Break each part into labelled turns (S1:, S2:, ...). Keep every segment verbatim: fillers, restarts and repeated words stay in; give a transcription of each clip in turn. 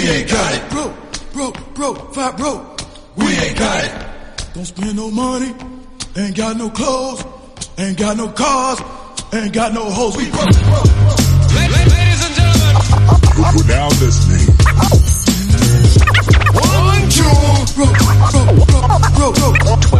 S1: ain't got it. Bro, bro, bro, five bro. We ain't got it. Don't spend no money. Ain't got no clothes. Ain't got no cars. Ain't got no hoes. We broke, broke, broke. Ladies and gentlemen. You're now listening. One, two. Bro, bro, bro, bro, bro.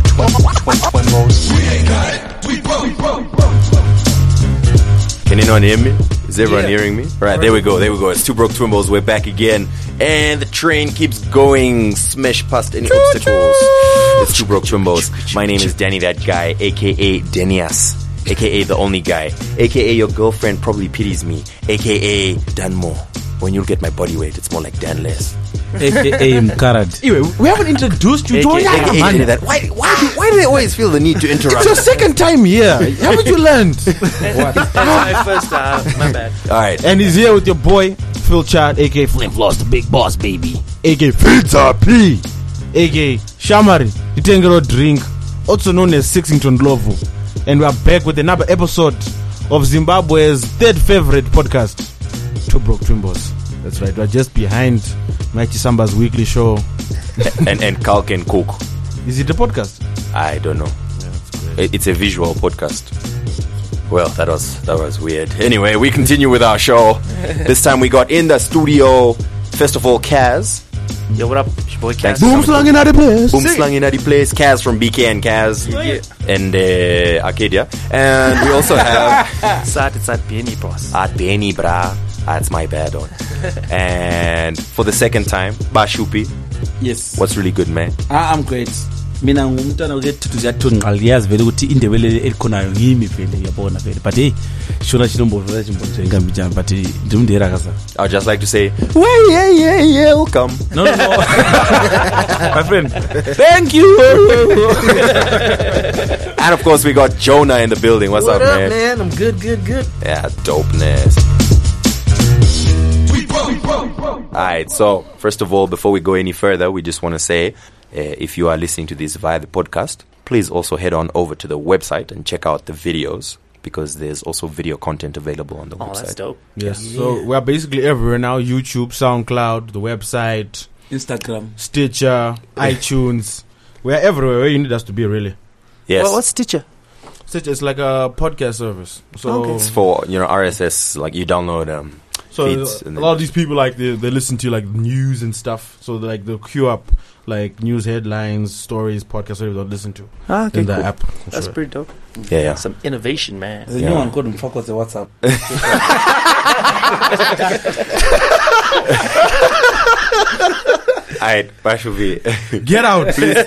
S1: We ain't got it. We broke, we broke, we broke.
S2: Can anyone hear me? Is everyone
S3: yeah.
S2: hearing me? Right, there we go, there we go. It's Two Broke Twimbos. We're back again. And the train keeps going. Smash past any obstacles. It's Two Broke Twimbos. My name is Danny That Guy, a k a. Denias, a k a the only guy, a k a your girlfriend probably pities me, a k a Dan More. When you get my body weight, it's more like Dan Less.
S4: A K A Mkarad.
S3: Anyway, we haven't introduced you. Join
S2: A K A that. Why, why, do, why do they always feel the need to interrupt?
S3: It's your second time here. Haven't you learned?
S4: What?
S5: That's my first time. My bad.
S2: All right.
S3: And he's here with your boy, Phil Chad, a k a. Flame Floss, the big boss, baby. a k a. Pizza P. a k a. Shamari, the Tengero Drink, also known as Sixington Lovo. And we are back with another episode of Zimbabwe's third favorite podcast, Two Broke Twimbos. That's right, we're just behind Mighty Samba's weekly show.
S2: and and Kalk and Cook.
S3: Is it a podcast?
S2: I don't know.
S3: Yeah, that's great.
S2: It, it's a visual podcast. Well, that was that was weird. Anyway, we continue with our show. This time we got in the studio. First of all, Kaz.
S5: Yo, what up? It's your boy Kaz.
S3: Boom slung in at the place.
S2: Boom slung in at the place. Kaz from B K and Kaz.
S5: Yeah.
S2: And uh, Arcadia. And we also have
S5: Sad, it's at Benny, boss.
S2: At Benny, brah. That's my bad on. And for the second time, Bashupi.
S4: Yes.
S2: What's really good, man?
S4: Ah, I'm great. Mina ngumntwana ukethu ziyathunqa liyazi vele ukuthi indebele elikhonayo ngimi vele yabona vele but hey shona chinombozo la chimbonzo engambi jam but ndimndera kaza.
S2: I'd just like to say well, yeah yeah yeah welcome.
S4: No no no. My friend, thank you.
S2: And of course we got Jonah in the building. What's
S5: what
S2: up,
S5: up
S2: man?
S5: man? I'm good good good.
S2: Yeah, dopeness. Alright, so first of all, before we go any further, we just want to say uh, if you are listening to this via the podcast, please also head on over to the website and check out the videos, because there's also video content available on the
S5: Oh,
S2: website.
S5: that's dope.
S3: Yes,
S5: Yeah.
S3: so we're basically everywhere now. YouTube, SoundCloud, the website,
S4: Instagram,
S3: Stitcher, iTunes. We're everywhere where you need us to be, really.
S2: Yes,
S5: Well, what's Stitcher?
S3: Stitcher is like a podcast service. So,
S5: Okay.
S2: it's for, you know, R S S, like you download um,
S3: so
S2: feeds.
S3: a
S2: And
S3: lot of these people, like, they, they listen to, like, news and stuff. So, like, they'll queue up, like, news headlines, stories, podcasts, whatever they'll listen to
S5: Ah, okay,
S3: in the
S5: cool.
S3: app. for
S5: That's
S3: sure.
S5: pretty dope.
S2: yeah, yeah.
S5: Some innovation, man.
S4: there's a
S2: Yeah.
S4: new one called Mfako the WhatsApp.
S2: Alright, Bashupi.
S3: Get out, please.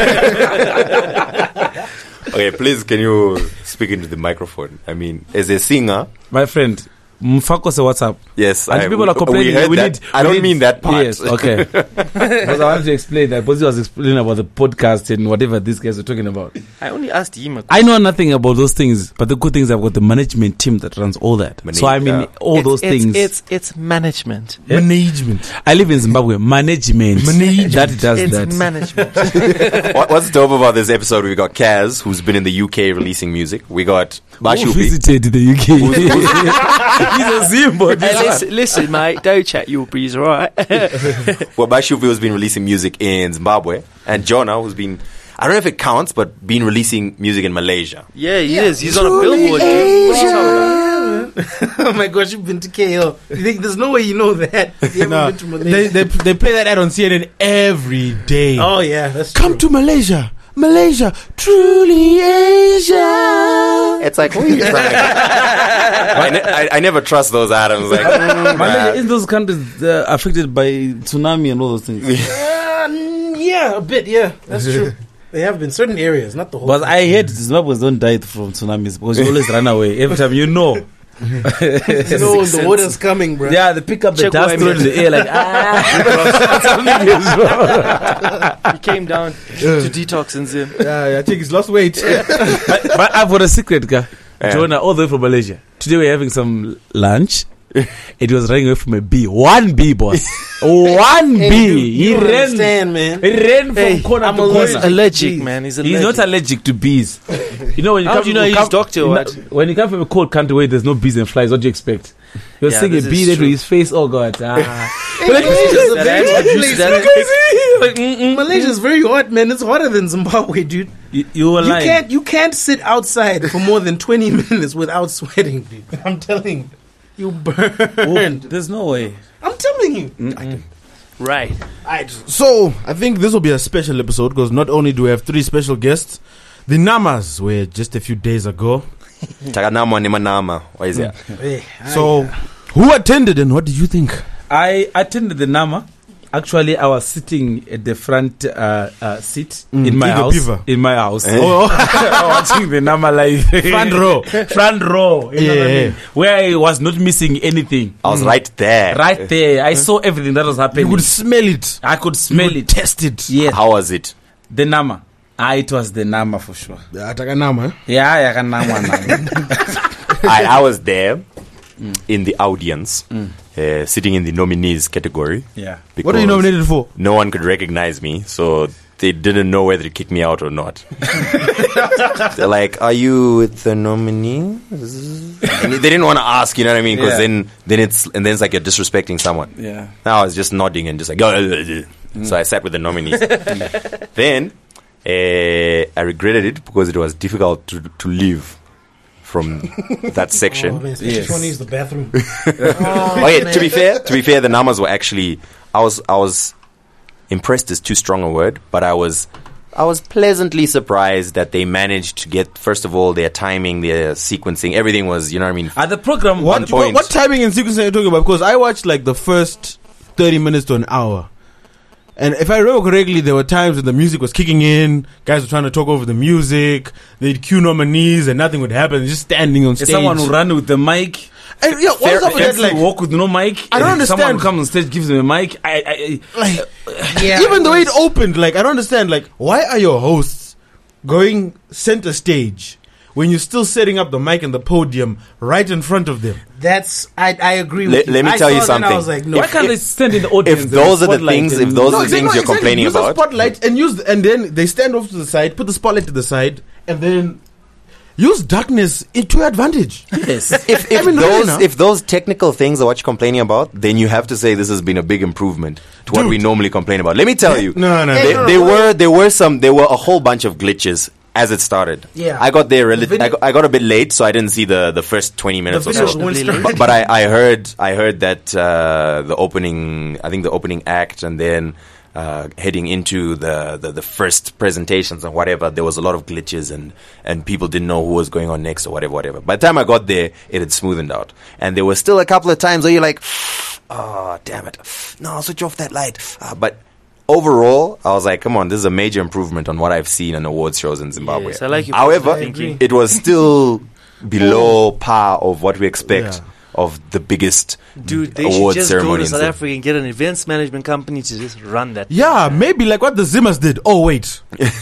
S2: Okay, please, can you speak into the microphone? I mean, as a singer,
S4: My friend, Mfako the WhatsApp.
S2: yes,
S4: And
S2: I,
S4: people are complaining
S2: we
S4: that
S2: heard
S4: we
S2: that.
S4: need.
S2: I
S4: we
S2: don't
S4: need-
S2: mean that part.
S4: Yes, okay. Because I wanted to explain that. Because he was explaining about the podcast and whatever these guys were talking about.
S5: I only asked him. A
S4: I know nothing about those things, but the good things I've got the management team that runs all that.
S2: Manage-
S4: so I mean,
S2: yeah.
S4: all
S5: it's,
S4: those
S5: it's,
S4: things.
S5: It's it's management.
S3: Management.
S4: I live in Zimbabwe. Management.
S3: Management.
S4: That does
S5: It's
S4: that.
S5: management.
S2: What, what's dope about this episode? We got Kaz, who's been in the U K releasing music. We got
S4: Who
S2: Bashupi.
S4: visited the U K? He's a Zimbo.
S5: Hey, listen, listen, mate. Don't chat your breeze, alright?
S2: Well, Bashupi who's been releasing music in Zimbabwe, and Jonah, who's been, I don't know if it counts, but been releasing music in Malaysia.
S5: Yeah, he is. He's on a billboard, dude. What are you talking about?
S6: Oh my gosh, you've been to K L. You think there's no way you know that? You haven't
S3: No,
S6: been to Malaysia.
S3: they, they, they play that ad on C N N every day.
S6: Oh yeah, that's
S3: Come
S6: true.
S3: to Malaysia. Malaysia, truly Asia.
S2: It's like, what are you trying to- I, ne- I, I never trust those items. Like,
S4: Malaysia,
S2: nah.
S4: in those countries uh, affected by tsunami and all those things.
S6: Uh, yeah, a bit. Yeah, that's true. They have been certain areas, not the whole.
S4: But I heard Zimbabweans don't die from tsunamis because you always run away every time you know.
S6: you know when the water's coming, bro.
S4: Yeah, they pick up the
S5: Check
S4: dust
S5: what I
S4: throw it in the air like ah.
S5: He came down to detox and Zim.
S3: Yeah, I think he's lost weight.
S4: but, but I've got a secret, guy.
S2: Yeah.
S4: Jonah, all the way from Malaysia. Today we're having some lunch. It was running away from a bee. One bee, boss. One
S6: Hey,
S4: bee.
S6: dude,
S4: He
S6: you don't
S4: ran.
S6: understand, man.
S4: He ran from
S5: Hey,
S4: corner
S5: I'm
S4: to
S5: allergic,
S4: corner.
S5: allergic man. He's allergic.
S4: He's not allergic to bees. You know when you
S5: How
S4: come
S5: do you
S4: from
S5: know
S4: a
S5: he's
S4: com-
S5: doctor or
S4: you know,
S5: what?
S4: when you come from a cold country where there's no bees and flies, what do you expect? He was
S5: Yeah,
S4: saying a
S5: this is
S4: B there to
S5: true.
S4: his face. Oh God. Ah.
S6: Malaysia's a
S5: That
S6: very
S5: I
S6: hot
S5: introduced
S6: place.
S5: that-
S4: Like, mm, mm,
S6: Malaysia's very hot, man. It's hotter than Zimbabwe, dude.
S4: You, you were
S6: You
S4: lying.
S6: can't you can't sit outside for more than twenty minutes without sweating, dude. I'm telling you, you burn.
S4: There's no way.
S6: I'm telling you.
S5: Right.
S3: So, I think this will be a special episode because not only do we have three special guests, the Namas were just a few days ago.
S2: Takanama ni manama. What is that?
S6: Hey,
S3: So, who attended and what did you think?
S4: I attended the Nama. Actually, I was sitting at the front uh, uh, seat in my
S3: Ego
S4: house.
S3: Piva.
S4: In my house.
S3: Oh,
S4: Watching the Nama live.
S3: front row.
S4: Front row. You know what I
S3: Yeah.
S4: mean? Where I was not missing anything.
S2: I was right there.
S4: Right there. I saw everything that was happening.
S3: You could smell it.
S4: I could smell
S3: You
S4: it.
S3: could taste it.
S4: Yes.
S2: How was it?
S4: The Nama. Ah, it was the Nama for sure.
S3: Yeah, Takanama.
S4: Yeah, yeah, Nama. Nama.
S2: I, I was there in the audience, uh, sitting in the nominees category.
S4: Yeah.
S3: What are you
S2: because
S3: nominated for?
S2: No one could recognize me, so they didn't know whether to kick me out or not. They're like, "Are you with the nominees?" And they didn't want to ask, you know what I mean? Because
S4: Yeah.
S2: then, then it's and then it's like you're disrespecting someone.
S4: Yeah.
S2: Now I was just nodding and just like, mm. So I sat with the nominees. Then uh, I regretted it because it was difficult to to leave from that
S6: Oh,
S2: section.
S6: man,
S4: Yes.
S6: yes. needs the bathroom.
S2: Okay, to be fair, to be fair, the Namas were actually. I was I was impressed is too strong a word, but I was I was pleasantly surprised that they managed to get first of all their timing, their sequencing, everything was, you know what I mean.
S4: At the program,
S3: What,
S2: On point.
S3: what, what timing and sequence are you talking about? Because I watched like the first thirty minutes to an hour. And if I remember correctly, there were times when the music was kicking in, guys were trying to talk over the music, they'd cue nominees and nothing would happen, just standing on stage.
S4: someone who ran with the mic.
S3: And, yeah, what's
S2: Fair-
S3: up with
S4: Fancy
S3: that? Like,
S4: walk with no mic.
S3: I don't
S4: and Someone
S3: understand.
S4: who comes on stage, gives them a mic. I, I, I,
S3: like
S6: Yeah,
S3: even the way it opened, like I don't understand. Like, why are your hosts going center stage when you're still setting up the mic and the podium right in front of them?
S6: That's I, I agree
S2: Let-
S6: with you.
S2: let me
S6: I
S2: tell you
S6: saw that and I
S2: something.
S6: was like, no.
S4: why can't they stand in the audience?
S2: If those are the things, if those are the
S3: exactly,
S2: things you're
S3: exactly.
S2: complaining
S3: use the
S2: about,
S3: spotlight and use, and then they stand off to the side, put the spotlight to the side, and then use darkness to your advantage.
S4: Yes.
S2: if, if
S3: I mean, really
S2: those
S3: now.
S2: if those technical things are what you're complaining about, then you have to say this has been a big improvement to what
S3: Dude.
S2: we normally complain about. Let me tell you,
S3: No, no,
S2: they,
S3: no.
S2: they were there were some there were a whole bunch of glitches as it started.
S6: Yeah.
S2: I got there rel-
S6: The video-
S2: I, got, I got a bit late, so I didn't see the, the first twenty minutes or
S6: video
S2: so.
S6: won't
S5: start.
S2: But, but I, I heard I heard that uh, the opening I think the opening act and then uh, heading into the, the, the first presentations and whatever, there was a lot of glitches and, and people didn't know who was going on next or whatever, whatever. By the time I got there, it had smoothened out. And there were still a couple of times where you're like, oh, damn it. No, switch off that light. Uh, but overall, I was like, come on, this is a major improvement on what I've seen in awards shows in Zimbabwe.
S5: Yes, I like your
S2: However,
S5: positive thinking.
S2: it was still below par of what we expect
S3: Yeah.
S2: of the biggest
S5: Dude, they should
S2: award
S5: just go
S2: ceremony.
S5: to
S2: in
S5: South
S2: Zim-
S5: Africa and get an events management company to just run that.
S3: Yeah, maybe like what the Zimmers did. Oh wait,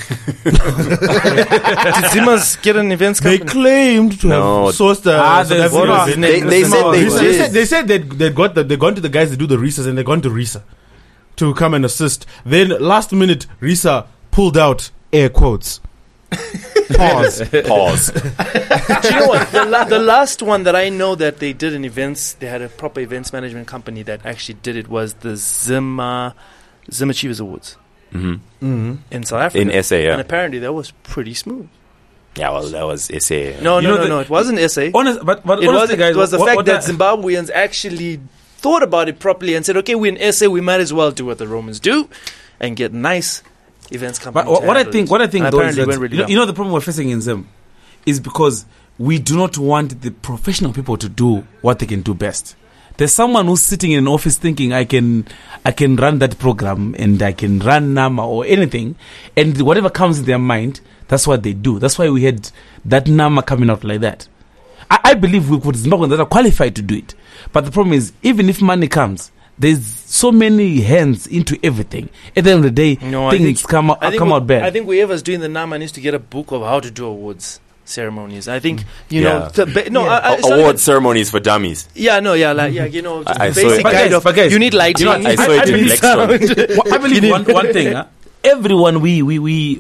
S5: Did Zimmers get an events
S3: they
S5: company?
S3: claimed to
S2: No.
S3: have sourced the
S4: Ah,
S3: South
S4: the
S3: African
S4: Zimmers.
S3: event.
S2: They- they said they
S3: Risa-
S2: did.
S3: said they said they'd, they'd got the, they'd gone to the guys that do the Risa and they'd gone to Risa to come and assist. Then last minute, Risa pulled out air quotes. Pause.
S2: Pause.
S5: Do you know what? The, la- the last one that I know that they did in events, they had a proper events management company that actually did it, was the Zim, uh, Zim Achievers Awards
S2: hmm
S3: Mm-hmm.
S5: in South Africa.
S2: In S A,
S5: And
S2: yeah.
S5: apparently that was pretty smooth.
S2: Yeah, well, that was S A.
S5: No,
S4: You
S5: no,
S4: know
S5: no,
S4: the-
S5: no. It wasn't S A.
S4: Honest, but, but
S5: It was,
S4: honestly, guys,
S5: it was the
S4: what-
S5: fact
S4: what
S5: that
S4: I-
S5: Zimbabweans actually thought about it properly and said, okay, we're in S A, we might as well do what the Romans do and get nice events company.
S4: But what,
S5: to
S4: what I
S5: handle
S4: think,
S5: it.
S4: what I think,
S5: And
S4: though, is
S5: apparently
S4: that,
S5: went really
S4: you, know,
S5: well.
S4: you know the problem we're facing in Zim is because we do not want the professional people to do what they can do best. There's someone who's sitting in an office thinking I can, I can run that program and I can run Nama or anything, and whatever comes in their mind, that's what they do. That's why we had that Nama coming out like that. I, I believe we could Zimbabweans that are qualified to do it, but the problem is, even if money comes, there's so many hands into everything. At the end of the day,
S5: No, I
S4: things
S5: think-
S4: come out,
S5: I think
S4: come
S5: wh-
S4: out bad.
S5: I think whoever's doing the NAMA needs to get a book of how to do awards ceremonies. I think you
S2: Yeah.
S5: know. The, ba- no,
S6: Yeah.
S5: I, I, it's not
S2: Award
S5: even-
S2: ceremonies for dummies.
S5: Yeah, no, yeah, like yeah, you know, just
S2: I- I saw
S5: basic
S2: it.
S4: But
S5: kind
S4: guys,
S5: of.
S4: but guys,
S5: you need lighting.
S2: I saw it in
S4: believe-
S2: Lextron.
S4: Well, I believe one, one thing. Huh? Everyone, we, we, we,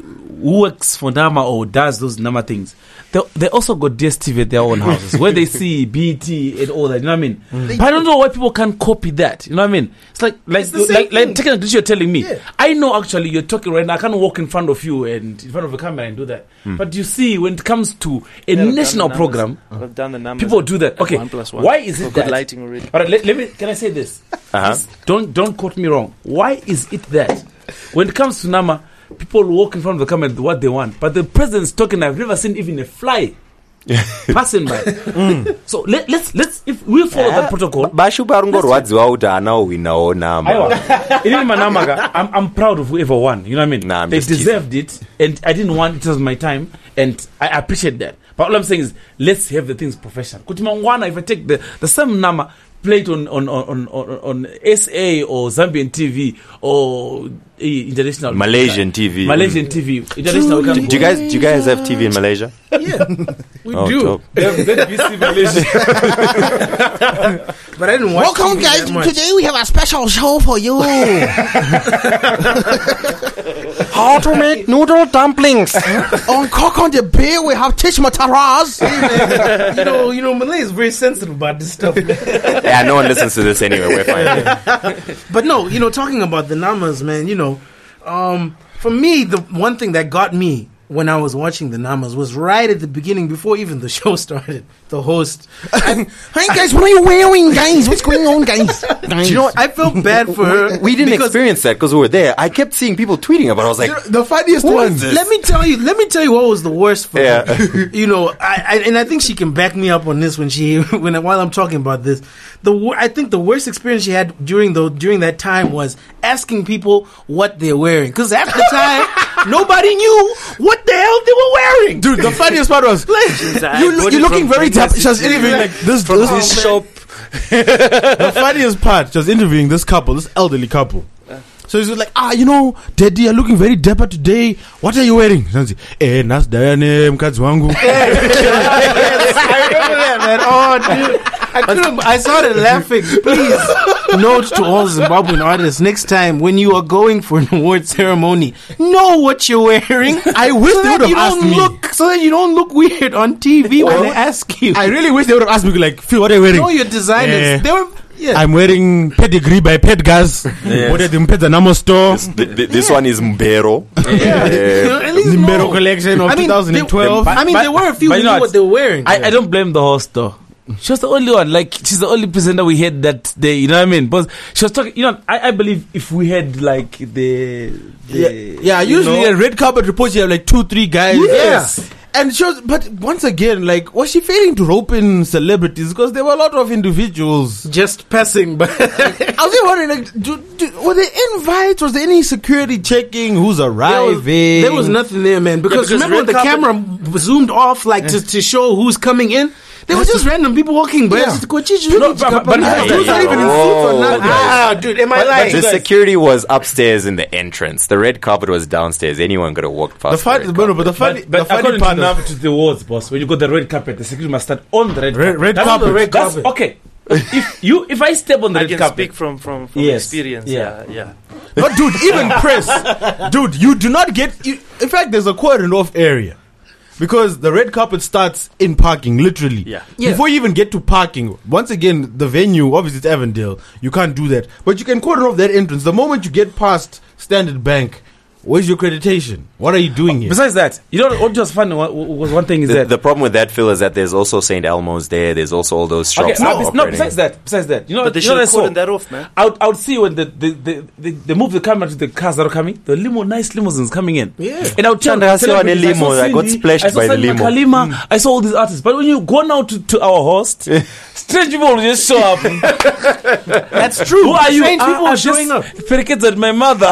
S4: who works for Nama or does those Nama things, they they also got D S T V at their own houses where they see B E T and all that. You know what I mean? Mm. But I don't know why people can't copy that. You know what I mean? It's like like
S6: it's
S4: like, like technically you're telling me.
S6: Yeah.
S4: I know actually you're talking right now. I can't walk in front of you and in front of a camera and do that. Mm. But you see, when it comes to a
S5: Yeah,
S4: national program,
S5: I've done the numbers.
S4: people do that. Okay,
S5: One plus one.
S4: why is it
S5: We've got
S4: that?
S5: lighting already.
S4: All right, let, let me. Can I say this?
S2: Uh-huh.
S4: Don't don't quote me wrong. Why is it that when it comes to Nama, people walk in front of the camera and do what they want, but the president's talking? I've never seen even a fly passing by. Mm. So let, let's let's if we follow that protocol.
S2: Bashuba rungorwadziwa kuti ana winawo Nama.
S4: Aiwa. Even Manamaga, I'm I'm proud of whoever won. You know what I mean?
S2: Nah, I'm
S4: they
S2: just
S4: deserved it, and I didn't want it. It was my time, and I appreciate that. But all I'm saying is, let's have the things professional. Kutimangwana, if I take the the same Nama, play it on on, on, on, on S A or Zambian T V or uh, international
S2: Malaysian T V.
S4: Malaysian T V. International.
S2: Do, do you guys do you guys have T V in Malaysia?
S6: Yeah, we
S2: Oh,
S6: do.
S2: dope.
S4: They have Z B C Malaysia.
S6: But I didn't watch
S7: Welcome,
S6: T V
S7: guys.
S6: that much.
S7: Today we have a special show for you.
S8: How to make noodle dumplings.
S7: On Cock on the Beer, we have Tish Mataraz.
S6: You know, you know, Malay is very sensitive about this stuff.
S2: Yeah, no one listens to this anyway. We're fine.
S6: But no, you know, talking about the Namas, man, you know, um, for me, the one thing that got me when I was watching the Namas was right at the beginning, before even the show started. The host,
S7: Hey, guys, what are you wearing, guys? What's going on, guys? guys?
S2: You know what?
S6: I felt bad for her.
S2: We didn't
S6: because
S2: experience that because we were there. I kept seeing people tweeting about it. I was like,
S7: the funniest
S2: Who
S7: one.
S2: is this?
S6: Let me tell you. Let me tell you what was the worst for
S2: Yeah.
S6: her. You know, I, I and I think she can back me up on this when she when while I'm talking about this. The wor- I think the worst experience she had during the during that time was asking people what they're wearing, because at the time nobody knew what the hell they were wearing.
S7: Dude, the funniest part was
S5: I
S7: you,
S5: bought
S7: you're
S5: it
S7: looking
S5: from
S7: very
S5: Pregnancy
S7: dapper. She was
S5: City.
S7: interviewing like this.
S5: From
S7: this
S5: this shop.
S3: The funniest part, she was interviewing this couple, this elderly couple. So he's like, ah, you know, Daddy, you're looking very dapper today. What are you wearing? She says, eh, nas Diane, mkadzi wangu.
S6: Yes, I remember that, man. Oh, dude. I couldn't. I started laughing. Please note to all Zimbabwean artists: next time when you are going for an award ceremony, know what you're wearing.
S3: I wish
S6: so
S3: they
S6: that
S3: would have
S6: you
S3: asked
S6: don't
S3: me.
S6: look, so that you don't look weird on T V when they ask you.
S3: I really wish they would have asked me, like, Phil, what are you wearing?
S6: know your designers.
S3: Eh,
S6: They were. Yeah.
S3: I'm wearing Pedigree by Pedgas. What at the Mpedza store.
S2: Th- th- this one is Mbero.
S6: Yeah. You know, at least
S3: Nimbero
S6: know.
S3: collection of
S6: I mean,
S3: twenty twelve.
S6: They, I mean,
S4: But-
S6: there were a few
S4: but
S6: who
S4: you
S6: knew
S4: know
S6: what they were wearing.
S4: I, I don't blame the host though. She was the only one. Like, she's the only presenter we had that day. You know what I mean? But she was talking. You know, I, I believe if we had like the, the
S3: Yeah, yeah.
S4: you
S3: Usually
S4: know,
S3: a red carpet report, you have like two, three guys.
S6: Yes.
S3: Yeah. And she was, but once again, like, was she failing to rope in celebrities? Because there were a lot of individuals.
S6: Just passing, but
S3: I was just wondering, like, do, do, were there invites? Was there any security checking? Who's
S6: there
S3: arriving?
S6: was, there was nothing there, man. Because,
S4: because
S6: remember when the
S4: red
S6: camera zoomed off, like to, to show who's coming in. There was just random people walking by.
S3: Yeah.
S6: Just go, "Chichi,
S4: No, but- but- but-
S6: yeah,
S2: yeah,
S6: those
S2: yeah.
S6: not even in suits or
S2: Whoa,
S6: nothing."
S2: guys.
S6: Ah, dude, am I
S4: But- but
S6: lying?
S2: The
S4: guys-
S2: security was upstairs in the entrance. The red carpet was downstairs. Anyone could have walked past.
S3: The fun,
S2: red
S3: but, but the funny,
S4: But, but
S3: the funny
S4: according
S3: part
S4: to,
S3: of
S4: Nav, to the awards, boss, when you got the red carpet, the security must start on the red,
S3: Red-
S4: carpet.
S3: red
S4: That's
S3: carpet.
S4: the red
S6: That's
S4: carpet. Okay, if you if I step on the
S5: I
S4: red
S5: can
S4: carpet,
S5: speak from from, from
S4: Yes.
S5: experience.
S4: Yeah.
S5: Yeah, yeah.
S3: But dude, even press, dude, you do not get. You, in fact, there's a cordoned off area because the red carpet starts in parking, literally.
S5: Yeah.
S6: Yeah.
S3: Before you even get to parking, once again, the venue, obviously it's Avondale, you can't do that. But you can cordon off that entrance. The moment you get past Standard Bank, where's your accreditation? What are you doing here?
S4: besides that, you know what was funny wa- wa- was one thing is
S2: The,
S4: that
S2: the problem with that, Phil, is that there's also Saint Elmo's there. There's also all those shops.
S4: okay,
S2: that
S4: no,
S2: are
S4: bes- no,
S2: operating.
S4: besides that, besides that, you know,
S5: But they
S4: you know
S5: should
S4: what I
S5: have
S4: saw?
S5: cordoned that off, man.
S4: I would, I would see when the, the, the, the, they move the camera to the cars that are coming, the limo, nice limousines coming in.
S6: Yeah.
S4: And I would tell,
S2: Chanda, I
S4: tell
S2: saw
S4: everybody,
S2: a limo,
S4: I, saw
S2: I got
S4: Cindy,
S2: splashed
S4: I saw
S2: by the
S4: Salma
S2: limo.
S4: Kalima, I saw all these artists. But when you go now to, to our host, strange people will just show up.
S6: That's true.
S4: Who are you?
S6: Strange people
S4: Ah,
S6: are showing up.
S4: Ferrecated my mother.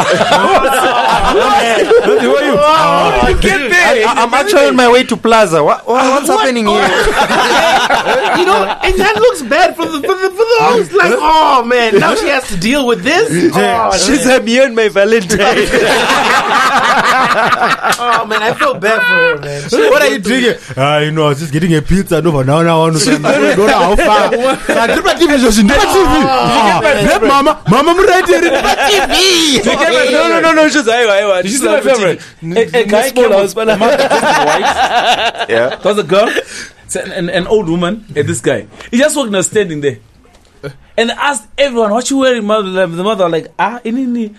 S4: Who are you? How did you get there?
S2: I, I'm actually on my way to Plaza. What, what, what's happening here?
S6: You know, and that looks bad for the for the for the host. Like, oh man, now she has to deal with this. Oh,
S2: She's a beyond my Valentine.
S6: oh man, I feel bad for her, man. She-
S3: What are you doing? Ah, you know, I was just getting a pizza. No, but now, now, I want to go how far. Ah, Drip T V, Joshi, Drip T V. Ah, Drip Mama, Mama, I'm right here. Drip T V.
S5: No, no, no, no. Just I, I, I.
S4: Did you see my favorite? A, a guy came out, a mother dressed in white.
S2: Yeah.
S4: There was a girl, it's an, an, an old woman, and this guy. He just walking and standing there. And asked everyone, what you wearing, mother? The mother like, ah, inini,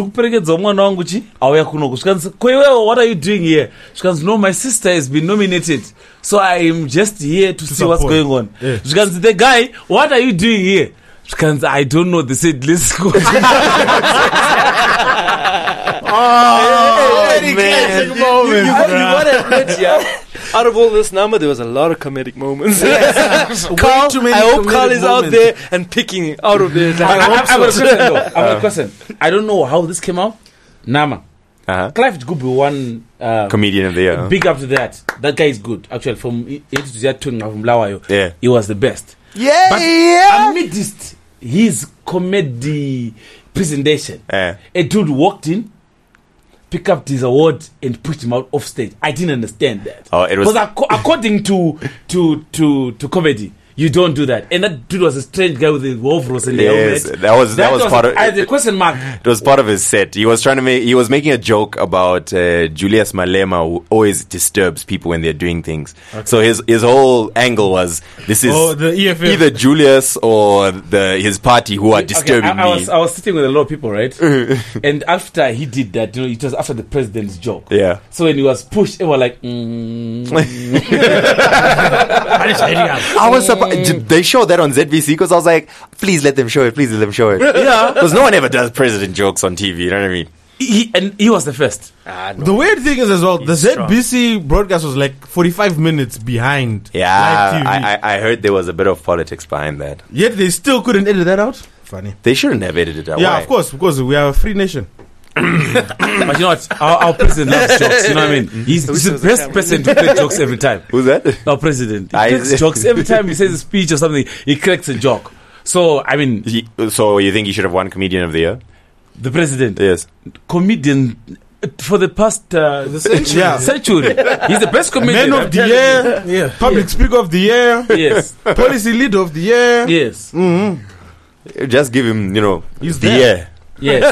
S4: what are you doing here? She goes, no, my sister has been nominated, so I am just here to, to see support. What's going on. Yeah. She goes, the guy, what are you doing here? She goes, I don't know. They said, let's go.
S6: Oh, hey, hey, man.
S5: You, you, you, you gotta admit, yeah. Out of all this number, there was a lot of comedic moments. Yes. Carl, I hope Carl is out there and picking out of there.
S4: I, I, I, I have a question, though. I have a question. I don't know how this came out. Nama.
S2: Uh-huh.
S4: Clive Gubu won uh,
S2: comedian of the year.
S4: Big up to that. That guy is good. Actually, from from Lawayo,
S2: yeah,
S4: he was the best.
S2: Yeah,
S4: but
S2: yeah.
S4: amidst his comedy presentation,
S2: yeah.
S4: a dude walked in, picked up his award and pushed him out off stage. I didn't understand that.
S2: Oh, it was
S4: because ac- according to to to to comedy, you don't do that. And that dude was a strange guy with the overalls and the
S2: yes,
S4: helmet.
S2: that was that, that was, was part of
S4: uh, the question mark.
S2: It was part of his set. He was trying to make. He was making a joke about uh, Julius Malema, who always disturbs people when they're doing things. Okay. So his his whole angle was this is
S3: oh, the E F F.
S2: Either Julius or the his party who are disturbing
S4: okay, I, I
S2: me.
S4: Was, I was sitting with a lot of people, right? And after he did that, you know, it was after the president's joke.
S2: Yeah.
S4: So when he was pushed, they were like, mm.
S2: I was surprised. They showed that on Z V C because I was like, please let them show it. Please let them show it.
S4: Yeah.
S2: Because no one ever does president jokes on T V. You know what I mean?
S4: He, and he was the first.
S3: Ah, no. The weird thing is as well, He's the Z B C strong. broadcast was like forty-five minutes behind.
S2: Yeah, live T V. I, I, I heard there was a bit of politics behind that.
S3: Yet they still couldn't edit that out. Funny.
S2: They shouldn't have edited that.
S3: Yeah,
S2: Why?
S3: of course, because we are a free nation.
S4: But you know what? Our, our president loves jokes. You know what I mean? He's, he's the best person to play jokes every time.
S2: Who's that?
S4: Our president. He cracks jokes every time he says a speech or something. He cracks a joke. So I mean,
S2: he, so you think he should have won Comedian of the Year?
S4: The president,
S2: yes,
S4: comedian for the past uh,
S6: the century.
S4: Yeah. century. He's the best comedian.
S3: Man of the year,
S6: yeah.
S3: Public yeah. speaker of the year,
S4: yes.
S3: Policy leader of the year,
S4: yes.
S3: Mm-hmm.
S2: Just give him, you know,
S3: He's
S2: the
S3: there.
S2: year.
S4: Yes.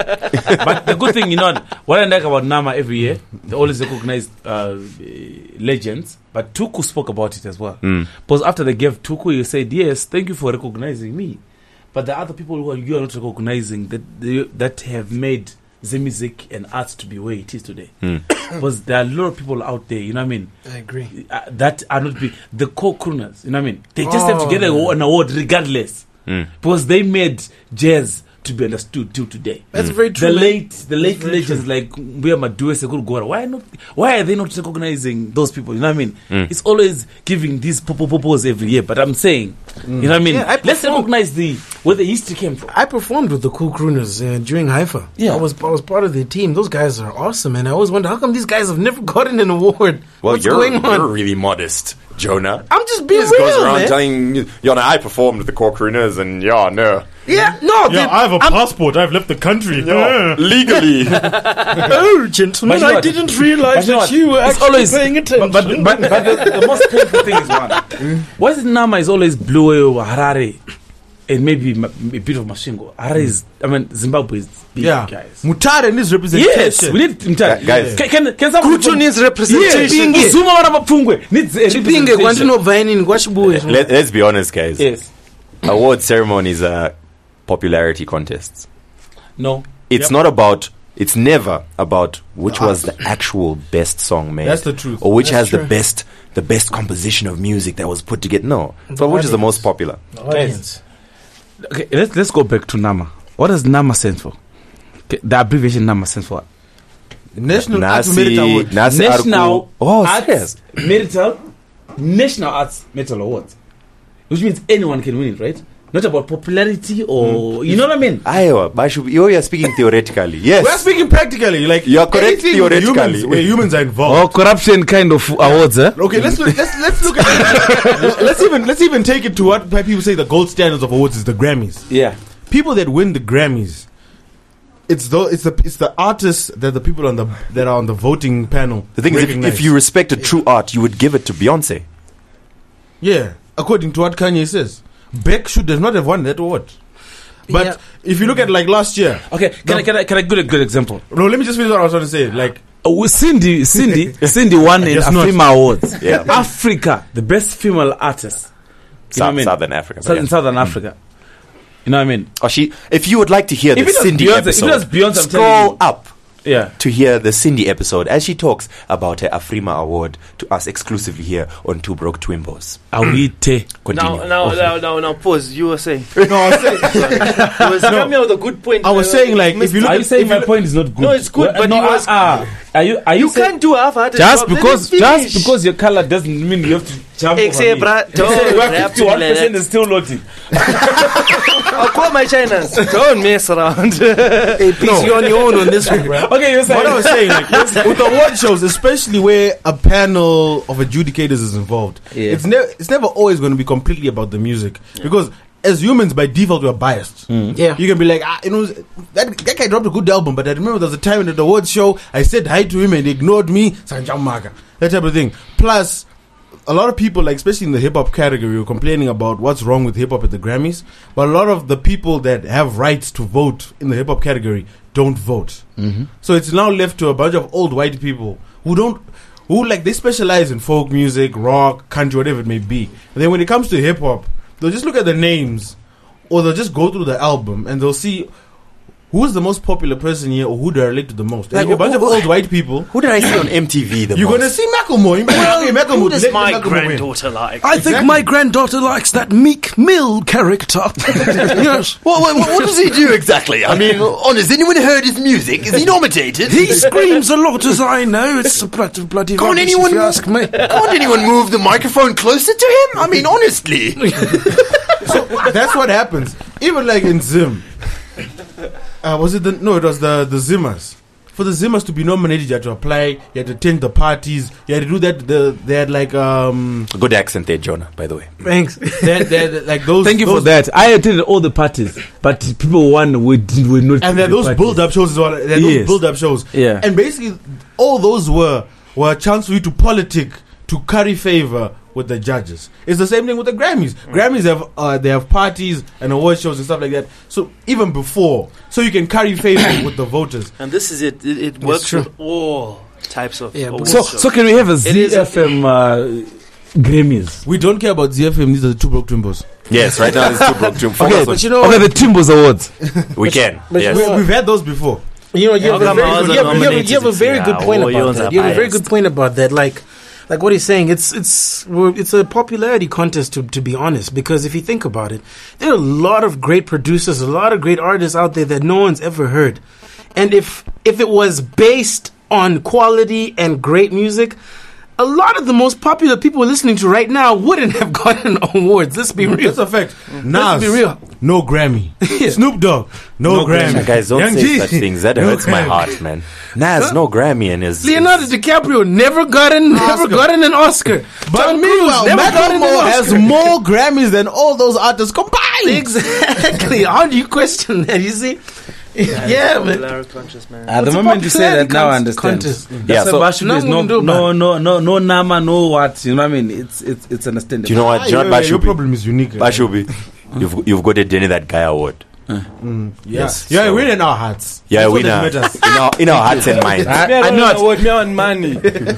S4: But the good thing, you know, what I like about Nama every year, they always recognize uh, legends. But Tuku spoke about it as well.
S2: Mm.
S4: Because after they gave Tuku, he said, yes, thank you for recognizing me. But the other people who are, you are not recognizing that they, that have made the music and art to be where it is today.
S2: Mm.
S4: Because there are a lot of people out there, you know what I mean?
S6: I agree.
S4: Uh, that are not be the co-crooners, you know what I mean? They just
S6: oh,
S4: have to get a, an award regardless.
S2: Mm.
S4: Because they made jazz to be understood till today.
S6: That's mm. very true.
S4: The late, the late legends like Mbuya Maduwe, Sekuru Gora. Why not? Why are they not recognizing those people? You know what I mean?
S2: Mm.
S4: It's always giving these popo popos every year. But I'm saying, mm. you know what I mean?
S6: Yeah, I
S4: Let's recognize the where the history came from.
S6: I performed with the Cool Crooners uh, during Haifa. Yeah, I was I was part of the team. Those guys are awesome, and I always wonder how come these guys have never gotten an award.
S2: Well,
S6: What's
S2: you're,
S6: going on?
S2: You're really modest, Jonah.
S6: I'm just being
S2: he just
S6: real,
S2: goes around
S6: man.
S2: telling you, know, I performed with the Core Crooners, and yeah, no.
S6: Yeah, no.
S3: Yeah, I have a I'm passport. I've left the country.
S2: Yeah. Legally.
S6: Oh, gentlemen,
S4: you know
S6: I didn't realize
S4: you know
S6: that you were
S4: it's
S6: actually
S4: always,
S6: paying attention.
S4: But, but, but, but the, the most painful thing is one. Why is it Nama is always blue over Harare and maybe a bit of Mashingo? Harare is, I mean, Zimbabwe is big,
S3: yeah.
S4: guys.
S3: Mutare needs representation.
S4: Yes, we need Mutare.
S2: Guys.
S4: Can, can, can someone...
S6: Kuchu needs representation.
S4: Yes, Zuma Wanapapungwe needs representation.
S2: Let, let's be honest, guys.
S4: Yes.
S2: Award ceremonies are popularity contests.
S4: No.
S2: It's
S3: Yep.
S2: not about, it's never about which was the actual best song made.
S3: That's the truth.
S2: Or which
S6: That's
S2: has
S6: true.
S2: the best the best composition of music that was put together. No. So which is the most popular?
S6: Audience.
S4: Okay, let's, let's go back to Nama. What does Nama stand for? Okay, the abbreviation Nama stands for what?
S3: National Arts
S2: Nasi,
S3: Merit Award.
S2: Nasi
S4: National
S2: Arku. Oh,
S4: Arts
S2: serious?
S4: Metal National Arts Metal Award, which means anyone can win it, right? Not about popularity or mm. you know what I mean.
S2: Iowa, but should be- you are speaking theoretically. Yes,
S3: We're speaking practically. Like
S2: You are correct
S3: anything where
S2: theoretically.
S3: Humans, where humans are
S4: Or
S3: involved.
S4: corruption kind of awards, eh?
S3: Okay, let's look, let's let's look at let's even let's even take it to what people say the gold standards of awards is the Grammys.
S4: Yeah.
S3: People that win the Grammys, it's the it's the it's the artists that the people on the that are on the voting panel.
S2: the thing is, if,
S3: recognize.
S2: if you respected true art, you would give it to Beyonce.
S3: yeah, according to what Kanye says, Beck should have not have won that award. But
S6: Yeah.
S3: if you look at like last year,
S4: Okay, can I can I can I give a good example?
S3: no, let me just finish what I was trying to say. Like,
S4: Uh, with Cindy, Cindy, Cindy won in
S3: Yes, not.
S4: Afrima Awards.
S2: Yeah.
S4: Africa, the best female artist. You know what I
S2: South,
S4: mean?
S2: Southern Africa.
S4: South- in
S2: yeah.
S4: Southern Africa. You know what I mean?
S2: Oh, she. If you would like to hear
S4: If
S2: the
S4: it was
S2: Cindy
S4: Beyonce- if it
S2: episode,
S4: was Beyonce, I'm telling
S2: scroll
S4: you.
S2: up
S4: Yeah.
S2: to hear the Cindy episode as she talks about her Afrima Award to us exclusively here on Two Broke Twimbos.
S4: Awite.
S2: Continue.
S5: Now, now, now, now, now, pause. You were saying.
S3: no, I was saying,
S5: You was coming out with a good point.
S3: I was
S5: uh,
S3: saying like, if you look
S4: Are
S3: at
S4: you saying
S3: if you
S4: my
S3: look-
S4: point is not good?
S5: No, it's good,
S4: Well,
S5: but
S4: no,
S5: he was-
S4: uh, are you are you,
S5: You
S4: saying
S5: can't do half-hearted
S4: just
S5: job. Let
S4: because
S5: him
S4: just
S5: finish.
S4: because your color doesn't mean you have to jump over
S5: Except,
S4: me.
S5: bruh, don't
S4: We're
S5: rap to me
S4: fifty-one
S5: like
S4: percent
S5: that.
S4: is still loading.
S5: I'll call my Chinas. Don't mess around.
S6: Hey, please, you're on your own on this one, bro.
S4: Okay, you're saying
S3: What I was saying, like, with the award shows, especially where a panel of adjudicators is involved,
S4: Yeah.
S3: it's never it's never always going to be completely about the music because as humans, by default, we're biased.
S6: Yeah.
S3: You can be like, ah, you know, that, that guy dropped a good album, but I remember there was a time at the awards show, I said hi to him and he ignored me, Sanjamaga, that type of thing. Plus, a lot of people, like especially in the hip hop category, were complaining about what's wrong with hip hop at the Grammys. But a lot of the people that have rights to vote in the hip hop category don't vote.
S4: Mm-hmm.
S3: So it's now left to a bunch of old white people who don't, who like they specialize in folk music, rock, country, whatever it may be. And then when it comes to hip hop, they'll just look at the names, or they'll just go through the album and they'll see who's the most popular person here or who they relate to the most. Like
S2: Like,
S3: a bunch
S2: who-
S3: of old white people.
S2: Who did I see on M T V the
S3: You're
S2: most?
S3: gonna see Macklemore. You well, Macklemore.
S5: Who does
S3: let
S5: my
S3: Macklemore win.
S5: granddaughter like?
S7: I think my granddaughter likes that Meek Mill character. Yes.
S2: What, what, what does he do exactly? I mean, honest, anyone heard his music? Is he nominated?
S7: He screams a lot, as I know. It's a bloody, bloody
S2: Can't
S7: rubbish,
S2: anyone
S7: if you ask me.
S2: Can't anyone move the microphone closer to him? I mean, honestly.
S3: That's what happens. Even like in Zim. Uh, was it the no? It was the the Zimmers. For the Zimmers to be nominated, you had to apply. You had to attend the parties. You had to do that. The, they had like um.
S2: Good accent there, Jonah, by the way.
S6: Thanks.
S3: They had, they had like those.
S4: Thank you for
S3: those-
S4: that. I attended all the parties, but people won we did were not.
S3: And then
S4: the
S3: those
S4: parties.
S3: build-up shows as well. They had
S4: Yes.
S3: those build-up shows.
S4: Yeah.
S3: And basically, all those were were a chance for you to politic, to curry favor with the judges. It's the same thing with the Grammys. Grammys have uh, they have parties and award shows and stuff like that. So even before, so you can curry favor with the voters.
S5: And this is it. It, it works
S6: true.
S5: with all types of.
S6: Yeah,
S5: awards
S4: So,
S5: shows.
S4: so can we have a
S5: It is
S4: Z F M uh, Grammys?
S3: We don't care about Z F M. These are the two broke Twimbos.
S2: Yes, right now it's too broke to focus
S4: Okay,
S2: on-
S6: But you know
S4: okay,
S6: what?
S4: the Timbos Awards.
S2: We can.
S6: but
S2: Yes.
S6: you know
S3: We, we've had those before.
S6: You know, you
S5: How
S6: have, a
S5: come
S6: very
S5: ours
S6: good,
S5: are
S6: you have, you have,
S5: nominated
S6: you have a
S5: this
S6: very
S5: year?
S6: good point
S5: Oh,
S6: about
S5: yours
S6: that.
S5: are
S6: You have a very
S5: biased.
S6: good point about that. Like, like what he's saying, it's it's we're- it's a popularity contest to to be honest. Because if you think about it, there are a lot of great producers, a lot of great artists out there that no one's ever heard. And if if it was based on quality and great music, a lot of the most popular people we're listening to right now wouldn't have gotten awards. Let's be real.
S3: That's a fact.
S6: Let's
S3: Nas,
S6: be real.
S3: no Grammy. Snoop Dogg, no,
S2: No
S3: Grammy.
S2: Grammy. Guys, don't
S3: Young
S2: say
S3: G,
S2: such things. That
S3: no
S2: hurts my
S3: Grammy.
S2: heart, man. Nas, no Grammy in his...
S6: Leonardo DiCaprio never gotten never
S3: Oscar.
S6: gotten an Oscar.
S3: But
S6: Tom Cruise
S3: meanwhile,
S6: never gotten an
S3: Macklemore has
S6: Oscar.
S3: more Grammys than all those artists combined.
S6: Exactly. How do you question that? You see? Yeah, man.
S5: Popularity conscious, man.
S4: At the
S6: It's a
S4: moment you say that, now I
S6: popularity
S4: understand.
S6: contest.
S2: Yeah,
S4: That's
S2: so-
S4: why Bashu
S6: No
S4: is
S6: one
S4: no,
S6: can do
S4: no,
S6: about
S4: no, no, no nama, no what. You know what I mean? It's it's it's understandable.
S2: Do you know what?
S3: Ah,
S2: Do you know
S3: your,
S2: what
S3: your
S2: Bashubi?
S3: problem is unique.
S2: Bashubi, you've, you've got a Denny That Guy award.
S3: Yeah.
S2: Yes,
S3: Yeah,
S2: so-
S3: we're in our hearts.
S2: Yeah,
S3: That's
S2: we
S3: what
S2: know.
S3: matters.
S2: In our, in our hearts and minds.
S5: I, I know what me on money.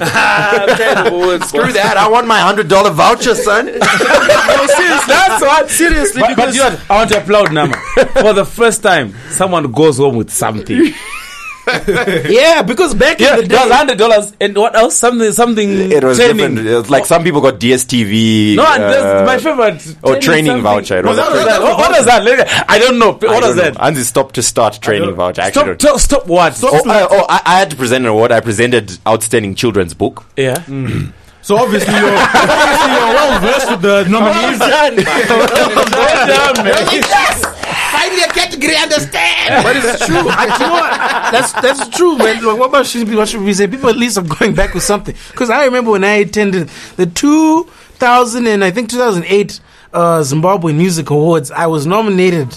S5: I'm tired of awards.
S2: Screw that. I want my one hundred dollars voucher, son.
S5: No, seriously. That's what. Seriously,
S4: But, but
S5: because
S4: you know, what? I want to applaud Nama. For the first time, someone goes home with something.
S6: Yeah, because back
S4: Yeah,
S6: in the
S4: it was
S6: day,
S4: hundred dollars, and what else? Something, something.
S2: It was
S4: training.
S2: different. It was like some people got D S T V.
S4: No, and
S2: uh,
S4: that's my favorite.
S2: or training
S4: something.
S2: voucher. It
S4: What
S2: was
S4: was
S2: a-
S4: that? What what was that? Let me- I don't know. What
S2: I
S4: was
S2: don't
S4: that?
S2: know. Anzi stopped to start training
S3: don't-
S2: voucher. I actually
S4: Stop,
S2: don't.
S4: stop, stop what?
S2: Oh, I, oh I, I had to present an award. I presented outstanding children's book.
S4: Yeah.
S3: So obviously you're, obviously you're well versed with the nominees.
S7: Finally, a category understand.
S6: but it's true. I, you know what? That's that's true, man. Like, what about should be what should we say? People at least are going back with something. Because I remember when I attended the two thousand and I think two thousand eight uh, Zimbabwe Music Awards, I was nominated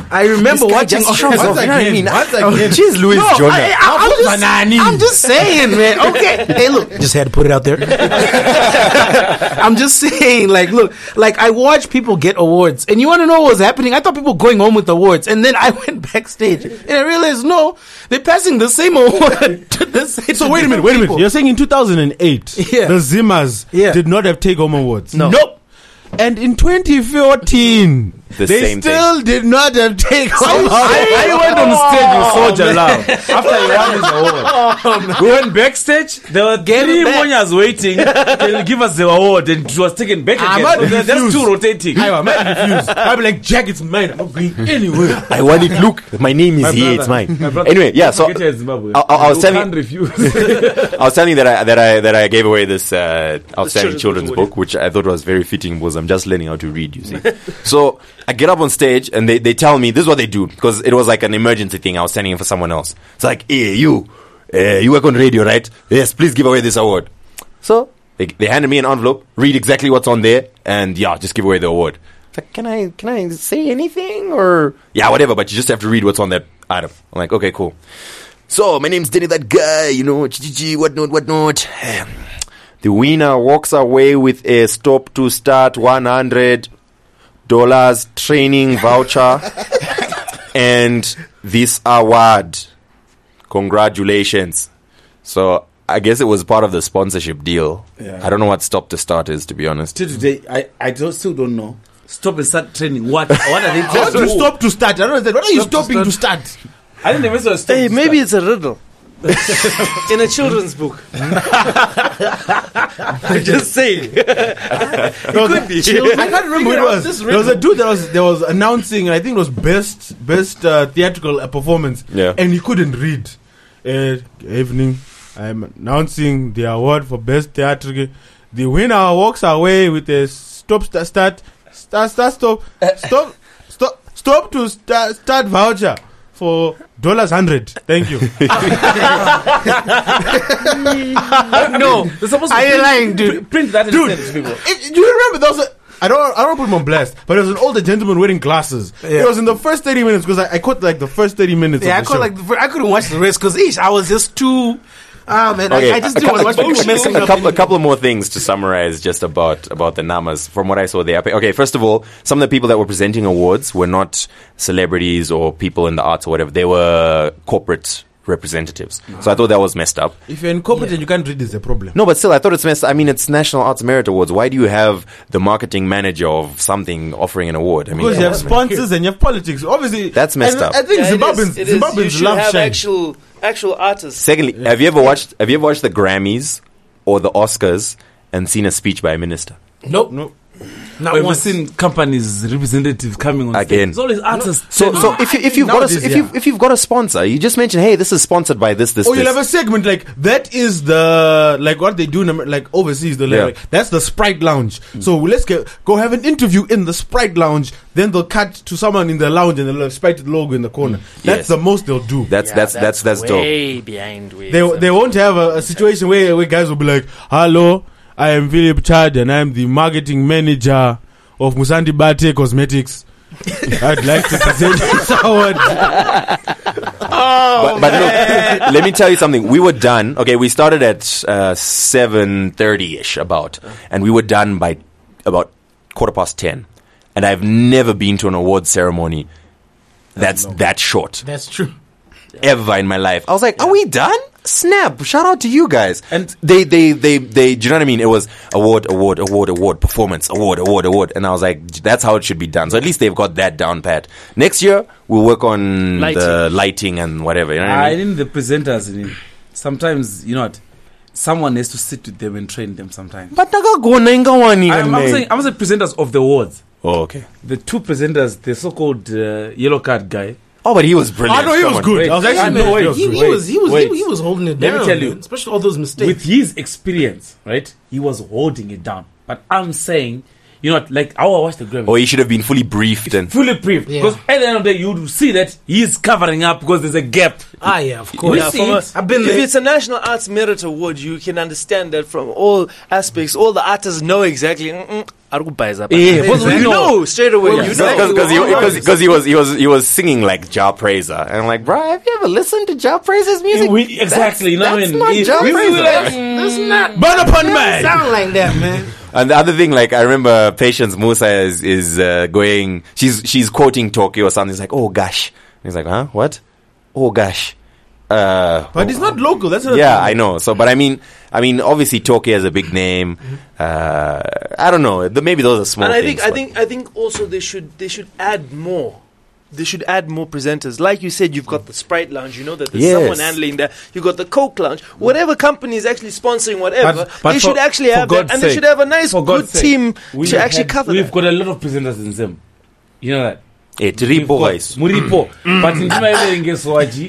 S6: I remember watching.
S2: just shows off, you know what I mean?
S3: Once again.
S2: Jeez, Louis
S6: No,
S2: Jonah.
S6: I, I, I'm, just, I'm just saying, man. Okay, hey, look, just had to put it out there. I'm just saying, like, look, like I watch people get awards, and you want to know what was happening? I thought people were going home with awards, and then I went backstage, and I realized no, they're passing the same award to the same.
S3: So wait a minute, wait a minute. You're saying in two thousand eight,
S6: Yeah.
S3: the Zimmers
S6: Yeah.
S3: did not have take home awards.
S6: No.
S3: Nope. And in twenty fourteen,
S2: The
S3: they
S2: same
S3: still did not have take home
S4: I,
S3: awards.
S4: I went on stage with Soldier Love after he won his award. We went backstage. There were three
S6: it back.
S4: Monyas waiting to give us the award, and it was taken back
S3: I
S4: again.
S3: might
S4: So there- there's
S3: refuse.
S4: two rotating.
S3: I might refuse. I'll be like, Jack, it's mine. I'm not going anywhere.
S2: I want it. Look, my name is
S4: My
S2: here.
S4: brother-
S2: It's mine.
S4: my brother-
S2: Anyway, yeah. So
S4: Get here in Zimbabwe.
S2: I- I- I was
S4: You
S2: telling-
S4: can't refuse.
S2: I was telling you that I that I that I gave away this uh, outstanding
S5: children's
S2: children's
S5: book
S2: book, which I thought was very fitting because I'm just learning how to read. You see, so I get up on stage and they, they tell me this is what they do because it was like an emergency thing. I was standing in for someone else. It's like, hey, you, uh, you work on radio, right? Yes, please give away this award. So they they handed me an envelope, read exactly what's on there, and yeah, just give away the award. It's like, can I can I say anything or yeah, whatever? But you just have to read what's on that item. I'm like, okay, cool. So my name's Danny, that guy, you know, whatnot, whatnot. The winner walks away with a stop to start one hundred dollars training voucher and this award. Congratulations. So I guess it was part of the sponsorship deal.
S4: Yeah.
S2: I don't know what stop to start is, to be honest.
S4: Till today, I, I don't, still don't know. Stop and start training. What? What are they
S3: How
S4: trying
S3: to stop to start? I don't understand. What are you
S4: Stop to
S3: stopping to start?
S4: I didn't even say stop.
S5: Hey,
S4: to
S5: maybe
S4: start.
S5: it's a riddle. In a children's book. I'm just saying.
S3: No, the- I can't remember who it was. There was a dude that was there was announcing. I think it was best best uh, theatrical uh, performance.
S2: Yeah.
S3: And he couldn't read. Uh, good evening. I'm announcing the award for best theatrical. The winner walks away with a stop start start start start stop stop stop stop to start, start voucher for dollars hundred. Thank you.
S6: No,
S4: They're supposed to
S6: are you
S4: print,
S6: lying, dude?
S4: pr- Print that and
S3: Dude,
S4: send it to people.
S3: If- do you remember there was a I don't I don't put him on blast, but there was an older gentleman wearing glasses.
S6: Yeah.
S3: It was in the first thirty minutes because I, I caught like the first thirty minutes.
S6: Yeah, I
S3: of the
S6: caught
S3: show.
S6: like the fir- I couldn't watch the rest because each I was just too. Ah man,
S2: Okay,
S6: I, I just
S2: a,
S6: didn't
S2: cou-
S6: want to watch
S2: a-
S6: people messing
S2: a
S6: up.
S2: couple, a couple of more things to summarize just about about the numbers from what I saw there. Okay, first of all, some of the people that were presenting awards were not celebrities or people in the arts or whatever. They were corporate representatives. So I thought that was messed up.
S3: If you're incorporated, you can't read this. A problem.
S2: No, but still, I thought it's messed. I mean, it's National Arts Merit Awards. Why do you have the marketing manager of something offering an award? I mean,
S3: Because you
S2: come
S3: have
S2: on, man.
S3: sponsors and you have politics. Obviously,
S2: That's messed
S3: and
S2: up.
S3: I think
S5: Yeah, it
S3: Zimbabweans,
S5: is, it is. You
S3: Zimbabweans
S5: should
S3: love
S5: have
S3: shine.
S5: actual actual artists.
S2: Secondly, have you ever watched? Have you ever watched the Grammys or the Oscars and seen a speech by a minister?
S6: Nope,
S3: No.
S6: not
S4: We've
S6: once.
S4: seen companies representatives coming on
S2: Again.
S4: stage. It's always artists.
S2: So, so if you if you've got a,
S3: Nowadays,
S2: if
S3: yeah.
S2: you if you've got a sponsor, you just mention, hey, this is sponsored by this this.
S3: Or you'll
S2: this.
S3: have a segment like that is the like what they do in Amer- like overseas. The
S2: Yeah.
S3: like, that's the Sprite Lounge. So let's get, go have an interview in the Sprite Lounge. Then they'll cut to someone in the lounge and they'll have Sprite logo in the corner. That's
S2: Yes.
S3: the most they'll do.
S2: That's that's that's that's dope.
S5: way behind where
S3: They they won't have a, a situation where, where guys will be like, "Hello, I am Philip Chad and I'm the marketing manager of Musandi Bate Cosmetics. I'd like to present this award."
S2: But, but look, let me tell you something. We were done. Okay, we started at uh, seven thirty ish about, and we were done by about quarter past ten. And I've never been to an award ceremony that's that short
S6: That's true.
S2: ever in my life. I was like, "Are we done?" Snap! Shout out to you guys.
S4: And-
S2: they, they, they, they. Do you know what I mean? It was award, award, award, award, performance, award, award, award, and I was like, "That's how it should be done." So at least they've got that down pat. Next year we'll work on
S5: Lighting.
S2: the lighting and whatever. You know what I
S4: I
S2: mean?
S4: need the presenters. In it. Sometimes, you know what? Someone has to sit with them and train them sometimes.
S2: But nakagona ingawani
S4: I'm, I'm saying, I'm saying presenters of the awards.
S2: Oh, okay.
S4: The two presenters, the so-called uh, yellow card guy.
S2: Oh, but he was brilliant.
S3: I know he
S2: Come
S3: was
S2: on.
S3: good.
S4: Wait,
S3: I was
S4: I
S3: actually
S4: know,
S3: no,
S4: wait,
S3: he was
S6: He,
S3: good.
S6: he was he was
S4: wait.
S6: he, he was holding it
S4: Let me
S6: down.
S4: tell you.
S6: man, especially all those mistakes.
S4: With his experience, right? He was holding it down. But I'm saying you know what, like I watched the Grammys.
S2: Or he should have been fully briefed and
S4: Fully briefed.
S6: Yeah.
S4: Because at the end of the day, you would see that he's covering up because there's a gap.
S6: Ah, yeah, of course.
S5: Yeah, from a-
S6: I've been
S5: if
S6: there.
S5: it's a National Arts Merit Award, you can understand that from all aspects. All the artists know exactly. Mm-mm, Arugubaiza.
S4: Yeah, because we
S5: you
S4: know.
S5: know straight away.
S6: Well,
S5: you
S6: exactly.
S5: know
S2: because he, because, because he was he was he was singing like Ja Praiser, and I'm like, bro, have you ever listened to Ja Praiser's music?
S4: We, exactly, you know what I
S2: that's
S4: mean?
S2: not
S4: He-
S2: Ja
S4: we- we
S2: Praiser.
S4: were like,
S6: That's not.
S3: Burn upon
S6: Doesn't
S3: man.
S6: sound like that, man.
S2: And the other thing, like I remember Patience Musa is is uh, going. She's she's quoting Tokyo or something. It's like, oh gosh. And he's like, huh? What? Oh gosh. Uh,
S3: But it's not local. That's what
S2: yeah, I know. So, but I mean, I mean, obviously Tokyo has a big name. Uh, I don't know. The, maybe those are small
S5: and I
S2: things.
S5: think I
S2: but-
S5: think I think also they should they should add more. They should add more presenters. Like you said, you've got the Sprite Lounge. You know that there's
S2: Yes.
S5: someone handling that. You've got the Coke Lounge. Whatever company is actually sponsoring whatever,
S4: But- but
S5: they
S4: for-
S5: should actually
S4: for
S5: have that,
S4: God's
S5: and they
S4: sake,
S5: should have a nice,
S4: for
S5: good
S4: God's sake,
S5: team
S4: we
S5: to
S4: have
S5: actually
S4: had-
S5: cover
S4: We've
S5: that.
S4: got a lot of presenters in Zim. You know that?
S2: Eh,
S4: We've
S2: Tiripo
S4: got
S2: guys.
S4: Muripo. But in Zimbabwe, in Geswaji,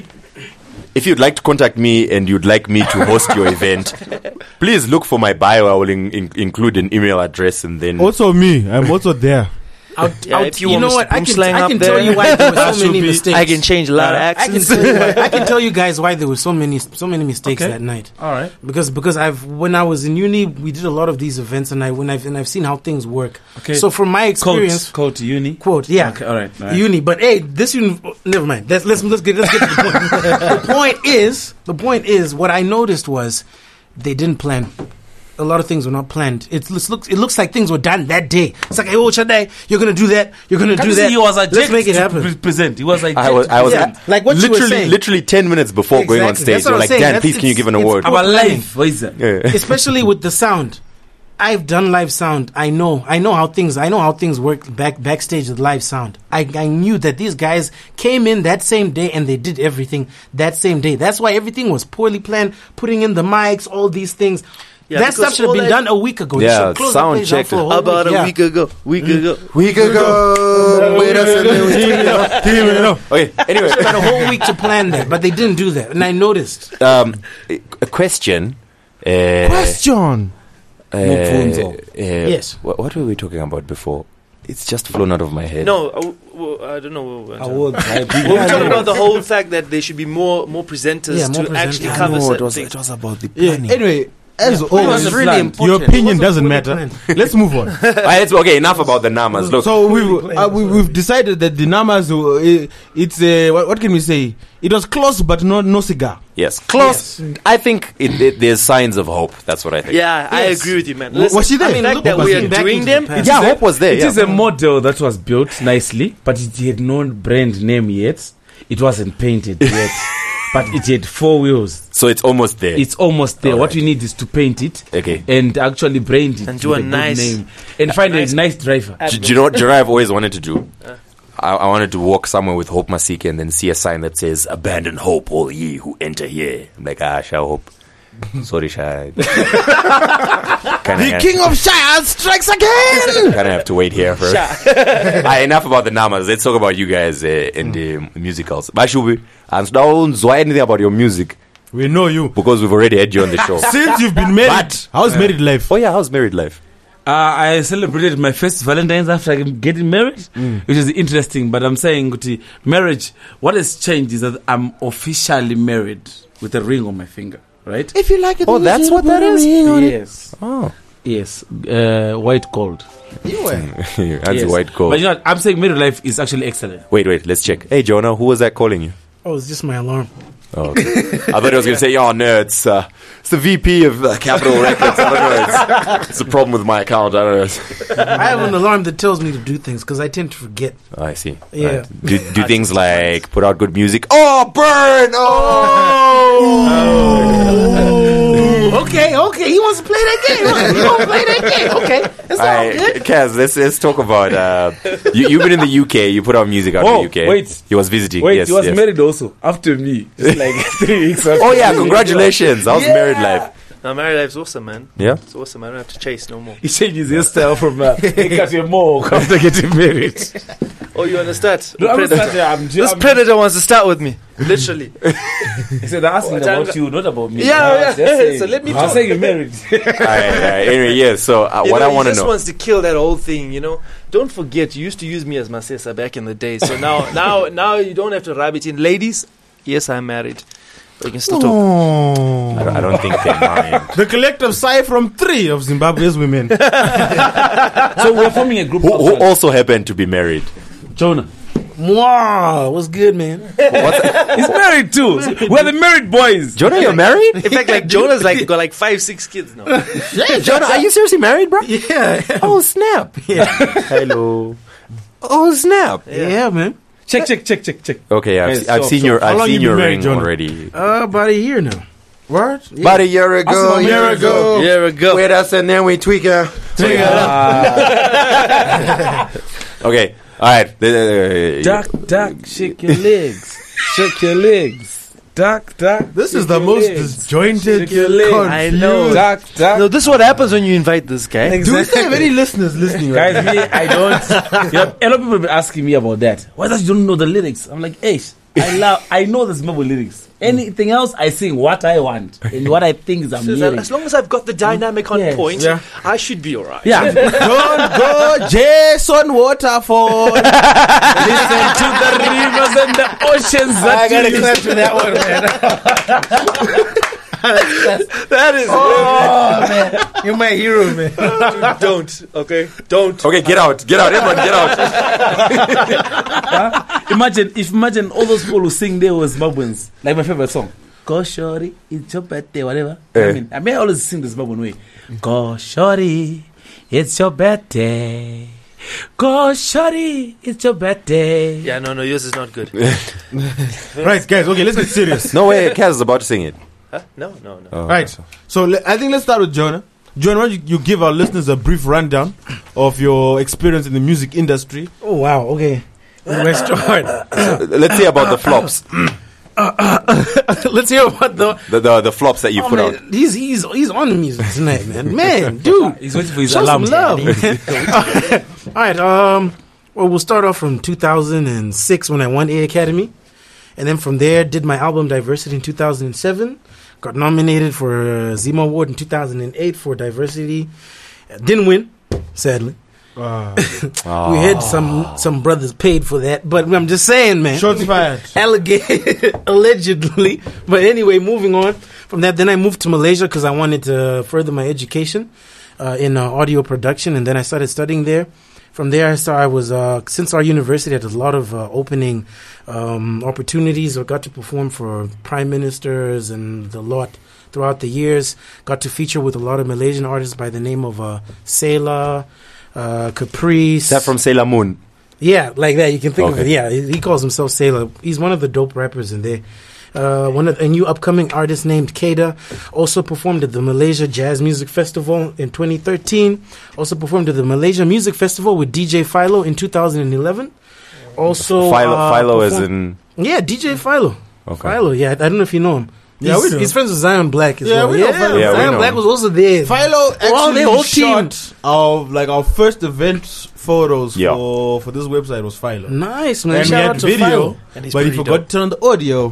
S2: If you'd like to contact me and you'd like me to host your event, please look for my bio. I will in, in, include an email address and then.
S3: Also me. I'm also there.
S6: I'll,
S5: Yeah,
S6: I'll,
S5: if you
S6: you
S5: want
S6: know
S5: Mister
S6: what? I can,
S5: Boomslang
S6: I
S5: up
S6: can
S5: there.
S6: tell you why there were
S3: That
S6: so
S3: should
S6: many
S3: be-
S6: mistakes.
S5: I can change a lot of
S6: I can
S5: accents.
S6: tell you why, I can tell you guys why there were so many so many mistakes
S4: Okay.
S6: that night.
S4: all right.
S6: Because because I've when I was in uni we did a lot of these events and I when I've and I've seen how things work.
S4: Okay.
S6: So from my experience,
S4: Code, code uni.
S6: quote, yeah,
S4: Okay, all right, all right.
S6: uni. But hey, this uni. Never mind. Let's let's let's get let's get to the point. The point is the point is what I noticed was they didn't plan. A lot of things were not planned. It looks, looks it looks like things were done that day. It's like, hey, oh, Chadai, you're gonna do that. You're gonna
S4: Can't
S6: do
S4: you
S6: that.
S4: see he was a
S6: Let's make it happen.
S4: Pre- present. He was like,
S2: I was, I was
S6: Yeah, like what you were
S2: literally,
S6: saying.
S2: literally ten minutes before going on
S6: Exactly.
S2: stage.
S6: That's what
S2: You're
S6: I'm
S2: like,
S6: saying.
S2: Dan,
S6: That's-
S2: please, can you
S6: it's-
S2: give an
S6: it's
S2: award?
S6: our
S4: our
S6: planning.
S4: life. What is that?
S2: Yeah.
S6: Especially with the sound. I've done live sound. I know. I know how things. I know how things work back backstage with live sound. I, I knew that these guys came in that same day and they did everything that same day. That's why everything was poorly planned. Putting in the mics, all these things.
S5: Yeah,
S6: that
S5: because
S6: stuff should have
S5: all
S6: been
S5: that-
S6: done a week ago. You
S2: Yeah,
S6: should close
S2: sound
S6: the place down
S2: check.
S6: for a whole
S5: About
S6: week.
S5: a
S6: Yeah.
S5: week ago. Week ago.
S2: We could go. Wait a second. Okay. Anyway,
S6: About a whole week to plan that, but they didn't do that, and I noticed.
S2: um, a question. Uh,
S3: Question.
S2: uh,
S4: Mupfunzo.
S2: uh,
S6: Yes.
S2: What, what were we talking about before? It's just flown out of my head.
S5: No, uh, well, I don't know. What we're
S4: Awards, right?
S5: we were talking about the whole fact that there should be more more presenters
S6: Yeah, more
S5: to actually
S6: presenters.
S5: cover
S2: no, it
S5: certain
S2: was,
S5: things.
S2: it was about the
S3: Yeah.
S2: planning.
S3: Anyway, as
S6: was
S3: always,
S6: the
S3: your
S6: plan?
S3: opinion
S6: It wasn't
S3: doesn't
S6: fully
S3: matter.
S6: planned.
S3: Let's move on.
S2: Ah, it's, okay, enough about the numbers. Look,
S3: So we've, uh, we, we've decided that the numbers, uh, i- it's uh, what, what can we say? It was close, but no no cigar.
S2: yes, close. I think it, it, there's signs of hope. That's what I think.
S5: Yeah, I
S6: Yes.
S5: agree with you, man.
S3: W- was she there?
S5: I mean, the fact
S6: look
S5: that
S6: what
S5: we
S6: was
S5: are
S6: in back
S5: doing
S6: into
S5: them,
S6: the past.
S5: it's
S2: Yeah,
S5: just-
S2: hope was there.
S4: It
S2: yeah.
S4: is a model that was built nicely, but it had no brand name yet. It wasn't painted yet, but it had four wheels.
S2: So it's almost there.
S4: It's almost there.
S2: All
S4: What
S2: right.
S4: we need is to paint it
S2: Okay.
S4: and actually brand it
S5: And
S4: with
S5: do a
S4: good
S5: nice-
S4: name and find
S5: nice-
S4: a nice driver.
S2: do, do you know what do you know what I've always wanted to do? I, I wanted to walk somewhere with Hope Masiki and then see a sign that says "Abandon hope, all ye who enter here." I'm like, ah, Sha Hope. Sorry, Sha.
S3: The king of Shire strikes again.
S2: Kind of have to wait here for. Ah, enough about the numbers. Let's talk about you guys uh, and the musicals. Bashubi, and don't know anything about your music
S3: We know you.
S2: because we've already had you on the show.
S3: Since you've been married,
S2: But-
S3: how's married life?
S2: Oh yeah, how's married life?
S4: Uh, I celebrated my first Valentine's after getting married, which is interesting. But I'm saying, Kuti, marriage, what has changed is that I'm officially married with a ring on my finger, right?
S3: If you like it,
S2: Oh, that's what that is.
S4: Yes.
S2: Oh,
S4: Yes. Uh, white gold.
S2: that's
S4: Yes.
S2: a white coat.
S4: But you know what? I'm saying married life is actually excellent.
S2: Wait, wait, let's check. Hey, Jonah, who was that calling you?
S6: Oh, it's just my alarm.
S2: Oh, okay. I thought he was going to say, "Oh no, it's uh, it's the V P of uh, Capital Records." I don't know. It's, it's a problem with my account. I don't know.
S6: I have an alarm that tells me to do things because I tend to forget.
S2: Oh, I see.
S6: Yeah.
S2: Right. Do, do things like put out good music. Oh, burn! Oh.
S6: Okay, okay. He wants to play that game. Huh? He wants to play that game. Okay, it's all
S2: All right,
S6: good.
S2: Kaz, let's let's talk about. Uh, you, you've been in the U K. You put out music out in
S4: Oh,
S2: the U K.
S4: wait.
S2: He was visiting.
S4: Wait,
S2: yes,
S4: he was
S2: yes.
S4: married also after me. It's like three weeks after
S2: Oh yeah,
S4: me.
S2: congratulations! How's
S4: Yeah.
S2: married life?
S5: No, married life's awesome, man.
S2: Yeah.
S5: It's awesome. I don't have to chase no more.
S4: He changed his hairstyle from uh, he cut a mohawk after getting married.
S5: Oh, you want to start?
S4: No, I'm
S5: Predator.
S4: not- I'm-
S5: This
S4: I'm-
S5: predator wants to start with me. Literally.
S4: He said, they're asking
S5: What
S4: about
S5: time-
S4: you, not about me.
S5: Yeah,
S4: I was
S5: yeah.
S4: just saying-
S5: So let me
S4: I was
S5: talk.
S4: saying you're married.
S2: All right, all right. Anyway, yeah. So uh,
S5: You
S2: what
S5: know,
S2: I want
S5: he
S2: to
S5: just
S2: know.
S5: wants to kill that whole thing, you know. Don't forget, you used to use me as Masesa back in the day. So now, now, now you don't have to rub it in. Ladies, yes, I'm married, but you can still talk.
S2: I don't, I don't think they mind.
S3: The collective sigh from three of Zimbabwe's women.
S4: So we're forming a group
S2: Who,
S4: of
S2: who also happen to be married?
S4: Jonah.
S6: Wow, what's good, man?
S4: He's married too. We're the married boys.
S2: Jonah, you're married?
S5: In fact, like Jonah's like got like five, six kids now.
S2: Yeah, Jonah, are you seriously married, bro?
S6: Yeah,
S2: Oh snap!
S6: yeah,
S2: Hello. Oh snap!
S6: yeah, man.
S4: Check, check, check, check, check.
S2: Okay, I've,
S4: Yes,
S2: I've
S4: so-
S2: seen
S4: so
S2: your
S3: how
S2: I've
S3: long
S2: seen
S3: you
S2: your
S3: been married,
S2: ring
S3: Jonah?
S2: already.
S6: Uh, about a year now.
S3: Word?
S2: About a year ago.
S4: Ask him a year
S3: ago.
S5: Here we go.
S2: With us and then we tweak her. Okay, all right. The-
S4: Duck, duck, shake your legs. Shake your legs. Duck, duck.
S3: This is
S4: shake
S3: the
S4: your
S3: most
S4: legs.
S3: disjointed.
S4: Shake your legs.
S5: I know.
S4: Duck, duck.
S5: No, this is what happens when you invite this guy.
S3: Do we still have any listeners listening right
S4: Guys, me, I don't. You know, a lot of people have been asking me about that. Why does you don't know the lyrics? I'm like, hey, I love. I know the Zimbabwe lyrics. Anything else, I sing what I want and what I think is
S5: So
S4: amazing.
S5: as long as I've got the dynamic on
S4: Yes.
S5: point,
S3: Yeah.
S5: I should be alright.
S4: Yeah.
S3: Don't go Jason Waterfall.
S4: Listen to the rivers and the oceans that
S6: I gotta
S4: you
S6: clap to that one, man.
S5: That is
S6: Oh man, you're my hero, man.
S5: Dude, don't. Okay, don't.
S2: Okay, get out, get out, everyone, get out.
S4: Imagine if imagine all those people who sing there were Zimbabweans. Like my favorite song. Go shorty, it's your birthday, whatever.
S2: Eh.
S4: I mean, I may always sing the Zimbabwean way. Go shorty, it's your birthday. Go shorty, it's your birthday.
S5: Yeah, no, no, yours is not good.
S3: Right, guys. Okay, let's get serious.
S2: No way, Kaz is about to sing it.
S5: Huh? No, no, no.
S2: Oh,
S3: Right. So le- I think let's start with Jonah. Jonah, why don't you, you give our listeners a brief rundown of your experience in the music industry?
S6: Oh wow, okay. Where do I start?
S2: Let's see about the flops,
S6: Let's hear about the.
S2: the the, the flops that you
S6: Oh,
S2: put out.
S6: man, he's he's he's on the music tonight, man. Man, dude,
S4: He's waiting for his
S6: show
S4: alarm.
S6: some love. man. All right, um, well, we'll start off from two thousand six when I won A Academy, and then from there did my album Diversity in two thousand seven. Got nominated for a Zima Award in two thousand eight for Diversity. Didn't win, sadly.
S3: Uh,
S6: We had some some brothers paid for that, but I'm just saying, man.
S3: shots fired.
S6: Alleged, allegedly. But anyway, moving on from that, then I moved to Malaysia because I wanted to further my education uh, in uh, audio production, and then I started studying there. From there, I started. I was uh, since our university had a lot of uh, opening um, opportunities. I got to perform for prime ministers and the lot throughout the years. Got to feature with a lot of Malaysian artists by the name of uh, Sailor, uh, Caprice.
S2: Is that from Sailor Moon?
S6: Yeah, like that. You can think of
S2: Okay.
S6: it. Yeah, he he calls himself Sailor. He's one of the dope rappers in there. Uh, one of a new upcoming artist named Kada also performed at the Malaysia Jazz Music Festival in twenty thirteen. Also performed at the Malaysia Music Festival with D J Philo in two thousand eleven. Also,
S2: Philo,
S6: uh,
S2: Philo is
S6: perform-
S2: in.
S6: yeah, D J Philo.
S2: Okay.
S6: Philo, yeah, I don't know if you know him.
S3: Yeah,
S6: he's,
S3: we know.
S6: He's friends with Zion Black as
S3: Yeah,
S6: well.
S3: we know
S6: yeah,
S3: Philo.
S2: Yeah, we
S6: Zion
S2: know
S6: Black
S2: him.
S6: was also there.
S3: Philo actually
S6: Well, the whole team.
S3: shot our like our first event photos
S2: Yeah.
S3: for for this website was Philo.
S6: Nice, man.
S3: And we
S6: Shout
S3: had
S6: out to
S3: video,
S6: Philo.
S5: And he's
S3: but he
S5: pretty
S3: forgot
S5: dope.
S3: to turn on the audio.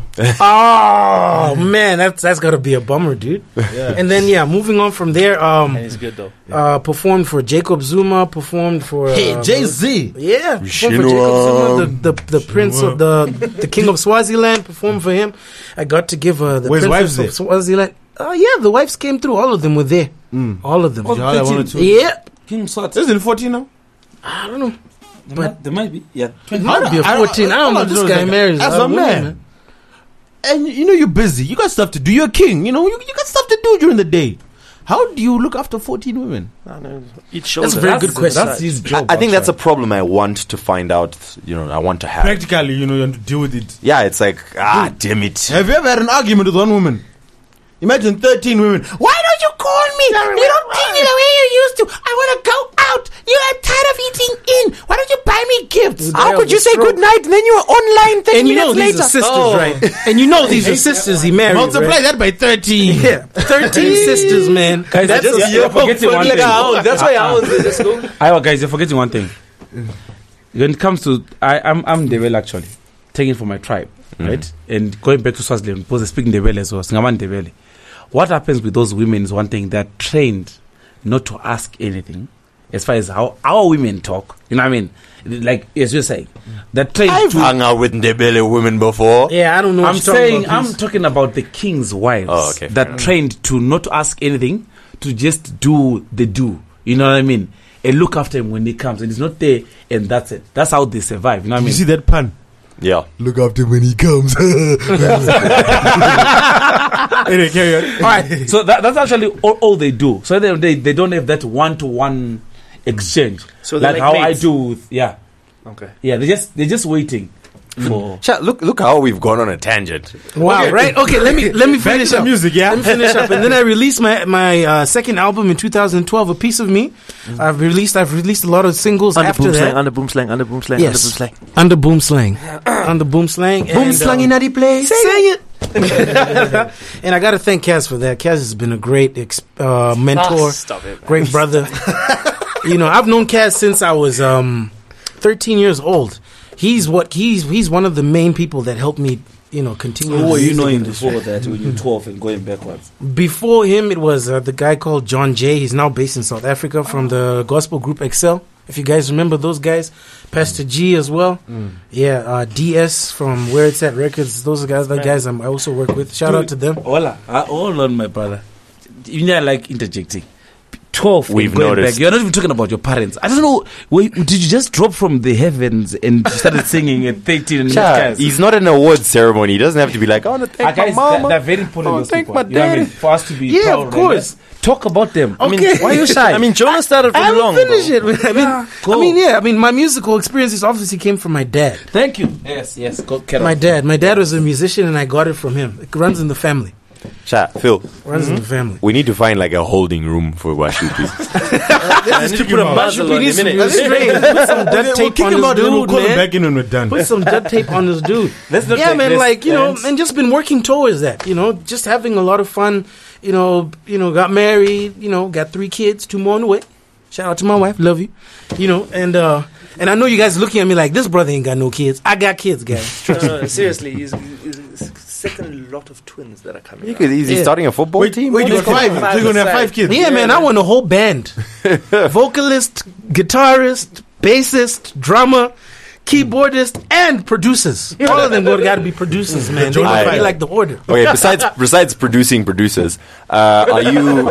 S6: Oh man, that's that's gotta be a bummer, dude.
S3: Yeah.
S6: And then yeah, moving on from there, um,
S5: And he's good though.
S6: uh, performed for Jacob Zuma, performed for uh,
S3: Hey, Jay Z.
S6: yeah, performed for Jacob Zuma, the, the the prince of the the king of Swaziland. Performed for him. I got to give uh, the
S3: Where's
S6: princess
S3: wives
S6: of Swaziland. Oh yeah, the wives came through. All of them were there. All of them.
S3: Did you holler one or two?
S6: Yeah,
S4: King Swat.
S3: Isn't it fourteen now?
S6: I don't know.
S4: There might- there might be. Yeah.
S6: It might be a
S3: I don't-
S6: fourteen. I don't,
S3: I don't
S6: know.
S3: know
S6: This
S3: if
S6: guy
S3: it's
S6: marries
S3: as
S6: a
S3: a
S6: woman,
S3: man. And you know you're busy. You got stuff to do. You're a king. You know you, you got stuff to do during the day. How do you look after fourteen women?
S5: No, no, each shoulder.
S6: That's a very good question.
S4: That's his
S2: I,
S4: job.
S2: I think that's a
S4: actually.
S2: problem I want to find out. You know, I want to have.
S3: Practically, you know, you have to deal with it.
S2: Yeah, it's like ah, damn it.
S3: Have you ever had an argument with one woman? Imagine thirteen women. Why don't you call me? You don't treat me the way you used to. I want to go out. You are tired of eating in. Why don't you buy me gifts?
S6: How could you say good
S3: night and then you are online thirty
S6: And you know these are sisters,
S5: Oh.
S6: right? And you know these are sisters he married.
S3: Multiply
S6: right?
S3: that by thirteen.
S6: Yeah, thirteen sisters, man.
S4: Guys,
S5: That's
S4: just,
S5: just-
S4: you're forgetting one
S5: Like
S4: thing.
S5: how- That's why I was just go.
S4: Iowa, guys, you're forgetting one thing. when it comes to I, I'm I'm Ndebele actually, taking for my tribe, mm. right? And going back to Swaziland because they speak Ndebele as well. Singaman Ndebele. What happens with those women is one thing. They're trained not to ask anything as far as how our women talk. You know what I mean? Like as you're saying, they're trained
S2: I've
S4: to
S2: hung out with Ndebele women before.
S6: Yeah, I don't know. What
S4: I'm
S6: you're talking
S4: saying
S6: about,
S4: I'm
S6: please.
S4: talking about the king's wives
S2: Oh, okay,
S4: that
S2: fair
S4: trained to not to ask anything, to just do the do. You know what I mean? And look after him when he comes, and he's not there, and that's it. That's how they survive. You know what I
S3: You
S4: mean?
S3: see that pun?
S2: Yeah.
S3: Look after him when he comes. Anyway, carry on.
S4: All right. So that, that's actually all, all they do. So they, they they don't have that one to one exchange.
S5: So they're
S4: like,
S5: like
S4: how
S5: mates.
S4: I do with yeah
S5: Okay.
S4: yeah. They just they're just waiting for.
S2: Chat, look, look how we've gone on a tangent.
S6: Wow, right? Okay, let me let me finish
S3: to
S6: up.
S3: music, yeah?
S6: Let me finish up, and then I released my my uh, second album in two thousand twelve, A Piece of Me. I've released I've released a lot of singles
S5: Under
S6: after
S5: boom
S6: that.
S5: slang, under boom slang, under boom slang,
S6: Yes.
S5: under boom slang.
S6: Under boom slang, under boom slang,
S5: Boom
S6: and,
S5: slang
S6: um,
S5: in any place.
S6: Say it. And I got to thank Kaz for that. Kaz has been a great ex- uh, mentor,
S5: Ah, stop it, man.
S6: great brother. You know, I've known Kaz since I was um, thirteen years old. He's what he's he's one of the main people that helped me, you know, continue.
S4: Who
S6: in
S4: were
S6: the
S4: you
S6: music
S4: knowing
S6: industry.
S4: before that when you were twelve and going backwards?
S6: Before him, it was uh, the guy called John Jay. He's now based in South Africa from the gospel group Excel. If you guys remember those guys, Pastor G as well. Yeah, uh, D S from Where It's At Records. Those are guys, the guys I'm, I also work with. Shout out to them.
S4: Hola, uh, hold on, my brother. You know, I like interjecting. twelve. and
S2: We've
S4: going
S2: noticed.
S4: Back. You're not even talking about your parents. I don't know. Wait, did you just drop from the heavens and started singing at thirteen? And
S2: Chat,
S4: guys,
S2: he's not an awards ceremony. He doesn't have to be like, I want to
S4: Our
S2: thank my
S4: guys,
S2: mama.
S4: they're, they're very important.
S2: Oh,
S4: those
S2: thank
S4: people.
S2: my
S4: You know what I mean?
S2: daddy.
S4: For us to be
S6: Yeah,
S4: proud
S6: of course.
S4: Let's talk about them. I mean,
S6: Okay.
S4: why are you shy?
S5: I mean, Jonah started from
S6: I will
S5: long.
S6: finish
S5: bro.
S6: it. I mean,
S4: cool.
S6: I mean, yeah. I mean, my musical experiences obviously came from my dad.
S4: thank you. Yes, yes. Go, carry
S6: My
S4: on.
S6: dad. My dad was a musician, and I got it from him. It runs in the family.
S2: Chat, Phil,
S6: Runs in the family.
S2: we need to find like a holding room for Washupi.
S5: I need to put a muzzle on him, innit?
S6: Put some duct
S3: We'll
S6: tape
S3: kick
S6: on
S3: him
S6: this
S3: out, then we'll
S6: dude,
S3: call him
S6: man.
S3: back in when we're done.
S6: Put some duct tape on this dude.
S4: Let's not
S6: yeah,
S4: take
S6: man.
S4: this
S6: Like you know,
S4: stance.
S6: and just been working towards that. You know, just having a lot of fun. You know, you know, got married. You know, got three kids, two more on the way. Shout out to my wife, love you. You know, and uh and I know you guys looking at me like this brother ain't got no kids. I got kids, guys.
S5: No, no, no, seriously, he's, he's a second lot of twins that are coming.
S2: You
S5: out.
S2: could easy
S6: Yeah.
S2: starting a football
S3: Wait,
S2: team.
S3: wait, you
S2: What
S3: got
S2: is
S3: five.
S2: going on?
S3: So you're going to have five kids.
S6: Yeah, man, I want a whole band. Vocalist, guitarist, bassist, drummer, keyboardist, and producers. All of them got to be producers, man. They
S2: Aye.
S6: be like the order.
S2: Okay, besides besides producing producers, uh, are you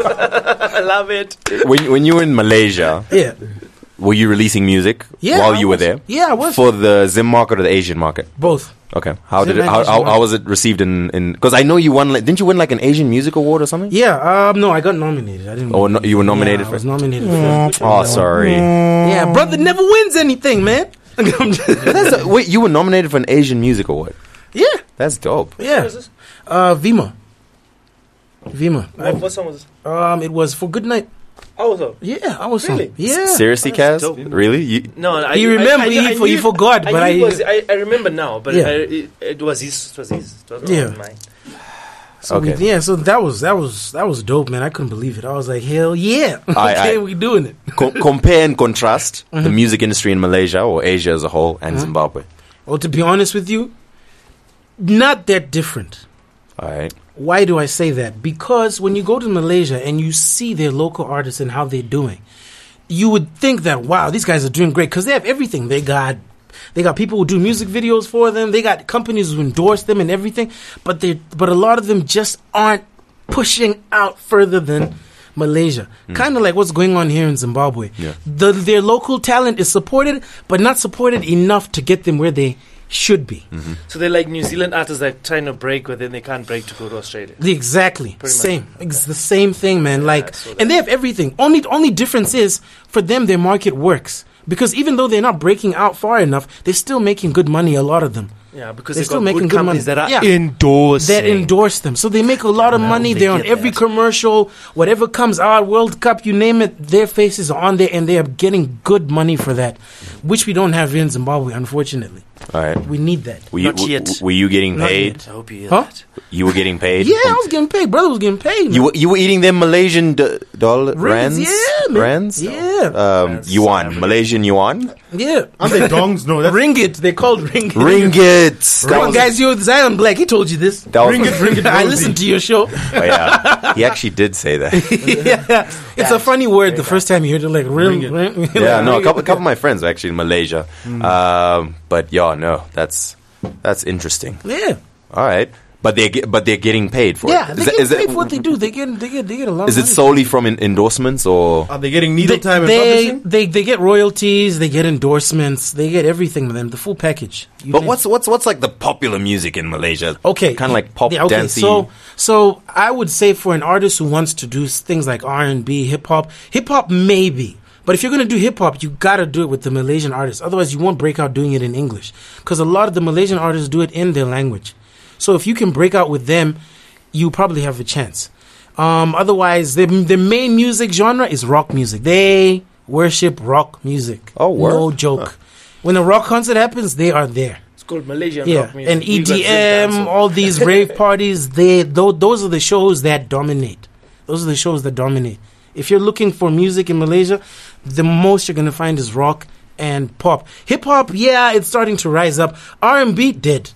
S5: I love it.
S2: when when you were in Malaysia?
S6: Yeah.
S2: Were you releasing music
S6: Yeah,
S2: while
S6: I
S2: you were
S6: was.
S2: there?
S6: Yeah, I was.
S2: For the Zim market or the Asian market?
S6: Both.
S2: Okay. How
S6: Zim
S2: did it?
S6: and
S2: How,
S6: Asian
S2: how, how
S6: market.
S2: was it received in? in Because I know you won. Like, didn't you win like an Asian music award or something?
S6: Yeah, um, no, I got nominated. I didn't.
S2: Oh, no, you were nominated
S6: Yeah, I
S2: for
S6: was
S2: it?
S6: nominated for.
S2: Oh, sorry.
S6: Yeah, brother never wins anything, man. I'm just-
S2: That's a, wait, you were nominated for an Asian music award.
S6: yeah,
S2: That's dope.
S6: yeah. Uh, Vima. Vima.
S5: What, what song was this?
S6: Um, it was for Good Night.
S5: Oh, so.
S6: Yeah, I was
S5: Really?
S6: on. Yeah.
S2: Seriously,
S5: That's
S2: Kaz?
S5: dope.
S2: Really? You,
S5: No, I,
S6: He
S5: I-
S6: remember,
S5: I, I,
S6: he
S5: I
S6: for- he
S5: knew-
S6: forgot, but
S5: knew
S6: I-
S5: it was, I, I remember now, but
S6: Yeah.
S5: I, it, it was his. It was his. It was
S6: Yeah.
S5: not mine.
S6: So
S2: Okay.
S6: we, yeah, so that was that was that was dope, man. I couldn't believe it. I was like, hell yeah,
S2: Aye,
S6: okay,
S2: aye.
S6: we doing it.
S2: co- compare and contrast
S6: Mm-hmm.
S2: the music industry in Malaysia or Asia as a whole and Zimbabwe.
S6: Well, to be honest with you, not that different.
S2: All right.
S6: Why do I say that? Because when you go to Malaysia and you see their local artists and how they're doing, you would think that wow, these guys are doing great because they have everything. They got they got people who do music videos for them. They got companies who endorse them and everything. But they but a lot of them just aren't pushing out further than Malaysia. Kind of like what's going on here in Zimbabwe.
S2: Yeah.
S6: The, their local talent is supported, but not supported enough to get them where they should be.
S5: So they're like New Zealand artists that trying to break, but then they can't break to go to Australia.
S6: Exactly.
S5: Pretty much.
S6: Same. It's the same thing, man.
S5: Yeah, I
S6: like,
S5: saw that.
S6: and they have everything. Only, only difference is for them, their market works because even though they're not breaking out far enough, they're still making good money. A lot of them.
S5: Yeah, because
S6: They're
S5: they've
S6: still
S5: got
S6: making
S5: good
S6: good
S5: companies
S6: money.
S5: that are
S6: Yeah.
S5: endorsing.
S6: That endorse them, so they make a lot of
S5: Now
S6: money.
S5: they
S6: They're on
S5: get
S6: every
S5: that.
S6: commercial, whatever comes out, World Cup, you name it. Their faces are on there, and they are getting good money for that, which we don't have in Zimbabwe, unfortunately.
S2: All right.
S6: We need that.
S2: Were you,
S5: Not yet.
S2: w- were you getting
S6: Not
S2: paid?
S6: yet.
S5: I hope you hear
S6: Huh?
S5: that.
S2: You were getting paid?
S6: Yeah, I was getting paid. Brother was getting paid.
S2: You were, you were eating them Malaysian d- dollar
S6: Ringgits,
S2: rands?
S6: yeah, man.
S2: Rands?
S6: Yeah.
S2: Um, yuan. Malaysian yuan?
S6: Yeah.
S3: Aren't they dongs? No, that's
S6: Ringgit. They called ringgit.
S2: Ringgits. That
S6: Come on,
S2: was-
S6: guys. You're Zion Black. He told you this.
S2: That was-
S6: ringgit, ringgit. I listened to your show.
S2: Oh, yeah. He actually did say that.
S6: Yeah. It's a funny word the first time you heard it. Like, ring, ring.
S2: Yeah, no, a couple, a couple of my friends are actually in Malaysia.
S6: Hmm.
S2: Um, but yeah, no, that's that's interesting.
S6: Yeah.
S2: All right, but they get, but they're getting paid for
S6: Yeah.
S2: it.
S6: They
S2: Is that-
S6: get
S2: is that-
S6: paid for what they do. They get, they get, they get a lot
S2: Is
S6: of
S2: it
S6: money.
S2: solely from en- endorsements or?
S3: Are they getting needle
S6: They,
S3: time and
S6: they,
S3: publishing?
S6: they, they get royalties, they get endorsements, they get everything with them, the full package. You
S2: But
S6: name-
S2: what's what's what's like the popular music in Malaysia?
S6: Okay,
S2: kind of like pop
S6: Yeah, okay,
S2: dancey.
S6: So, so I would say for an artist who wants to do s- things like R and B, hip hop, hip hop maybe. But if you're gonna do hip hop, you gotta do it with the Malaysian artists. Otherwise, you won't break out doing it in English because a lot of the Malaysian artists do it in their language. So if you can break out with them, you probably have a chance. Um, otherwise, the the main music genre is rock music. They worship rock music.
S2: Oh, word?
S6: no joke. When a rock concert happens, they are there.
S5: It's called Malaysian
S6: Yeah,
S5: rock music.
S6: and
S5: We got Zim
S6: E D M,
S5: dancehall.
S6: all these rave parties, they tho- those are the shows that dominate. Those are the shows that dominate. If you're looking for music in Malaysia, the most you're gonna find is rock and pop. Hip hop, yeah, it's starting to rise up. R and B, dead.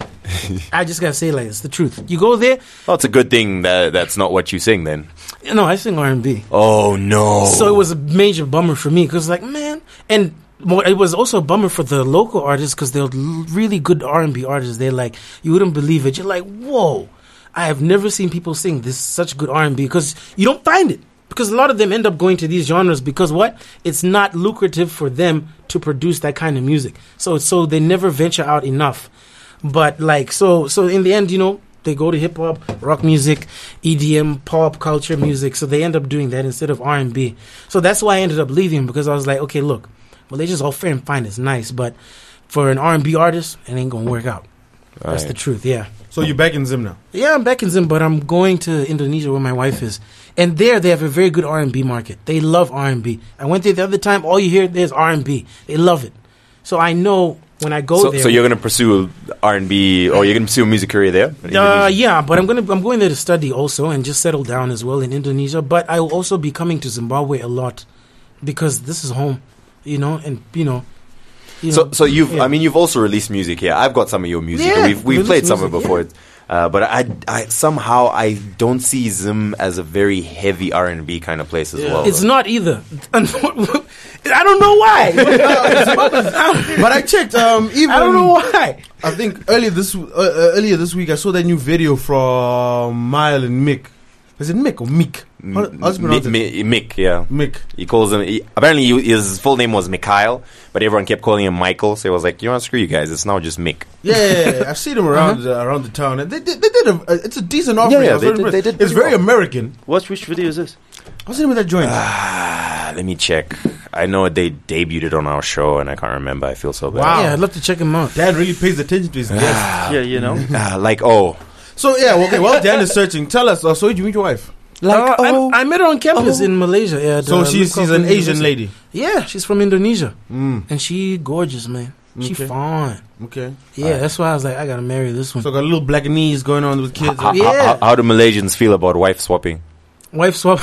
S6: I just gotta say it like it's the truth. You go there,
S2: Oh, it's a good thing that that's not what you sing then.
S6: no, I sing R and B.
S2: Oh no!
S6: So it was a major bummer for me because, like, man, and more, it was also a bummer for the local artists because they're l- really good R and B artists. They're like, you wouldn't believe it. You're like, whoa, I have never seen people sing this such good R and B because you don't find it. Because a lot of them end up going to these genres because what? It's not lucrative for them to produce that kind of music. So so they never venture out enough. But like so so in the end, you know, they go to hip hop, rock music, E D M, pop culture music. So they end up doing that instead of R and B. So that's why I ended up leaving because I was like, okay, look, Malaysia's all fair and fine, it's nice, but for an R and B artist, it ain't gonna work out. That's
S2: Right.
S6: the truth, yeah.
S3: So you're back in Zim now.
S6: Yeah, I'm back in Zim, but I'm going to Indonesia where my wife is. And there, they have a very good R and B market. They love R and B. I went there the other time. All you hear there is R and B. They love it. So I know when I go
S2: So,
S6: there.
S2: so you're gonna pursue R and B, or you're gonna pursue a music career there? in
S6: Uh,
S2: Indonesia?
S6: yeah, but I'm gonna I'm going there to study also and just settle down as well in Indonesia. But I will also be coming to Zimbabwe a lot because this is home, you know, and you know. You
S2: So,
S6: know,
S2: so you've,
S6: yeah.
S2: I mean, you've also released music here. I've got some of your music.
S6: Yeah,
S2: we've we've
S6: released
S2: played some of it
S6: music,
S2: before. Uh, but I, I somehow I don't see Zim as a very heavy R and B kind of place as well.
S6: It's not either. I don't know why.
S3: But I checked. Um, even
S6: I don't know why.
S3: I think earlier this uh, uh, earlier this week I saw that new video from Mile and Mick. Is it Mick or Meek? How, how's it
S2: Mi-
S3: pronounced?
S2: Mi- Mick, yeah.
S3: Mick.
S2: He calls him. He, apparently, he, his full name was Mikhail, but everyone kept calling him Michael. So he was like, "You know, what, screw you guys. It's now just Mick."
S3: Yeah, yeah, yeah. I've seen them around uh, around the town, and they did. They did a, uh, it's a decent offering.
S2: yeah,
S3: I was
S2: they
S3: very
S2: did- they
S3: impressed.
S2: did
S3: It's
S2: pretty
S3: very
S2: well.
S3: American.
S5: What? Which video is this?
S3: What's the name of that joint?
S2: Ah, let me check. I know they debuted it on our show, and I can't remember. I feel so bad.
S3: Wow.
S6: Yeah, I'd love to check him out.
S3: Dan really pays attention to his guests.
S5: Yeah, you know.
S2: Ah, like oh,
S3: So yeah, okay. While Dan is searching, tell us. Uh, so did you meet your wife?
S6: Like, I, I met her on campus in Malaysia. Yeah,
S3: So
S6: the
S3: she's
S6: Lukas
S3: she's an Asian
S6: University.
S3: lady.
S6: Yeah, she's from Indonesia,
S3: Mm.
S6: and she gorgeous, man. She
S3: Okay.
S6: fine.
S3: Okay.
S6: Yeah, that's why I was like, I gotta marry this one.
S3: So got a little black knees going on with kids.
S2: how,
S6: Yeah.
S2: how, how do Malaysians feel about wife swapping?
S6: Wife swap.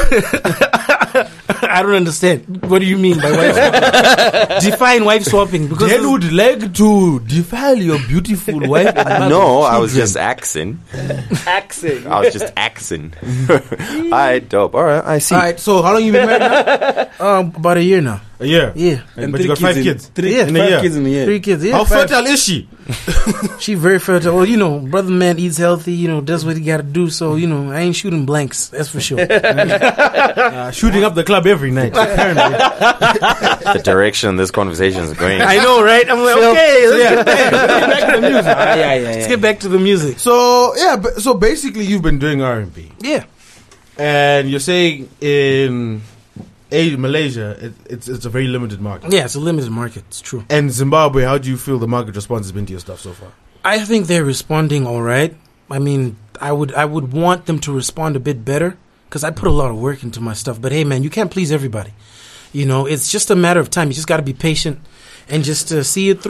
S6: I don't understand. What do you mean by wife swapping? Define wife swapping because
S3: Dan would like to defile your beautiful wife. and mother
S2: No, I was
S3: children.
S2: just axing.
S5: Axing.
S2: I was just axing. Alright, dope. All right, I see.
S3: All right. So how long you been married now?
S6: um, about a year now.
S3: A year.
S6: Yeah,
S3: And, but you got five kids.
S6: three, yeah,
S3: in a
S6: five
S3: year.
S6: kids in a year. Three kids. Yeah,
S3: How
S6: five.
S3: fertile is she?
S6: She very fertile. Well, you know, brother man eats healthy. You know, does what he got to do. So you know, I ain't shooting blanks. That's for sure.
S3: Uh, shooting up the club every night. Apparently.
S2: The direction this conversation is going.
S6: I know, right? I'm like, okay, let's,
S3: yeah.
S6: get back, let's get back to the music.
S4: yeah, yeah, yeah.
S6: Let's get back to the music.
S3: So yeah, but, so basically you've been doing R and B,
S6: Yeah.
S3: and you're saying in A- Malaysia it, it's it's a very limited market.
S6: Yeah, it's a limited market. It's true.
S3: And Zimbabwe, how do you feel the market response has been to your stuff so far?
S6: I think they're responding all right. I mean, I would I would want them to respond a bit better because I put a lot of work into my stuff. But hey, man, you can't please everybody. You know, it's just a matter of time. You just got to be patient and just uh, see it through.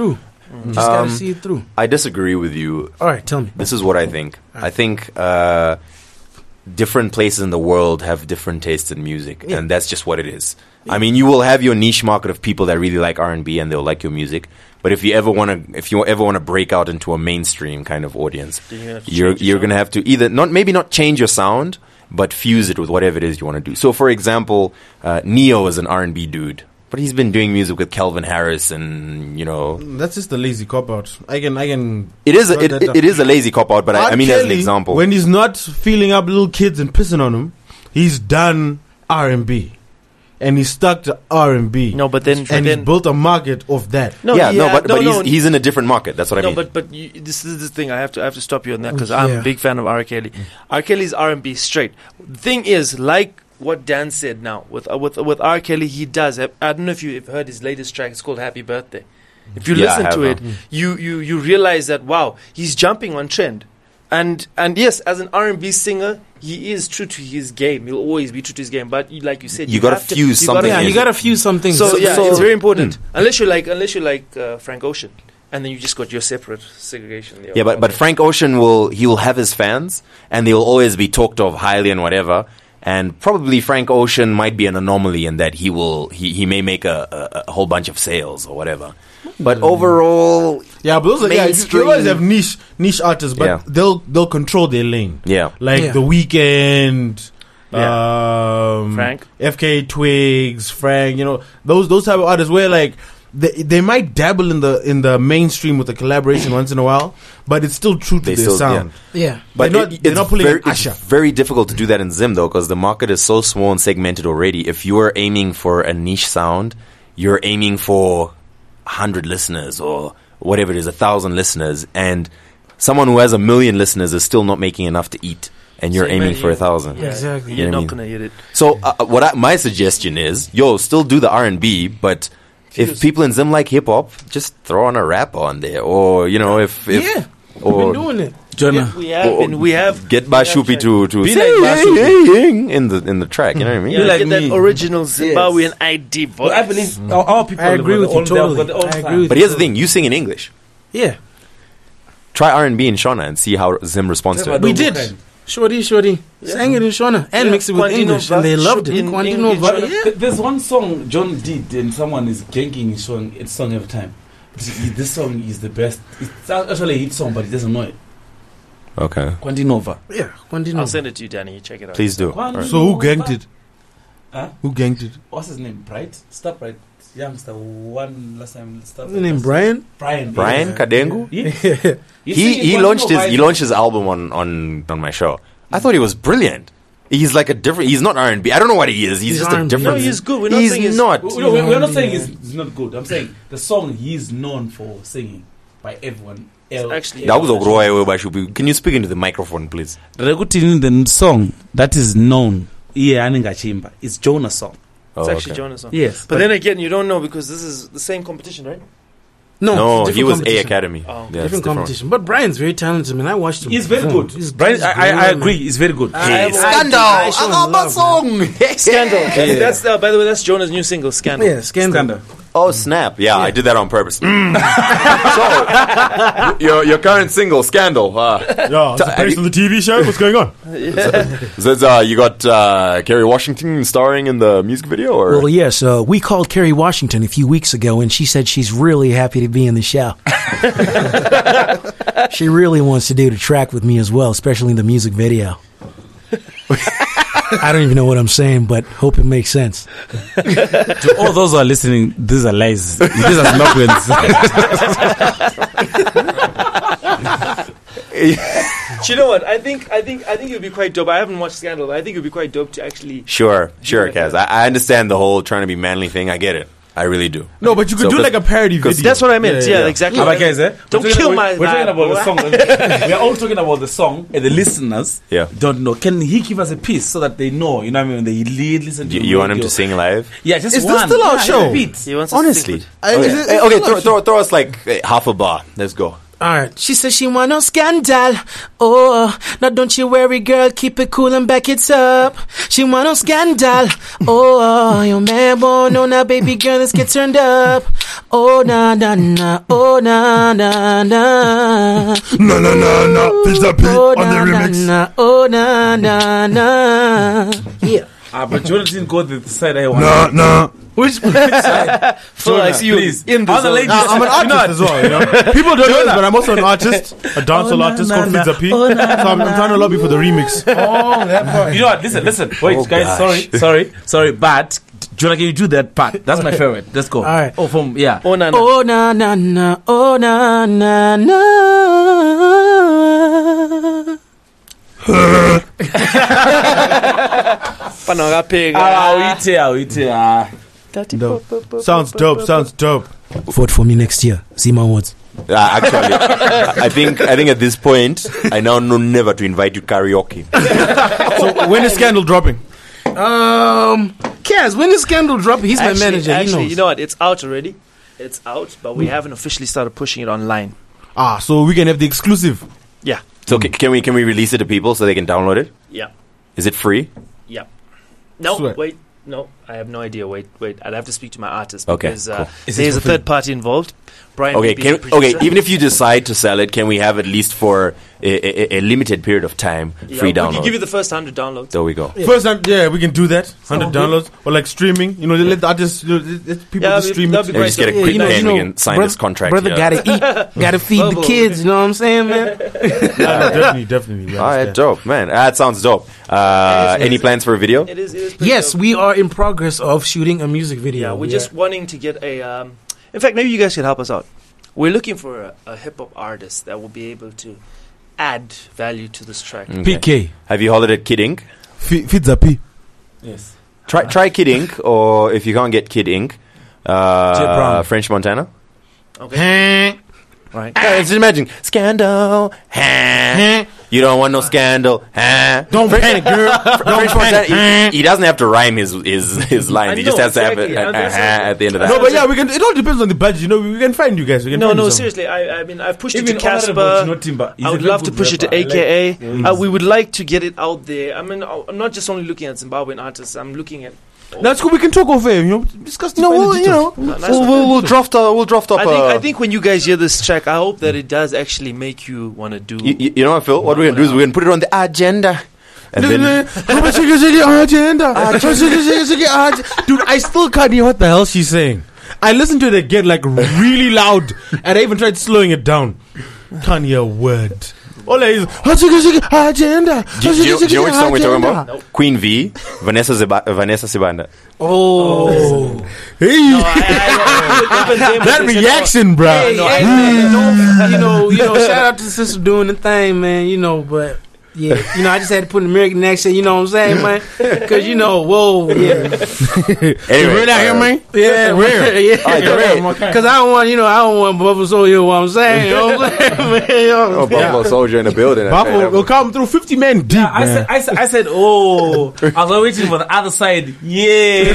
S6: Just gotta
S2: Um,
S6: see it through.
S2: I disagree with you.
S6: All right, tell me.
S2: This is what I think. I think uh, different places in the world have different tastes in music,
S6: Yeah.
S2: and that's just what it is. I mean, you will have your niche market of people that really like R and B, and they'll like your music. But if you ever want to, if you ever want to break out into a mainstream kind of audience,
S5: Then you're gonna have to
S2: you're
S5: change your
S2: you're
S5: sound.
S2: gonna have to either not maybe not change your sound, but fuse it with whatever it is you want to do. So, for example, uh, Neo is an R and B dude, but he's been doing music with Calvin Harris, and you know,
S3: That's just a lazy cop out. I can, I can.
S2: it is a,
S3: Got
S2: it,
S3: that
S2: it,
S3: down.
S2: it is a lazy cop out. But I,
S3: R.
S2: I mean, as an
S3: Kelly,
S2: example,
S3: when he's not feeling up little kids and pissing on them, he's done R and B, and he's stuck to R and B.
S5: No, but then, but
S3: and he's
S5: then
S3: built a market of that.
S5: no,
S2: yeah, no, but,
S5: no,
S2: but
S5: no,
S2: he's he's in a different market. That's what I
S5: no,
S2: mean.
S5: but but you, this is the thing. I have to I have to stop you on that because I'm
S6: Yeah.
S5: a big fan of R. Kelly. R. Kelly's R and B straight. The thing is, like what Dan said now with uh, with with R. Kelly, he does. I, I don't know if you've heard his latest track. It's called Happy Birthday. If you
S2: Yeah, I
S5: listen
S2: have,
S5: to it,
S2: huh?
S5: you you you realize that wow, he's jumping on trend. And and yes, as an R and B singer, he is true to his game. He'll always be true to his game. But you, like you said,
S2: You gotta
S5: have to-
S2: fuse
S5: you gotta
S2: something
S6: Yeah,
S2: in.
S6: you gotta fuse some things.
S5: So, yeah,
S2: so-
S5: it's very important.
S2: Hmm.
S5: Unless you like, unless you like uh, Frank Ocean, and then you just got your separate segregation. There.
S2: Yeah, but but Frank Ocean will he will have his fans, and they'll always be talked of highly and whatever. And probably Frank Ocean might be an anomaly in that he will he, he may make a, a, a whole bunch of sales or whatever. But overall,
S3: Yeah, but those are, yeah, you, you
S2: Mainstream.
S3: always have niche niche artists, but
S2: Yeah.
S3: they'll they'll control their lane.
S2: yeah,
S3: Like
S6: Yeah.
S3: The Weeknd, um,
S5: Frank.
S3: F K Twigs, Frank. You know those those type of artists where like they they might dabble in the in the mainstream with a collaboration once in a while, but it's still true to
S2: They
S3: their
S2: still-
S3: sound.
S6: yeah.
S2: but
S3: They're not-
S2: it-
S3: they're
S2: it's
S3: not pulling
S2: very,
S3: an
S2: it's
S3: Usher.
S2: very difficult to do that in Zim though, because the market is so small and segmented already. If you are aiming for a niche sound, you're aiming for a hundred listeners or whatever it is, a thousand listeners, and someone who has a million listeners is still not making enough to eat, and you're
S5: Same
S2: aiming
S5: man,
S2: for a
S5: yeah.
S2: thousand.
S5: Yeah,
S6: Exactly.
S2: You
S5: You're
S2: know what I
S5: not
S2: mean?
S5: gonna hit it.
S2: So uh, what I, my suggestion is, yo, still do the R and B, but if people in Zim like hip hop, just throw on a rap on there, or you know, if, if
S6: Yeah. We've
S2: or
S6: been doing it.
S4: Jonah.
S5: We have,
S2: or
S5: been, we have
S2: get
S5: we have
S2: Bashupi
S5: tried.
S2: to to
S4: Be
S2: say
S4: like
S2: hey,
S4: Bashupi.
S2: hey, hey, in the in the track. You know what I mean?
S5: Yeah,
S4: like
S5: get
S4: me.
S5: that original Zimbabwean I D voice.
S4: But I believe our, our people.
S6: I agree with you
S4: all- they have
S6: totally.
S4: got their own
S6: I agree
S4: sound.
S6: with
S2: But here's the thing: you sing in English.
S6: Yeah.
S2: Try R and B in Shona and see how Zim responds to it.
S6: We did. Shorty, Shorty. Sang it in Shona and
S5: Yeah.
S6: mixed it with
S5: Quantino
S6: English,
S5: Va-
S6: and they loved
S5: Sh-
S6: it.
S5: in
S6: Quantino
S5: English,
S6: Va-
S5: Shona.
S6: yeah.
S4: Th- There's one song John did, and someone is ganking his song. It's song every time. But he- this song is the best. It's actually a hit song, but he doesn't know it.
S2: Okay,
S4: Quantinova.
S6: Yeah, Quantino.
S5: I'll send it to you, Danny. You check it out.
S2: please do.
S4: Quantinova.
S2: Alright.
S3: So who ganked it?
S4: Huh?
S3: Who ganked it?
S4: What's his name? Bright? Stop Bright. Youngster. One last time. Stop.
S6: What's his name? Brian?
S4: Brian.
S2: Brian
S4: Yeah.
S2: Kadengu.
S4: Yeah.
S2: He
S4: singing
S2: he launched his
S4: Quantinova
S2: he
S4: is-
S2: launched his album on on on my show. I thought he was brilliant. He's like a different. He's not R and B. I don't know what he is. He's,
S6: He's
S2: just
S6: R
S2: a
S6: and B.
S2: different.
S5: No, he's good. We're not
S2: he's
S5: saying he's-
S2: not.
S4: We- No, we- we're not saying he's, he's not good. I'm saying the song he's known for singing by everyone else.
S5: Actually,
S2: That was Ogroy Webashupi. Can you speak into the microphone, please?
S4: Rekutini, the song that is known. Yeah, Aninga Chimba. It's Jonah's song.
S2: Oh,
S5: It's actually
S2: okay.
S5: Jonas' song.
S4: Yes.
S5: But, then again, you don't know because this is the same competition, right?
S6: No,
S2: No,
S6: it's a
S2: he
S6: different
S2: was A
S6: competition.
S2: Academy.
S5: Oh.
S2: Yeah, it's
S6: Different
S2: different.
S6: competition. But Brian's very talented, man. I watched him.
S4: He's very
S6: perform.
S4: good.
S6: He's,
S4: Brian,
S6: he's
S4: I, I,
S6: great,
S4: I
S6: man.
S4: agree. He's very good.
S6: I-
S2: Hey,
S6: I-
S2: Scandal!
S6: I show him
S2: I got my
S6: love,
S2: song!
S5: Scandal. That's, that's uh, by the way, that's Jonah's new single, Scandal.
S6: Yeah, Scandal.
S4: Scandal.
S2: Oh, snap. Yeah, I did that on purpose. Mm. so, your, your current single, Scandal. Uh,
S3: Yeah, it's based on the T V show. What's going on?
S2: so it's, uh, you got uh, Kerry Washington starring in the music video? Or?
S7: Well, yes, uh, we called Kerry Washington a few weeks ago, and she said she's really happy to be in the show. She really wants to do the track with me as well, especially in the music video. I don't even know what I'm saying, but hope it makes sense.
S4: To all those who are listening, these are lies. These are slogans.
S5: Do you know what? I think I think I think it would be quite dope. I haven't watched Scandal, but I think it would be quite dope to actually.
S2: Sure, sure,
S5: Yeah.
S2: Kaz. I, I understand the whole trying to be manly thing. I get it. I really do.
S3: No, but you could
S2: So,
S3: do
S2: 'cause-
S3: like a parody video.
S5: That's what I meant. Yeah,
S3: yeah.
S5: exactly.
S4: How about guys, eh?
S5: Don't
S4: We're talking
S5: kill
S4: about-
S5: my
S4: We're talking
S5: vibe,
S4: about the
S5: boy.
S4: song. We are all talking about the song, and the listeners
S2: Yeah.
S4: don't know. Can he give us a piece so that they know? You know what I mean? When they lead, listen to
S2: You,
S4: the
S2: you want him
S4: radio.
S2: to sing live?
S4: Yeah, just
S3: Is this
S4: one.
S3: still our
S4: Yeah,
S3: show?
S4: a beat.
S5: He wants us to
S2: Honestly.
S5: stick
S3: I-
S2: Okay.
S3: is it-
S2: Hey,
S3: is
S2: okay,
S3: it
S2: throw,
S3: like-
S2: throw, throw us like eh, half a bar. Let's go.
S6: Alright, she says she want no scandal. Oh, now don't you worry, girl, keep it cool and back it up. She want no scandal. Oh, your man won't know now, baby girl, let's get turned up. Oh, na na na, oh, na na na.
S1: Na na na na, Pizza P
S6: Oh,
S1: on the
S6: na na
S1: remix.
S6: na, oh, na na na. Yeah.
S4: Ah, but Jonah didn't go the side I want.
S1: Nah, nah.
S6: Which side?
S5: Phil, I see you
S4: please.
S5: in the
S4: All the
S5: zone.
S4: ladies.
S3: Nah, I'm an artist as well, you know. People don't know this, but I'm also an artist, a dancehall
S4: Oh, na,
S3: artist
S4: na,
S3: called
S4: na.
S3: Pizza P.
S4: Oh, na,
S3: So I'm, I'm trying to lobby for the remix.
S6: Oh, that part.
S4: You know what? Listen, listen. Wait,
S2: Oh,
S4: guys.
S2: gosh.
S4: Sorry, sorry, sorry. But Jonah, can you do that part? That's my favorite. Let's go.
S6: All right.
S4: Oh, from yeah.
S5: Oh, na, na.
S6: Oh, na na na, oh, na na na.
S5: Panagapega.
S4: Ah, we tell, we tell. Ah.
S3: Dope. Sounds dope. Sounds dope.
S6: Vote for me next year. See my words.
S2: Uh, actually, I think I think at this point, I now know never to invite you karaoke.
S3: So when is Scandal dropping?
S6: Um, Kaz, when is Scandal dropping? He's my
S5: Actually,
S6: manager.
S5: actually,
S6: he knows.
S5: you know what? It's out already. It's out, but we haven't officially started pushing it online.
S3: Ah, so we can have the exclusive.
S5: Yeah,
S2: So ca- can we can we release it to people so they can download it?
S5: yeah,
S2: Is it free?
S5: yeah. No,
S3: Swear.
S5: wait, no, I have no idea. Wait, wait, I'd have to speak to my artist
S2: Okay,
S5: because uh,
S2: cool.
S4: Is it
S5: there's
S4: for
S5: a
S4: free?
S5: third party involved. Brian,
S2: Okay,
S5: will be
S2: can,
S5: the producer.
S2: okay. Even if you decide to sell it, can we have at least for a, a, a limited period of time
S5: Yeah,
S2: free
S5: we can
S2: download?
S5: give you the first hundred downloads.
S2: There we go.
S3: First time, yeah, we can do that. one hundred downloads or like streaming. You know, let the artists, you know, let let people
S5: Yeah,
S3: just
S5: we-
S3: stream
S5: that'd
S3: it.
S5: be
S2: Yeah, just get a
S6: Yeah,
S2: quick
S6: you know,
S2: pen.
S6: you know,
S2: we can sign
S6: brother-
S2: this contract.
S6: Brother
S2: yeah.
S6: gotta eat, gotta feed the
S5: Verbal.
S6: kids. You know what I'm saying, man?
S3: Yeah, no, definitely, definitely. we
S2: All right,
S3: understand.
S2: dope, man. That sounds dope. Uh, any plans for a video?
S5: It is. It is pretty
S6: Yes,
S5: dope.
S6: we are in progress of shooting a music video.
S5: Yeah, we're
S6: We
S5: just
S6: are-
S5: wanting to get a. Um, in fact, maybe you guys can help us out. We're looking for a, a hip hop artist that will be able to add value to this track.
S2: Okay.
S3: P K.
S2: Have you hollered at Kid Ink?
S3: F- Pizza P.
S4: Yes.
S2: Try try Kid Ink, or if you can't get Kid Ink,
S4: J
S2: uh,
S4: Brown.
S2: French Montana.
S5: Okay. Right.
S2: Yeah, just imagine scandal. Huh? You don't want no scandal. Huh?
S3: Don't panic, girl. Don't
S2: French Montana,
S3: panic.
S2: he, he doesn't have to rhyme his his, his lines.
S5: I
S2: He just
S5: know,
S2: has to have
S5: exactly.
S2: it
S5: I
S2: uh,
S5: was
S2: uh,
S5: saying-
S2: at the end of that.
S3: No, but yeah, we can. It all depends on the budget. You know, we can find you guys. We can
S5: No,
S3: find
S5: no,
S3: you someone.
S5: seriously. I, I mean, I've pushed
S4: Even
S5: it to
S4: Honorable
S5: Casper.
S4: Timber. He's
S5: I
S4: a
S5: would
S4: very
S5: love to
S4: good
S5: push it to
S4: rapper. I like-
S5: A K A.
S4: Yeah,
S5: Uh, we would like to get it out there. I mean, I'm not just only looking at Zimbabwean artists. I'm looking at.
S3: That's cool. We can talk over here. You know, discuss the
S2: No,
S3: finer
S2: we'll, you
S3: details.
S2: know,
S5: No, nice
S2: we'll,
S5: one.
S2: we'll, we'll draft uh, we'll draft up.
S5: I think,
S2: uh,
S5: I think when you guys hear this track, I hope that it does actually make you want to do.
S2: you, you you know what, Phil? What we're gonna do is we're gonna put it on the agenda, and then
S3: Dude, I still can't hear what the hell she's saying. I listened to it again like really loud, and I even tried slowing it down. Can't hear a word. All I is agenda.
S2: do, you- do, you- do you know which song we're talking about? Queen V, Vanessa Zeba- Vanessa Sibanda.
S6: Oh,
S3: Hey,
S5: No, I- I- I- I-
S3: that reaction, bro.
S6: hey, hey, man, don't, you know, you know, shout out to the sister doing the thing, man. You know, but yeah, you know, I just had to put an American accent. You know what I'm saying, man? Because you know, whoa, yeah,
S2: Anyway,
S3: Read out here,
S2: uh,
S3: man.
S6: yeah,
S3: Where?
S6: yeah.
S2: Alright, alright.
S6: Because I don't want, you know, I don't want Buffalo Soldier. You know what I'm saying? You know what I'm saying, man? You know what
S2: Oh,
S6: I'm saying?
S2: Buffalo Soldier in the building.
S3: Buffalo will come through fifty men deep.
S4: Yeah, I
S3: man.
S4: said, I said, I said, oh, I was waiting for the other side. Yeah.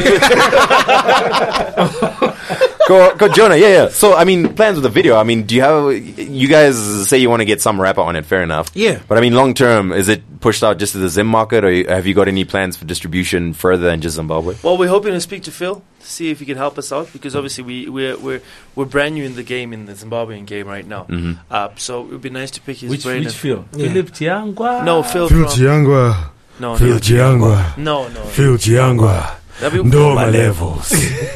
S2: Go, go, Jonah. Yeah, yeah. So, I mean, plans with the video. I mean, do you have? You guys say you want to get some rapper on it. Fair enough.
S6: Yeah.
S2: But I mean, long term, is it pushed out just to the Zim market, or you- have you got any plans for distribution further than just Zimbabwe?
S5: Well, we're hoping to speak to Phil to see if he can help us out because obviously we we're we're, we're brand new in the game in the Zimbabwean game right now.
S2: Mhm.
S5: Uh, so it would be nice to pick his
S4: Which,
S5: brain.
S4: which
S5: and-
S4: Phil?
S6: Yeah.
S4: Philip Tiangwa?
S5: No, Phil.
S3: Phil
S5: From,
S3: Chiangwa.
S5: no,
S3: Phil
S5: no,
S3: Chiangwa.
S5: no, no.
S3: Phil Chiangwa.
S5: That'd be-
S3: No, my levels.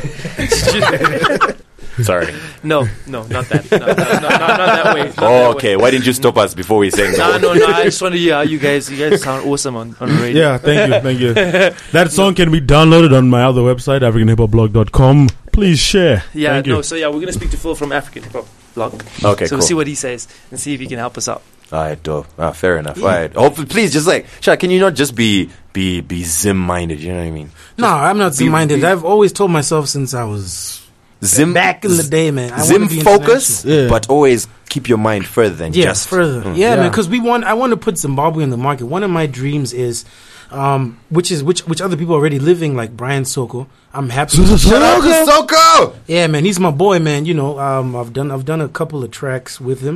S2: Sorry.
S5: No, no, not that. No, no, no, not, not that way. Not
S2: Oh,
S5: that
S2: okay.
S5: way.
S2: Why didn't you stop us before we sang
S5: No,
S2: that?
S5: no, no. I just want to hear how you guys. You guys sound awesome on on the radio.
S3: Yeah, thank you, thank you. That song can be downloaded on my other website, african hip hop blog dot com. Please share.
S5: Yeah,
S3: Thank
S5: no.
S3: you.
S5: So yeah, we're gonna speak to Phil from African Hip Hop Blog.
S2: Okay,
S5: so
S2: cool.
S5: we'll see what he says and see if he can help us out.
S2: All right, dope. Ah, fair enough. All right. Hopefully, please, just like, Shaq, can you not just be be be Zim minded? You know what I mean?
S6: No, I'm not
S2: be-
S6: minded.
S2: be-
S6: I've always told myself since I was
S2: Zim
S6: back in the day, man. I
S2: Zim
S6: wanna be
S2: focus,
S3: international. Yeah.
S2: but always keep your mind further than
S6: Yeah,
S2: just
S6: further.
S2: Mm.
S6: Yeah,
S3: Yeah.
S6: man. Because we want. I want to put Zimbabwe in the market. One of my dreams is, um, which is which which other people are already living, like Brian Soko. I'm happy.
S2: Shout out to Soko.
S6: Yeah, man. He's my boy, man. You know, um, I've done I've done a couple of tracks with him.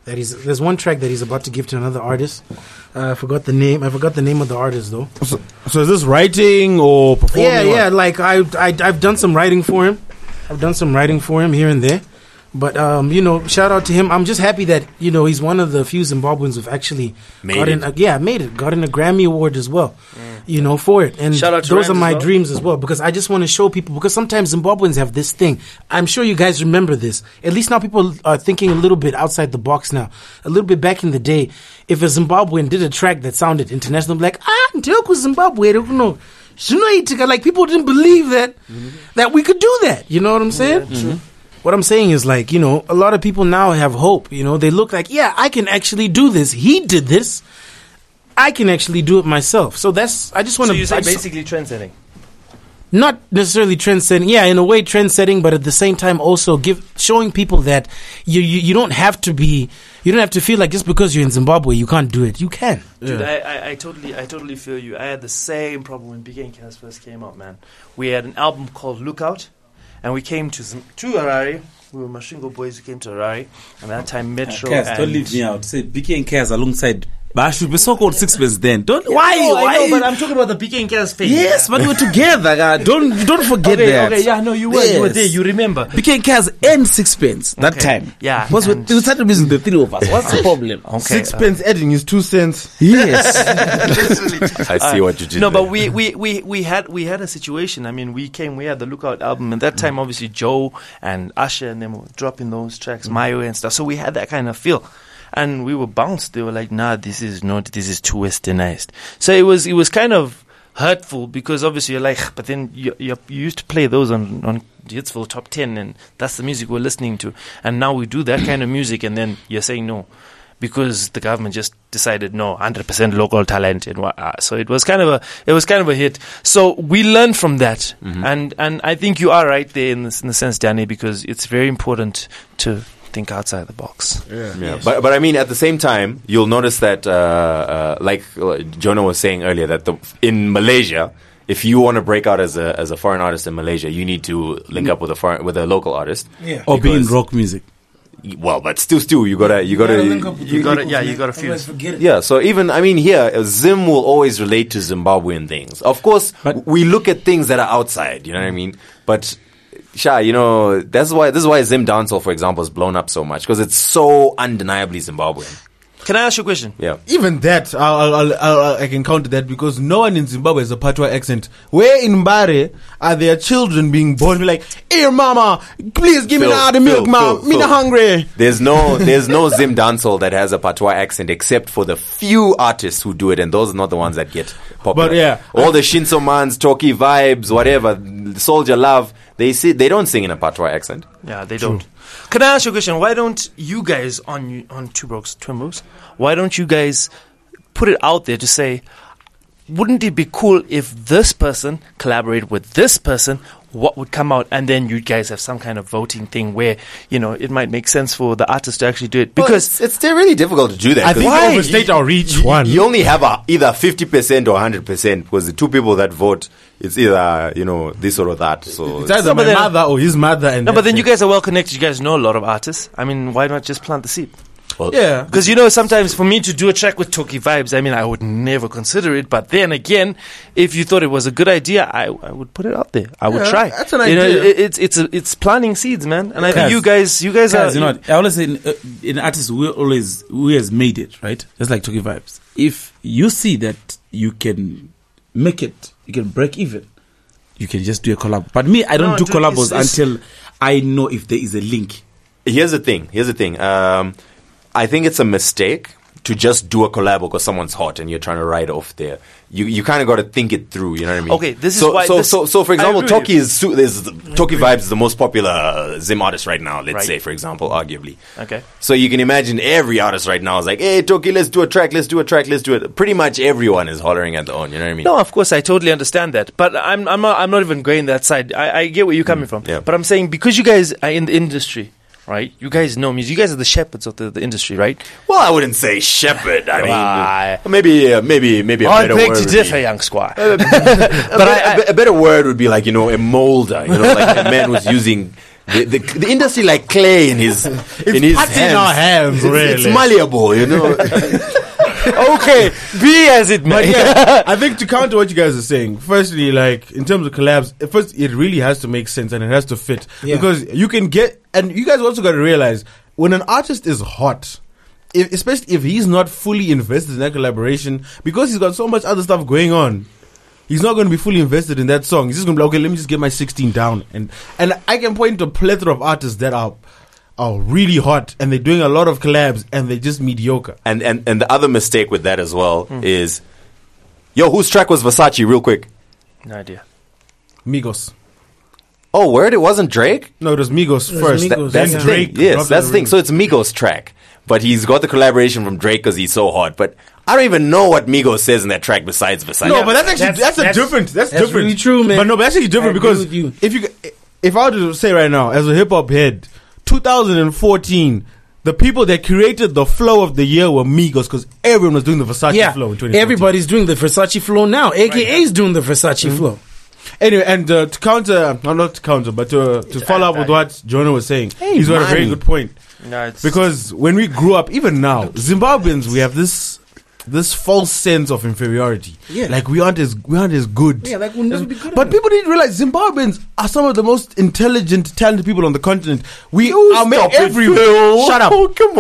S6: that he's there's one track that he's about to give to another artist. Uh, I forgot the name. I forgot the name of the artist though.
S3: So, so is this writing or performing?
S6: Yeah,
S3: or
S6: yeah.
S3: what?
S6: Like I, I, I've done some writing for him. I've done some writing for him here and there. But um, you know, shout out to him. I'm just happy that you know he's one of the few Zimbabweans who've actually
S2: Made
S6: gotten
S2: it.
S6: a, yeah made it, gotten a Grammy award as well. You know, for it. And
S5: Shout out to
S6: those
S5: Rams
S6: are my
S5: as well.
S6: dreams as well because I just want to show people because sometimes Zimbabweans have this thing. I'm sure you guys remember this. At least now people are thinking a little bit outside the box now. A little bit back in the day, if a Zimbabwean did a track that sounded international, like ah, Nteoku Zimbabwe, no. Like people didn't believe that that we could do that. You know what I'm saying?
S5: Yeah,
S6: What I'm saying is like, you know, a lot of people now have hope. You know, they look like, yeah, I can actually do this. He did this. I can actually do it myself. So that's, I just want
S5: So
S6: to.
S5: you say basically trend setting.
S6: Not necessarily trend setting. Yeah, in a way trend setting, but at the same time also give showing people that you, you you don't have to be, you don't have to feel like just because you're in Zimbabwe you can't do it. You can.
S5: Dude, I, I, I totally I totally feel you. I had the same problem when Big and Cass first came out, man. We had an album called Lookout, and we came to Zim- to Harare. We were Mashingo boys who came to Harare, and at that time Metro.
S4: Kaz,
S5: and
S4: don't leave me out. Say B K and Kaz alongside. But I should be so called Sixpence then. Don't why?
S5: No,
S4: why?
S5: I know, but I'm talking about the Big and Cass phase.
S4: Yes, but we were together. God. Don't don't forget
S5: Okay,
S4: that.
S5: okay, yeah, no, you were, you were
S4: Yes.
S5: there. You remember?
S4: B K and Kaz and Sixpence that
S5: Okay.
S4: time.
S5: Yeah,
S4: Because we,
S5: and-
S4: we started using the three of us. What's the problem?
S5: Okay,
S3: Sixpence adding his two cents.
S4: Yes.
S2: I see what you did.
S5: No, but
S2: there.
S5: we, we, we, we had we had a situation. I mean, we came, we had the Lookout album, and that time obviously Joe and Usher and them were dropping those tracks, Mayo and stuff. So we had that kind of feel, and we were bounced. They were like, "Nah, this is not. This is too westernized." So it was it was kind of hurtful because obviously you're like, but then you you, you used to play those on on Hitsville Top Ten, and that's the music we're listening to, and now we do that kind of music, and then you're saying no. Because the government just decided no, one hundred percent local talent, and what, uh, so it was kind of a it was kind of a hit. So we learned from that, and and I think you are right there in, this, in the sense, Danny, because it's very important to think outside the box.
S2: Yeah, but but I mean, at the same time, you'll notice that, uh, uh, like uh, Jonah was saying earlier, that the, in Malaysia, if you want to break out as a as a foreign artist in Malaysia, you need to link up with a foreign with a local artist.
S6: Yeah.
S4: Or be in
S2: Because-
S4: rock music.
S2: Well, but still, still, you gotta, you gotta,
S5: You got to yeah, you got to feel.
S6: forget it.
S2: yeah. So even, I mean, here, uh, Zim will always relate to Zimbabwean things. Of course,
S4: But-
S2: we look at things that are outside. You know what I mean? But Sha, you know, that's why this is why Zim dancehall, for example, is blown up so much because it's so undeniably Zimbabwean.
S5: Can I ask you a question?
S2: Yeah.
S3: Even that, I'll, I'll, I'll, I can counter that because no one in Zimbabwe has a patois accent. Where in Mbare are there children being born be like, "Here, mama, please give me
S2: Phil,
S3: now the milk,
S2: Phil,
S3: mom.
S2: Phil,
S3: Me
S2: Phil.
S3: not hungry."
S2: There's no, there's no Zim dancehall that has a patois accent except for the few artists who do it, and those are not the ones that get popular.
S3: But yeah.
S2: all the Shinso Mans, Toki Vibes, whatever, Soldier Love, they see, they don't sing in a patois accent.
S5: Yeah, they don't. Can I ask you a question? Why don't you guys on on Two Brokes Twimbos? Why don't you guys put it out there to say, wouldn't it be cool if this person collaborated with this person? What would come out, and then you guys have some kind of voting thing where you know it might make sense for the artist to actually do it
S2: Well,
S5: because
S2: it's, it's still really difficult to do that.
S3: I
S2: 'cause
S3: think
S2: why?
S3: we overstate our reach.
S2: You-
S3: One.
S2: You only have a, either fifty percent or one hundred percent because the two people that vote, it's either, you know, this or that. So
S3: It's either
S5: No, but
S3: my
S5: then-
S3: mother or his mother. And
S5: no, but
S3: that's
S5: then you
S3: it.
S5: guys are well connected. You guys know a lot of artists. I mean, why not just plant the seed?
S3: Yeah.
S5: Because you know, sometimes for me to do a track with Toki Vibes, I mean, I would never consider it. But then again, if you thought it was a good idea, I, I would put it out there. I would
S3: Yeah,
S5: try.
S3: that's an
S5: You know,
S3: idea.
S5: it, it's it's a, it's planting seeds, man. And I think
S4: Kaz.
S5: you guys, you guys
S4: Guys,
S5: are.
S4: you know, what, I always say in, uh, in artists, we always who has made it, right? Just like Toki Vibes. If you see that you can make it, you can break even, you can just do a collab. But me, I don't
S5: No,
S4: do
S5: dude,
S4: collabs
S5: it's- it's-
S4: until I know if there is a link.
S2: Here's the thing. Here's the thing. Um, I think it's a mistake to just do a collab because someone's hot and you're trying to ride off there. You you kind of got to think it through. You know what I mean?
S5: Okay, this is
S2: so,
S5: why
S2: So
S5: this-
S2: so so for
S5: I
S2: example,
S5: agree with
S2: Toki
S5: you.
S2: is su- there's Toki Vibes is the most popular uh, Zim artist right now. Let's
S5: Right.
S2: say, for example, arguably.
S5: Okay.
S2: So you can imagine every artist right now is like, "Hey, Toki, let's do a track. Let's do a track. Let's do it." Pretty much everyone is hollering at the own. You know what I mean?
S5: No, of course, I totally understand that, but I'm I'm not I'm not even going that side. I, I get where you're coming from,
S2: yeah.
S5: but I'm saying because you guys are in the industry, right? You guys know music. You guys are the shepherds of the, the industry, right?
S2: Well, I wouldn't say shepherd. I mean,
S5: Why?
S2: maybe uh, maybe maybe a
S5: I
S2: better
S5: beg
S2: word
S5: to
S2: would
S5: differ,
S2: be-
S5: young squire.
S2: but
S5: I-
S2: a, a better word would be like, you know, a molder, you know, like a man who's using the, the, the industry like clay in his in his
S3: It's
S2: hands.
S3: in our hands,
S2: It's,
S3: really.
S2: it's malleable, you know.
S5: Okay, be as it
S3: But
S5: may.
S3: yeah, I think to counter what you guys are saying, firstly, like in terms of collabs, at first it really has to make sense and it has to fit
S6: Yeah.
S3: because you can get, and you guys also got to realize when an artist is hot, if, especially if he's not fully invested in that collaboration, because he's got so much other stuff going on. He's not going to be fully invested in that song. He's just going to be like, okay, let me just get my sixteen down, and and I can point to a plethora of artists that are are really hot and they're doing a lot of collabs and they're just mediocre.
S2: And and and the other mistake with that as well is, yo, whose track was Versace? Real quick.
S5: No idea.
S3: Migos.
S2: Oh, word, it wasn't Drake.
S3: No, it was Migos
S6: was
S3: first.
S6: Migos,
S2: That's
S6: yeah.
S2: the
S3: Drake
S2: thing. Yes,
S3: dropped
S2: that's
S3: the
S2: the thing. So it's Migos track, but he's got the collaboration from Drake because he's so hot. But I don't even know what Migos says in that track besides Versace.
S3: No, but that's actually
S6: That's-
S3: that's, a
S6: that's-
S3: different. That's,
S6: that's
S3: different.
S6: really true, man.
S3: But no, but that's actually different
S6: I agree
S3: because
S6: with you.
S3: if you if I were to say right now, as a hip hop head, two thousand fourteen, the people that created the flow of the year were Migos because everyone was doing the Versace
S6: Yeah,
S3: flow in twenty fourteen.
S6: everybody's doing the Versace flow now. A K A's doing the Versace
S3: Mm-hmm.
S6: flow.
S3: Anyway, and uh, to counter, no, not to counter, but to, to follow up with what Jonah was saying, he's got a very
S2: man.
S3: good point.
S5: No, it's
S3: Because when we grew up, even now, Zimbabweans, we have this this false sense of inferiority.
S6: Yeah.
S3: Like we aren't as we aren't as good.
S6: Yeah, like we'll never be good
S3: But
S6: enough.
S3: people didn't realize Zimbabweans are some of the most intelligent, talented people on the continent. We are made everywhere. Shut up.
S2: Oh, come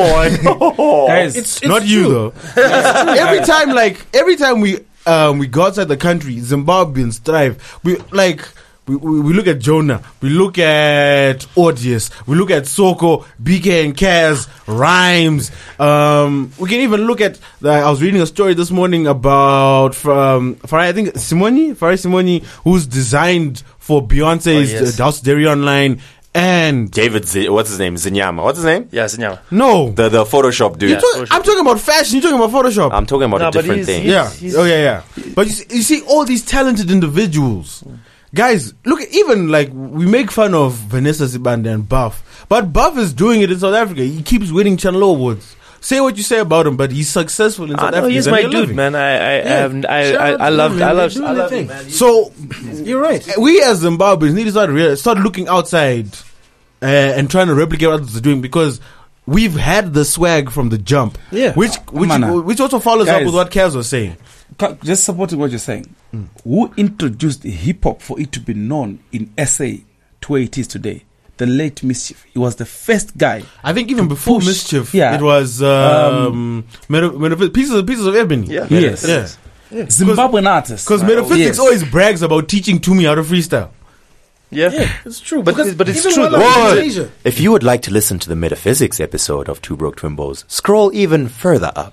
S2: on.
S4: Guys,
S6: It's, it's
S3: Not you
S6: true.
S3: though. every time, like every time we um we go outside the country, Zimbabweans thrive. We like. We, we, we look at Jonah, we look at Audius, we look at Soko, B K and Kaz, Rhymes. Um, we can even look at. The, I was reading a story this morning about from Farai, I think Simone, Farai Simone, who's designed for Beyonce's
S5: Oh, yes.
S3: uh, House Dairy Online, and
S2: David, Z- what's his name? Zinyama. What's his name?
S5: yeah, Zinyama.
S3: no,
S2: The the Photoshop dude.
S3: You talk- I'm talking about fashion. You're talking about Photoshop.
S2: I'm talking about
S5: No,
S2: a
S5: but
S2: different
S5: he's-
S2: thing.
S5: he's-
S3: Yeah. Oh yeah, yeah. But you see, you see all these talented individuals. Guys, look, even like we make fun of Vanessa Zibanda and Buff, but Buff is doing it in South Africa. He keeps winning Channel Awards. Say what you say about him, but he's successful in
S5: I
S3: South
S5: know
S3: Africa.
S5: he's
S3: and
S5: my
S3: they're
S5: dude,
S3: living.
S5: man. I I I,
S3: Yeah.
S5: have, I,
S6: Shout
S5: I,
S6: out
S5: I
S6: to
S5: love
S6: him,
S5: I
S6: man.
S5: love
S6: They're
S5: I
S6: doing
S5: love
S6: their
S5: him,
S6: thing.
S5: man.
S3: So
S6: You're right.
S3: we as Zimbabweans need to start real, start looking outside uh, and trying to replicate what others are doing because we've had the swag from the jump.
S6: Yeah.
S3: Which which
S4: Mana.
S3: which also follows up
S4: Guys.
S3: with what Kaz was saying.
S4: Ca- just supporting what you're saying. Who introduced hip hop for it to be known in S A to where it is today? The late Mischief. He was the first guy.
S3: I think even before
S4: push-
S3: Mischief,
S4: yeah.
S3: it was um, meta- metaph- pieces of pieces of ebony.
S5: Yeah.
S4: Yes.
S3: Yeah.
S4: Zimbabwean artists.
S3: Because Metaphysics
S4: Yes.
S3: always brags about teaching Tumi how to freestyle.
S5: Yeah.
S6: Yeah, it's true.
S5: But
S6: because
S5: it- but it's
S6: even
S5: true
S6: while
S5: though.
S6: I was
S2: What?
S6: in Asia-
S2: If you would like to listen to the metaphysics episode of Two Broke Twimbos, scroll even further up.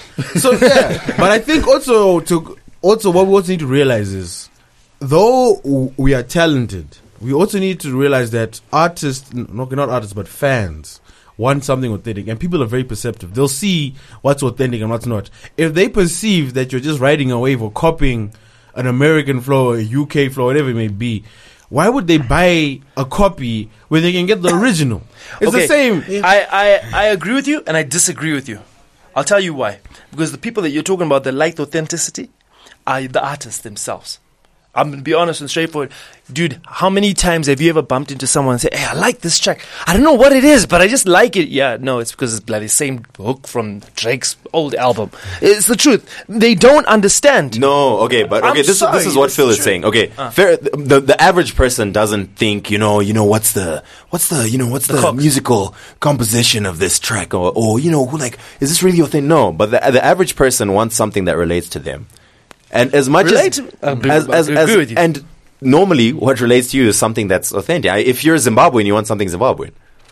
S3: So yeah, but I think also to also what we also need to realize is, though w- we are talented, we also need to realize that artists, n- no, not artists, but fans want something authentic, and people are very perceptive. They'll see what's authentic and what's not. If they perceive that you're just riding a wave or copying an American flow, a U K flow, whatever it may be, why would they buy a copy when they can get the original? It's the
S5: Okay.
S3: same.
S5: I, I, I agree with you and I disagree with you. I'll tell you why. Because the people that you're talking about that like the authenticity are the artists themselves. I'm going to be honest and straightforward. Dude, how many times have you ever bumped into someone and say, hey, I like this track. I don't know what it is, but I just like it. Yeah, no, it's because it's bloody same hook from Drake's old album. It's the truth. They don't understand.
S2: No, okay, but
S5: I'm
S2: okay, this
S5: sorry,
S2: is this is what
S5: it's
S2: Phil is
S5: true.
S2: saying. Okay, fair, the the average person doesn't think, you know, you know what's the what's the you know what's the,
S5: cogs.
S2: musical composition of this track, or or you know who like is this really your thing? No, but the the average person wants something that relates to them, and as much
S5: Relate
S2: as
S5: to- I agree-
S2: as,
S5: I
S2: as,
S5: agree
S2: as
S5: with you.
S2: and normally what relates to you is something that's authentic. I- If you're Zimbabwean, you want something Zimbabwean.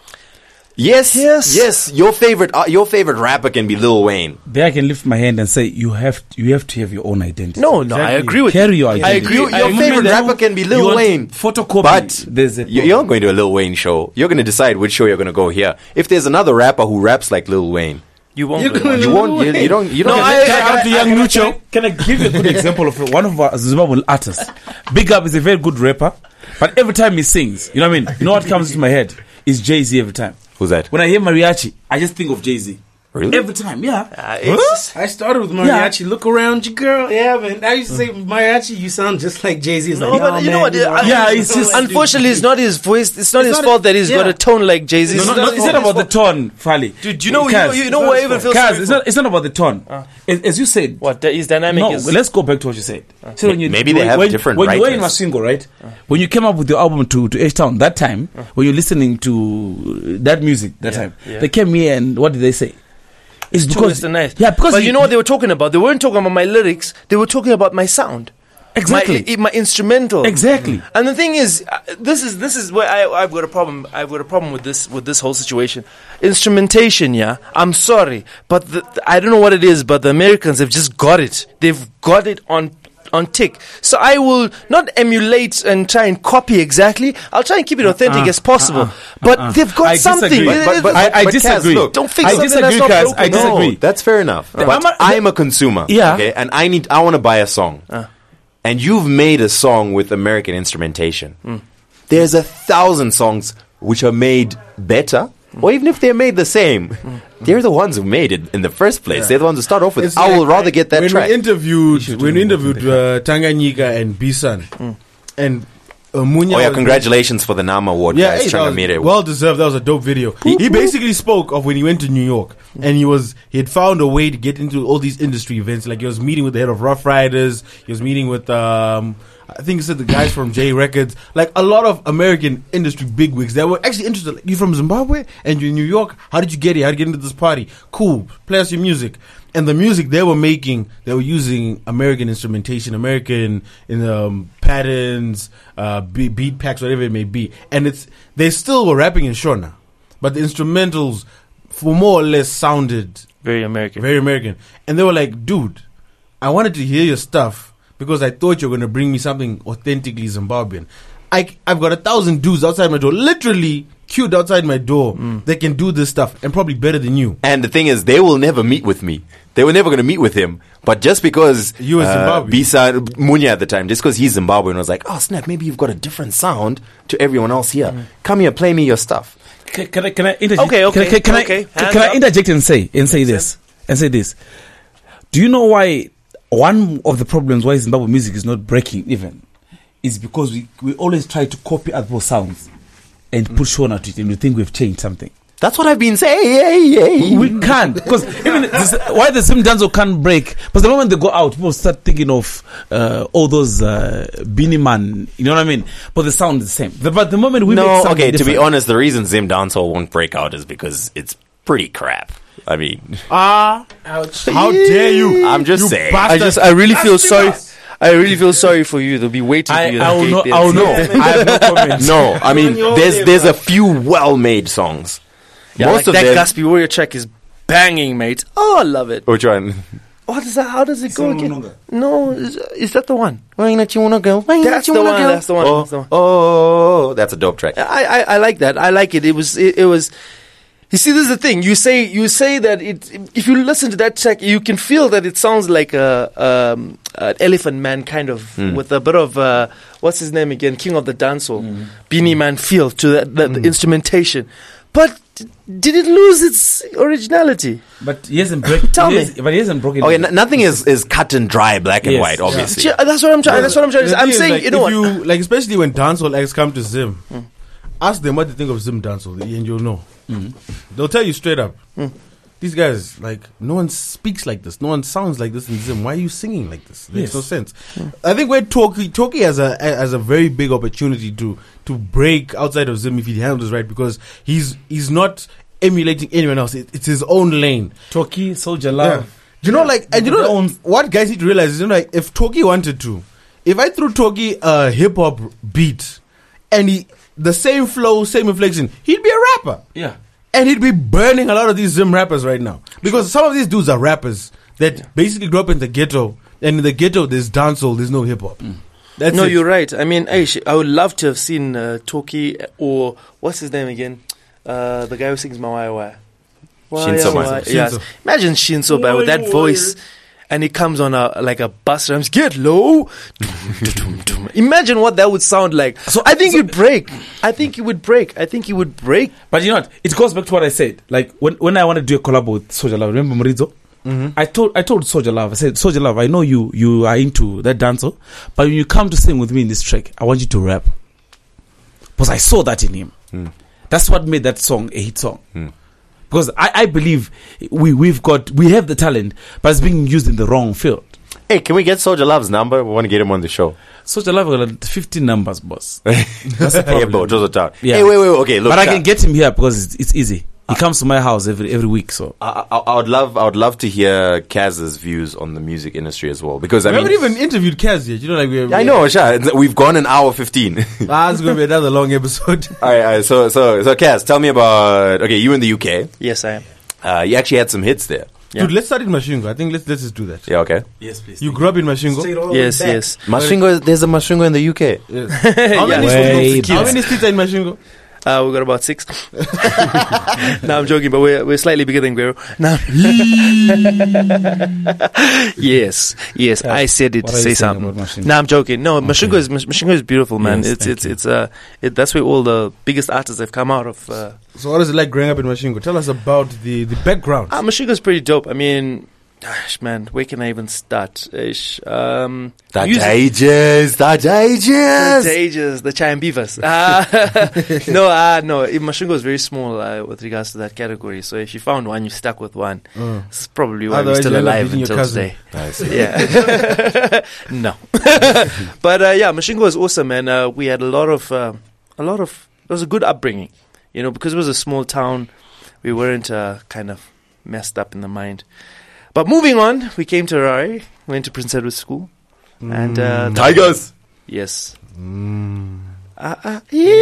S2: Yes,
S5: Yes.
S2: yes. Your favorite, uh, your favorite rapper can be Lil Wayne.
S4: There I can lift my hand and say you have you have to have your own identity.
S5: No, no, I agree with
S4: Carry
S5: you.
S4: your
S5: I
S4: identity.
S5: agree.
S2: Your,
S5: I
S2: your
S5: agree
S2: favorite
S5: with that.
S2: rapper can be
S4: You
S2: Lil
S4: want
S2: Wayne.
S4: photocopy.
S2: But
S4: There's a
S2: you- you're not going to a Lil Wayne show. You're going to decide which show you're going to go here. If there's another rapper who raps like Lil Wayne,
S5: You won't.
S6: You're
S5: really
S6: gonna
S5: want
S2: you
S6: Lil
S2: won't. You,
S6: Wayne.
S2: you don't. You don't.
S5: No,
S2: get-
S5: I-
S4: Can I-
S5: I-
S4: to young Nucho. Can I give you a good example of one of our Zimbabwean artists? Big Up is a very good rapper, but every time he sings, you know what I mean? You know what comes into my head is Jay-Z every time.
S2: Who's that?
S4: When I hear mariachi, I just think of Jay-Z.
S2: Really?
S4: Every time, yeah.
S5: Uh, it's,
S6: I started with mariachi. Look around you, girl. Yeah, man. I used to say mariachi. You sound just like Jay Z.
S5: No, but you know what? I-
S4: Yeah, it's just-
S5: Unfortunately, it's not his voice. It's not
S6: It's
S5: his
S6: not
S5: fault
S6: a-
S5: that he's got
S6: yeah.
S5: a tone like Jay Z.
S4: No, no, no, it's not about the tone, Fali.
S5: Dude, you know, you
S4: Kaz,
S5: know, you know what I even feel
S4: Kaz,
S5: sorry
S4: it's
S5: for?
S4: not, it's not about the tone. As, as you said,
S5: What? That his dynamic
S4: no,
S5: is.
S4: let's go back to what you said. So when you,
S2: Maybe they
S4: when,
S2: have
S4: when,
S2: different
S4: when you were in
S2: writers.
S4: Masingo, right? When you came up with your album to to H-Town, that time, when you're listening to that music, that time,
S5: yeah.
S4: they came here and what did they say? It's
S5: Too
S4: because
S5: westernized.
S4: yeah, because
S5: but you know what they were talking about? They weren't talking about my lyrics. They were talking about my sound.
S4: exactly,
S5: My, i- my instrumental.
S4: exactly.
S5: And the thing is, uh, this is this is where I, I've got a problem. I've got a problem with this with this whole situation. Instrumentation, yeah. I'm sorry, but the, the- I don't know what it is, but the Americans have just got it. They've got it on on tick. So I will not emulate and try and copy exactly. I'll try and keep it authentic
S4: Uh-uh,
S5: as possible.
S4: uh-uh,
S5: but
S4: uh-uh.
S5: they've got
S4: I
S5: something.
S4: disagree.
S5: It-
S2: But-
S5: it-
S2: but-
S4: I, I
S2: but Kaz,
S4: disagree.
S2: look,
S5: Don't fix
S4: I
S5: something
S4: disagree,
S5: that's not
S4: Kaz.
S5: broken.
S4: I disagree.
S2: No, that's fair enough. But
S4: I'm a-
S2: I'm a consumer.
S4: Yeah.
S2: Okay, and I need. I want to buy a song. And you've made a song with American instrumentation. There's a thousand songs which are made better, or even if they're made the same, they're the ones who made it in the first place. They're the ones who start off with.
S3: It's
S2: I will
S3: like-
S2: rather get that
S3: when
S2: track.
S3: we interviewed when we interviewed uh, Tanganyika and Bisan and uh, Munya
S2: Oh yeah,
S3: was-
S2: congratulations for the N A M award,
S3: Yeah,
S2: guys.
S3: hey, that was
S2: Changamire.
S3: well deserved. That was a dope video. He, he basically spoke of when he went to New York and he was he had found a way to get into all these industry events. Like he was meeting with the head of Rough Riders. He was meeting with um I think he said the guys from J Records. Like a lot of American industry bigwigs that were actually interested. Like, you from Zimbabwe and you're in New York. How did you get here? How did you get into this party? Cool. Play us your music. And the music they were making, they were using American instrumentation, American in um, patterns, uh, beat, beat packs, whatever it may be. And it's they still were rapping in Shona, but the instrumentals, for more or less, sounded
S5: Very American.
S3: very American. And they were like, "Dude, I wanted to hear your stuff because I thought you were going to bring me something authentically Zimbabwean." I, I've got a thousand dudes outside my door, literally queued outside my door. They can do this stuff and probably better than you.
S2: And the thing is, they will never meet with me. They were never going to meet with him. But just because
S3: You were Zimbabwe.
S2: Bisa Munya at the time, just because he's Zimbabwean, was like, oh snap, maybe you've got a different sound to everyone else here. Come here, play me your stuff.
S4: Can, can I can I interject?
S5: Okay, okay,
S4: Can, I- can, I-
S5: okay.
S4: can,
S5: Hands
S4: can I
S5: up.
S4: interject and say and say this and say this? Do you know why one of the problems why Zimbabwe music is not breaking even is because we we always try to copy other people's sounds and put Shona to it, and we think we've changed something.
S2: That's what I've been saying. Hey, hey, hey.
S4: We can't, because even this, why the same danzo can't break. But the moment they go out, people start thinking of uh, all those uh, Beanie Man. You know what I mean? But the sound is the same. The, but the moment we make
S2: No,
S4: something
S2: okay, to be
S4: different-
S2: honest, the reason Zim Dancehall won't break out is because it's pretty crap. I mean,
S3: Ah, how dare you?
S2: I'm just
S3: You
S2: saying.
S3: bastard.
S5: I just, I really feel sorry.
S3: Blasphemous.
S5: I really feel sorry for you. They'll be waiting for
S4: I,
S5: you.
S4: I
S5: at
S4: will
S5: the
S4: not.
S5: gate
S4: I will
S5: there.
S4: not. I have no comment.
S2: no, I mean, there's there's a few well-made songs.
S5: Yeah,
S2: Most
S5: like
S2: of
S5: that
S2: them.
S5: Gatsby Warrior track is banging, mate. Oh, I love it.
S2: Which one?
S5: What is that? How does it go
S4: Solo
S5: again?
S4: Lunga.
S5: No, is, is that the one?
S2: Why not you wanna go? Why
S5: That's the one. That's the one.
S2: Oh,
S5: That's the one.
S2: oh, that's a dope track.
S5: I, I, I like that. I like it. It was it, it was. You see, this is the thing. You say you say that it. If you listen to that track, you can feel that it sounds like a um, an Elephant Man kind of with a bit of uh, what's his name again, King of the Dancehall,
S4: Mm.
S5: Beanie Man feel to that, that the instrumentation. But d- did it lose its originality?
S4: But he hasn't break.
S5: Tell
S4: he
S5: me.
S4: has- but he hasn't broken.
S2: Okay,
S4: it.
S2: n- nothing is, is cut and dry, black and
S4: Yes.
S2: white, obviously.
S5: Yeah, that's what I'm trying. That's what I'm trying to
S3: The
S5: say. I'm
S3: thing is,
S5: saying,
S3: like,
S5: you know
S3: if
S5: what?
S3: you like, especially when dancehall acts come to Zim, ask them what they think of Zim dancehall, and you'll know. They'll tell you straight up. These guys, like, no one speaks like this. No one sounds like this in Zim. Why are you singing like this? It makes
S4: Yes.
S3: no sense. I think where Toki Toki has a has a very big opportunity to to break outside of Zim if he handles right, because he's he's not emulating anyone else. It, it's his own lane.
S4: Toki, Soldier
S3: Yeah.
S4: Love.
S3: You know, like, and you
S4: Their
S3: know,
S4: own-
S3: what guys need to realize is, you know, like, if Toki wanted to, if I threw Toki a hip hop beat and he, the same flow, same inflection, he'd be a rapper.
S4: Yeah.
S3: And he'd be burning a lot of these Zim rappers right now. Because some of these dudes are rappers that basically grew up in the ghetto. And in the ghetto, there's dancehall, there's no hip hop. That's
S5: No,
S3: it.
S5: you're right. I mean, Aish, I would love to have seen uh, Toki or what's his name again? Uh, the guy who sings Mawai Wai.
S2: Shinso
S5: Wai,
S2: Master.
S5: Yes.
S3: Shinso.
S5: Imagine Shinso, but with that voice. and it comes on a like a bus ramps. Get low. Imagine what that would sound like. So I think
S4: so-
S5: you'd break. I think you would break. I think you would break.
S4: But you know what? It goes back to what I said. Like when, when I want to do a collab with Soja Love, remember Morizo? Mm-hmm. I told I told Soja Love, I said, Soja Love, I know you you are into that dancer, but when you come to sing with me in this track, I want you to rap. Because I saw that in him.
S2: Mm.
S4: That's what made that song a hit song.
S2: Mm.
S4: Because I, I believe we we've got we have the talent, but it's being used in the wrong field.
S2: Hey, can we get Soja Love's number? We want to get him on the show.
S4: Soja Love got like fifteen numbers, boss.
S2: That's the
S4: problem.
S2: Yeah, bro, just a town.
S4: Yeah.
S2: Hey, wait, wait, okay, look.
S4: But I
S2: chat.
S4: can get him here because it's, it's easy. He comes to my house every every week. So
S2: I, I, I would love, I would love to hear Kaz's views on the music industry as well, because I
S3: We
S2: mean,
S3: haven't even interviewed Kaz yet. You know, like we're.
S2: I know, Sha, we've gone an hour fifteen.
S3: Ah, it's gonna be another long episode.
S2: all, right, all right, so, so, so, Kaz, tell me about. Okay, you in the U K.
S5: Yes, I am.
S2: Uh, you actually had some hits there.
S5: Yeah.
S3: Dude, let's start in Mashingo. I think let's let's just do that.
S2: Yeah, okay.
S4: yes, please.
S3: You grew up in Mashingo.
S5: Yes, yes.
S2: Mashingo, there's a Mashingo in the U K.
S3: Yes. How many
S4: Way
S3: streets? How
S4: back.
S3: many streets are in Mashingo?
S5: Uh, we got about six. No, I'm joking, but we're we're slightly bigger than Guero. No. yes, yes, I said it
S4: What
S5: to
S4: are you
S5: say
S4: saying
S5: something.
S4: about Mashingo?
S5: No, I'm joking. No, Mashingo is Mas- Mashingo is beautiful, man.
S4: Yes,
S5: it's
S4: thank
S5: it's
S4: you.
S5: it's uh, it, that's where all the biggest artists have come out of. Uh,
S3: So what is it like growing up in Mashingo? Tell us about the, the background.
S5: ah, Mashingo's pretty dope. I mean, gosh, man, where can I even start? Ish, um,
S2: The
S5: music-
S2: Dages, the
S5: The
S2: Dages.
S5: Dages, the Chai and Beavers. Uh, no, uh, no. If Mashingo is very small uh, with regards to that category. So if you found one, you stuck with one.
S3: Mm.
S5: This is probably why
S3: Otherwise
S5: we're still
S3: you end up
S5: alive
S3: beating your
S5: until
S3: cousin.
S5: today.
S2: Nice.
S5: Yeah. No. But uh, yeah, Mashingo was awesome, man. Uh, we had a lot of, uh, a lot of. It was a good upbringing, you know, because it was a small town. We weren't uh, kind of messed up in the mind. But moving on, we came to Harare, went to Prince Edward School, and uh, that-
S2: Tigers.
S5: yes. Uh, uh,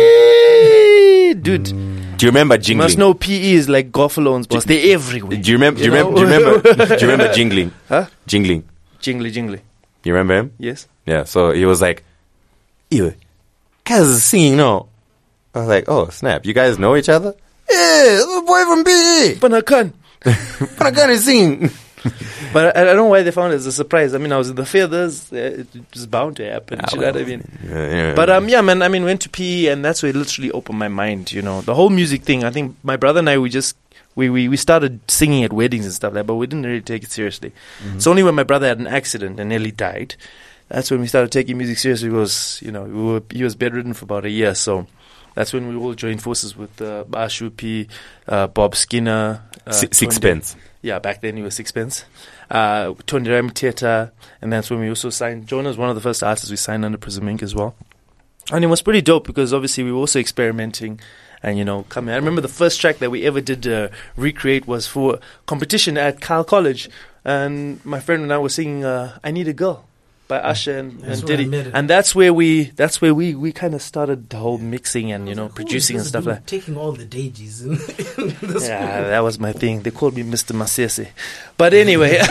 S5: yeah, dude.
S2: Do you remember
S5: You
S2: jingling?
S5: must know P E is like Goffalones, boss. They're everywhere.
S2: Do you remember? Do you
S5: You
S2: remember? Do you
S5: know?
S2: remember? Do you remember jingling?
S5: Huh?
S2: Jingling.
S5: Jingly, jingly.
S2: You remember him?
S5: Yes.
S2: Yeah. So he was like, "Ew, Kaz is singing no." I was like, "Oh snap! You guys know each other?" Yeah, the boy from B E.
S5: Panakan.
S2: But I can't sing.
S5: But I, I don't know why they found it as a surprise. I mean, I was in the feathers. Uh, it was bound to happen.
S2: Ah,
S5: you know what I
S2: well.
S5: mean?
S2: Yeah, yeah.
S5: But um, yeah, man. I mean, went to P E, and that's where it literally opened my mind. You know, the whole music thing. I think my brother and I, we just we we, we started singing at weddings and stuff like that, but we didn't really take it seriously. It's only when my brother had an accident and nearly died, that's when we started taking music seriously. Because you know, we were, he was bedridden for about a year, so that's when we all joined forces with uh, Bashu P, uh, Bob Skinner, uh,
S2: Si-
S5: Tony-
S2: Sixpence.
S5: Yeah, back then he was Sixpence. Uh, Tony Ramiteta, and that's when we also signed. Jonah was one of the first artists we signed under Prism Inc as well. And it was pretty dope because obviously we were also experimenting and, you know, coming. I remember the first track that we ever did uh, recreate was for competition at Kyle College. And my friend and I were singing uh, I Need a Girl by Usher and,
S6: That's
S5: and
S6: where I
S5: Diddy.
S6: met it.
S5: And that's where we that's where we, we kind of started the whole mixing and, you know, producing and stuff like that.
S6: Taking all the dages. In, in this
S5: Yeah, that was my thing. They called me Mister Masese. But anyway.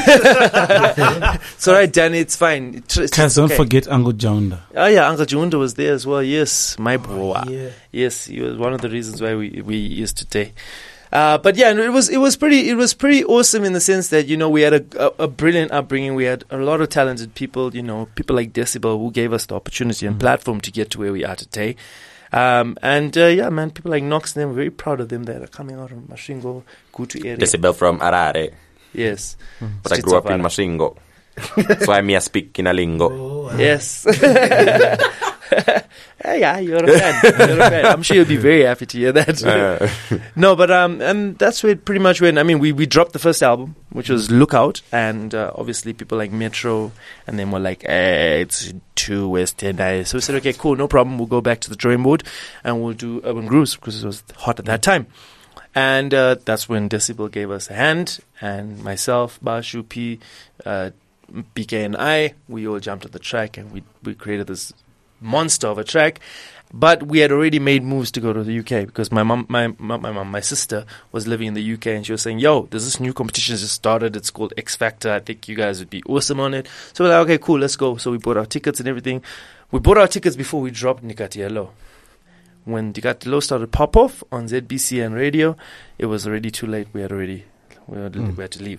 S5: It's all right, Danny. It's fine. It's, it's
S4: Kaz, don't
S5: okay.
S4: forget Uncle Jaunda.
S5: Oh, yeah. Uncle Junda was there as well. Yes, my bro.
S6: yeah.
S5: Yes, he was one of the reasons why we, we used to take. Uh, but yeah, no, it was it was pretty it was pretty awesome in the sense that, you know, we had a, a, a brilliant upbringing. We had a lot of talented people, you know, people like Decibel who gave us the opportunity and platform to get to where we are today. Um, and uh, yeah, man, people like Knox, and them, we're very proud of them that are coming out of Mashingo, Kutu area.
S2: Decibel from Harare,
S5: Yes,
S2: but I
S5: Streets
S2: grew
S5: of
S2: up in
S5: Harare.
S2: Mashingo. That's why me I speak Kinalingo.
S6: Oh, uh,
S5: Yes. Yeah, yeah, you're a fan. You're a fan. I'm sure you'll be very happy to hear that.
S2: Uh,
S5: No, but um, and that's where it pretty much went. I mean, we, we dropped the first album, which was Lookout, and uh, obviously people like Metro, and then were like, eh, it's too West End. So we said, okay, cool, no problem. We'll go back to the drawing board, and we'll do Urban Grooves because it was hot at that time. And uh, that's when Decibel gave us a hand, and myself, Bashu P, uh, B K, and I, we all jumped on the track, and we we created this monster of a track. But we had already made moves to go to the U K because my mom, my my my mom, my sister was living in the U K, and she was saying, "Yo, there's this new competition just started. It's called X Factor. I think you guys would be awesome on it." So we're like, "Okay, cool, let's go." So we bought our tickets and everything. We bought our tickets before we dropped Nikatielo. When Nikatielo started pop off on Z B C and radio, it was already too late. We had already we had, we had to leave.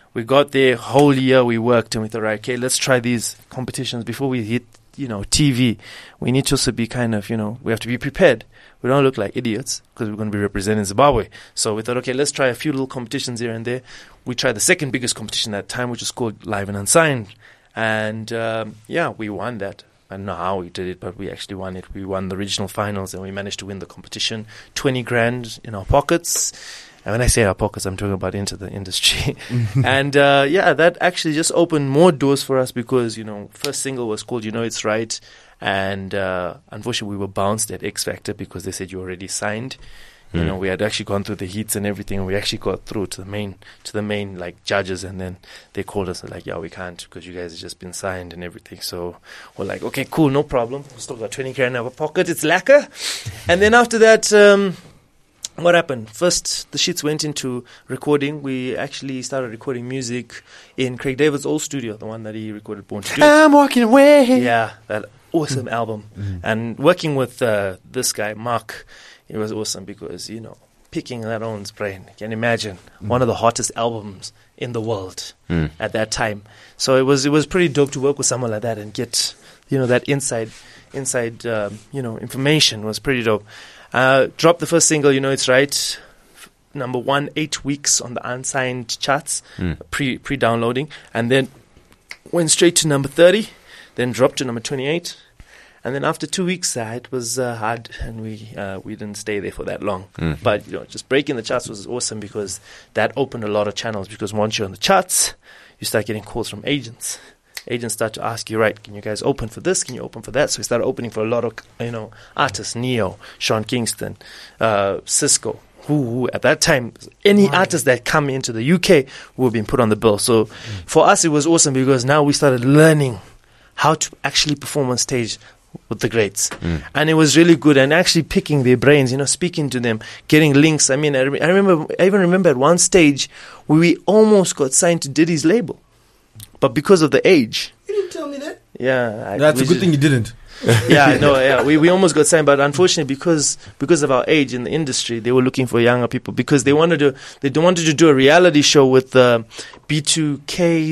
S5: We got there, whole year we worked, and we thought, right, okay, let's try these competitions before we hit, you know, T V. We need to also be kind of, you know, we have to be prepared. We don't look like idiots because we're going to be representing Zimbabwe. So we thought, okay, let's try a few little competitions here and there. We tried the second biggest competition at that time, which was called Live and Unsigned. And, um, yeah, we won that. I don't know how we did it, but we actually won it. We won the regional finals, and we managed to win the competition. twenty grand in our pockets. And when I say our pockets, I'm talking about into the industry. And, uh, yeah, that actually just opened more doors for us because, you know, first single was called You Know It's Right. And uh, unfortunately, we were bounced at X Factor because they said you already signed. You
S2: Mm.
S5: know, we had actually gone through the heats and everything. And we actually got through to the main, to the main like judges, and then they called us and like, yeah, we can't because you guys have just been signed and everything. So we're like, okay, cool, no problem. We still got twenty grand in our pocket. It's lacquer. And then after that, um, what happened? First, the sheets went into recording. We actually started recording music in Craig David's old studio, the one that he recorded Born to Do It.
S2: I'm walking away.
S5: Yeah, that awesome album. And working with uh, this guy, Mark, it was awesome because, you know, picking that own's brain. You can imagine one of the hottest albums in the world
S2: Mm.
S5: at that time. So it was it was pretty dope to work with someone like that and get, you know, that inside inside um, you know, information was pretty dope. Uh, dropped the first single, You Know It's Right. F- number one, eight weeks on the unsigned charts,
S2: Mm.
S5: pre pre downloading, and then went straight to number thirty. Then dropped to number twenty-eight. And then after two weeks, uh, it was uh, hard, and we uh, we didn't stay there for that long.
S2: Mm.
S5: But you know, just breaking the charts was awesome because that opened a lot of channels. Because once you're on the charts, you start getting calls from agents. Agents start to ask you, right, can you guys open for this? Can you open for that? So we started opening for a lot of, you know, artists, Neo, Sean Kingston, uh, Cisco. Who, who at that time, any artist that come into the U K would have been put on the bill. So mm. for us, it was awesome because now we started learning how to actually perform on stage with the greats.
S2: Mm.
S5: And it was really good, and actually picking their brains, you know, speaking to them, getting links. I mean, I, re- I remember, I even remember at one stage where we almost got signed to Diddy's label, but because of the age.
S6: You didn't tell me that.
S5: Yeah. I,
S3: That's
S5: we
S3: a good
S5: just-
S3: thing you didn't.
S5: yeah, no, yeah, we, we almost got signed, but unfortunately, because because of our age in the industry, they were looking for younger people because they wanted to they wanted to do a reality show with uh, B two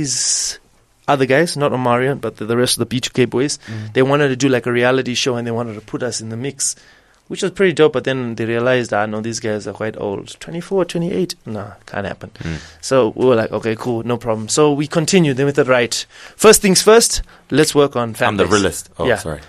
S5: K's other guys, not Omarion, but the, the rest of the B two K boys.
S3: Mm.
S5: They wanted to do like a reality show, and they wanted to put us in the mix, which was pretty dope. But then they realized, ah, no, these guys are quite old, twenty-four, twenty-eight. No, can't happen.
S2: Mm.
S5: So we were like, okay, cool, no problem. So we continued. Then we thought, right, first things first, let's work on fan
S2: I'm the
S5: base.
S2: realist. Oh,
S5: Yeah.
S2: sorry.